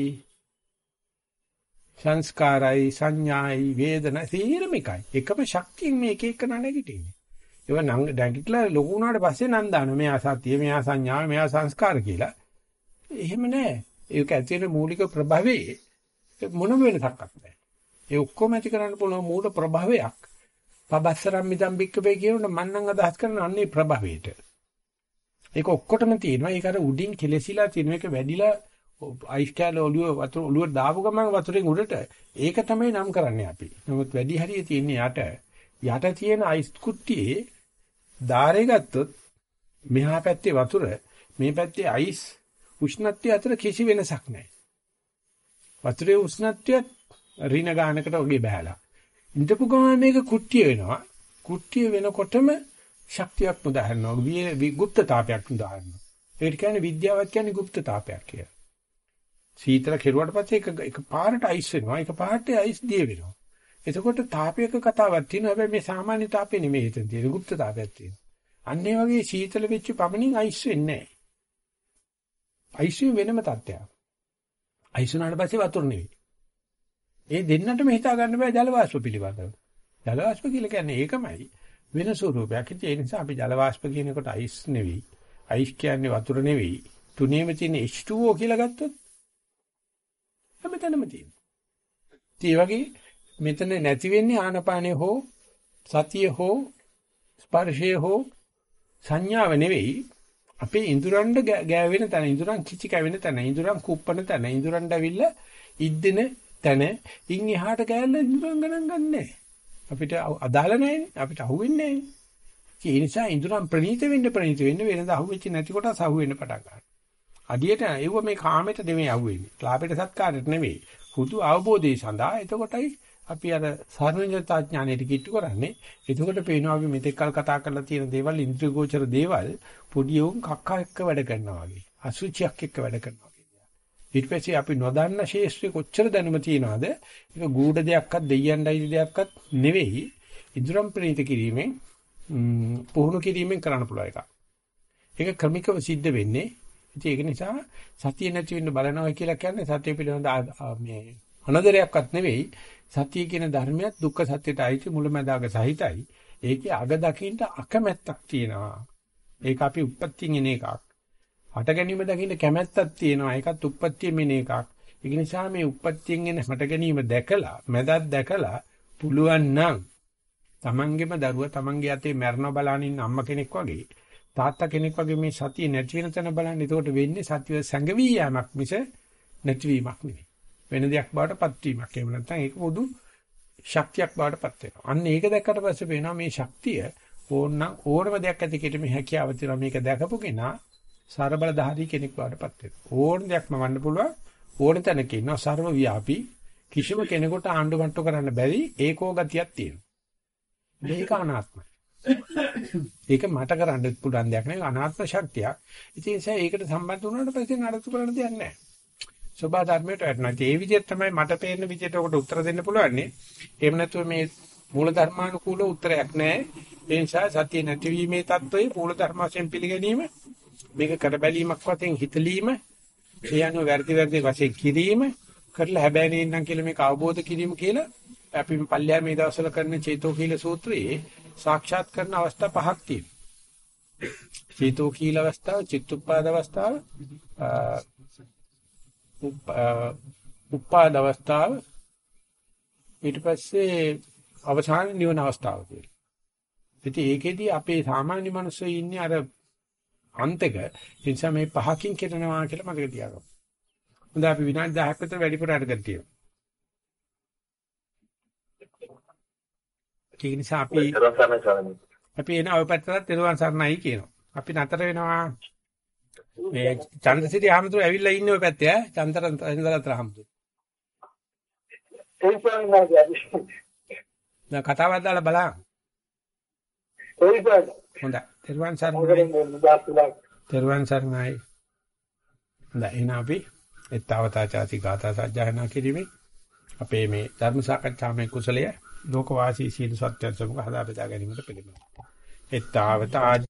සංස්කාරයි සංඥායි වේදනා සියරම එකයි. එකම ශක්තියෙන් මේක එක නැගිටින්නේ. ඒව නැගිටලා ලොකු වුණාට පස්සේ නම් දාන මෙයා සතිය මෙයා සංඥා මෙයා සංස්කාර කියලා. එහෙම නෑ. ඒක ඇතුළේ මූලික ප්‍රභවයේ මොන වෙනසක්වත් නැහැ. ඒ ඔක්කොම ඇති කරන්න පුළුවන් මූල ප්‍රභවයක්. පබස්සරම් මිදම් බික්කබේ කියනොත් මම නම් අදහස් කරන අන්නේ ප්‍රභවයට. ඒක ඔක්කොටම තියෙනවා. ඒක අර උඩින් කෙලසිලා තියෙන එක වැඩිලා අයිස් කැල ඔළුව දාපු ගමන් වතුරෙන් උඩට ඒක තමයි නම් කරන්නේ අපි. නමුත් වැඩි හරිය තියෙන්නේ යට තියෙන අයිස් කුට්ටියේ ධාරේ ගත්තොත් මෙහා පැත්තේ වතුර මේ පැත්තේ අයිස් උෂ්ණත්වය අතර කිසි වෙනසක් නැහැ. වතුරේ උෂ්ණත්වයත් රින ගානකට වගේ බහැලා. ඉඳපු ගමන් මේක කුට්ටිය වෙනවා. කුට්ටිය වෙනකොටම ශක්තියක් උදාහරනවා. විගුප්ත තාපයක් උදාහරනවා. ඒකට කියන්නේ විද්‍යාවත් කියන්නේ গুপ্ত තාපයක් කියලා. සීතල කෙරුවට පස්සේ එක පාරට අයිස් වෙනවා. එක පාරට අයිස් දිය වෙනවා. එතකොට තාපයක කතාවක් තියෙනවා. හැබැයි මේ සාමාන්‍ය තාපේ නෙමෙයි හිතෙන් තියෙන গুপ্ত තාපයක් තියෙනවා. අන්න ඒ වගේ සීතල වෙච්ච පමණින් අයිස් වෙන්නේ නැහැ. අයිස් වෙනම තත්ත්වයක්. අයිස් වුණාට පස්සේ වතුර නෙවෙයි. ඒ දෙන්නටම හිතා ගන්න බෑ ජල වාෂ්ප පිළිබඳව. ජල වාෂ්ප කියලා කියන්නේ ඒකමයි. වෙන ස්වරූපයක්. ඒ නිසා අපි ජල වාෂ්ප කියනකොට අයිස් නෙවෙයි. අයිස් කියන්නේ වතුර නෙවෙයි. තුනේම තියෙන H2O කියලා ගත්තොත් හැමතැනම තියෙනවා. ඒ වගේ මෙතන නැති වෙන්නේ ආනපානේ හෝ සතිය හෝ ස්පර්ශය හෝ සංඥාව නෙවෙයි. අපේ ඉඳුරන්ඩ ගෑවෙන තැන, ඉඳුරන් කිචි කැවෙන තැන, ඉඳුරන් කුප්පන තැන, ඉඳුරන්ඩ ඇවිල්ලා ඉද්දෙන තැන, ඉන් එහාට ගෑල්ල ඉඳුරන් ගණන් ගන්නෑ. අපිට අදාළ නැහැනේ. අපිට අහුවෙන්නේ නැහැ. ඒ නිසා ඉඳුරන් ප්‍රණීත වෙන්න වෙනද අහුවෙච්ච නැති කොටස් අහුවෙන්න පටන් ගන්නවා. අඩියට ඒව මේ කාමයට නෙමෙයි අහුවෙන්නේ. ලාභයට සත්කාරයට නෙමෙයි. පොදු අවබෝධය සඳහා. එතකොටයි අපි අර සර්වඥතා ඥානෙට කිට්ටු කරන්නේ. එතකොට පේනවා අපි මෙතෙක් කල් කතා කරලා තියෙන දේවල් ඉන්ද්‍රිය ගෝචර දේවල් පොඩි උන් කක්කා එක්ක වැඩ කරනවා වගේ. අසුචියක් එක්ක වැඩ කරනවා වගේ. ඊට පස්සේ අපි නොදන්න ශේෂ්ත්‍රේ කොච්චර දැනුම තියනවද? ඒක ගූඪ දෙයක්වත් දෙයයන්ඩයි දෙයක්වත් නෙවෙයි. ඉදරම් ප්‍රණීත කිරීමෙන් පුහුණු කිරීමෙන් කරන්න පුළුවන් එකක්. ඒක ක්‍රමිකව සිද්ධ වෙන්නේ. ඉතින් ඒක නිසා සතිය නැති වෙන්න බලනවා කියලා කියන්නේ සතිය පිළිබඳ මේ අනදරයක්වත් නෙවෙයි. සතිය කියන ධර්මයක් දුක්ඛ සත්‍යයට අයිති මුලැමැදාග සහිතයි. ඒකේ අග දකින්න අකමැත්තක් තියෙනවා. ඒක අපි උප්පත්තියෙන් එන එකක්. හට ගැනීම දකින්න කැමැත්තක් තියෙනවා. ඒකත් උප්පත්තියෙන් එන එකක්. ඒක නිසා මේ උප්පත්තියෙන් එන හට ගැනීම දැකලා මැදක් දැකලා පුළුවන් නම් තමන්ගේම දරුවා තමන්ගේ අතේ මරණ බලන ඉන්න අම්මා කෙනෙක් වගේ තාත්තා කෙනෙක් වගේ මේ සතිය නැති වෙන තැන බලන්න. ඒකට වෙන්නේ සතිය සංගවී යෑමක් මිස නැතිවීමක් නෙවෙයි. වෙන දෙයක් බාටපත් වීමක්. එහෙම නැත්නම් ඒක පොදු ශක්තියක් බාටපත් වෙනවා. අන්න ඒක දැක්කට පස්සේ වෙනවා මේ ශක්තිය ඕනම දෙයක් ඇති කෙට මේ හැකියාව තියෙනවා. මේක දැකපු කෙනා සර්බලධාරී කෙනෙක් බාටපත් වෙනවා. ඕන දෙයක් මවන්න පුළුවන්. ඕන තැනක ඉන්නවා සර්ව ව්‍යාපී. කිසිම කෙනෙකුට ආණ්ඩු මට්ටු කරන්න බැරි ඒකෝ ගතියක් තියෙනවා. මේක අනාත්මයි. ඒක මට කරන්න පුළුවන් දෙයක් නෙවෙයි අනාත්ම ශක්තියක්. ඉතින් ඒකට සම්බන්ධ වුණාට පස්සේ නඩත්තු කරන්න දෙයක් නැහැ. සබා ධර්මයට වැටෙනවා. ඒ විදිහට තමයි මට පේන විදිහට ඔකට උත්තර දෙන්න පුළුවන්. එහෙම නැතුව මේ මූල ධර්මානුකූල උත්තරයක් නැහැ. ඒ නිසා සතිය නැතිවීමේ தত্ত্বයේ මූල ධර්ම වශයෙන් පිළිගැනීම මේක කර බැලීමක් වශයෙන් හිතලීම ඒ අනුව වැරදි වශයෙන් කිරීම කරලා හැබැයි නේනම් කියලා මේක අවබෝධ කිරීම කියලා අපි පල්ලිය මේ දවස්වල කරන චේතෝකීල සූත්‍රයේ සාක්ෂාත් කරන අවස්ථා පහක් තියෙනවා. චේතෝකීල අවස්ථාව, චිත්තුප්පාද අවස්ථාව, උපාද අවස්ථාව, ඊට පස්සේ අවසාන නිවන අවස්ථාව කියලා. ඉතින් ඒකෙදී අපේ සාමාන්‍ය මිනිස්සු ඉන්නේ අර අන්තක. ඒ නිසා මේ පහකින් කරනවා කියලා මතක තියාගන්න. හොඳයි අපි විනාඩි 10ක් විතර වැඩිපුර අරගෙන තියෙනවා. ඒ නිසා අපි එන ඔය පැත්තට තෙරුවන් සරණයි කියනවා. අපි නතර වෙනවා. මේ චන්ද්‍රසිරි ආමතුරු ඇවිල්ලා ඉන්නේ ඔය පැත්තේ ඈ. චන්ද්‍රතර ආමතුරු. දැන් කතාවක් දාලා බලන්න. හොඳයි. තෙරුවන් සරණයි. තෙරුවන් සරණයි. හොඳයි. එහෙනම් අපි එත්තවතා ചാති ගාථා සජ්ජායනා කිරීමේ අපේ මේ ධර්ම සාකච්ඡාමය කුසලය ලෝකවාසී සීල සත්‍යයන් සමග හදා බෙදා ගැනීමට පිළිබඳ. එත්තවතා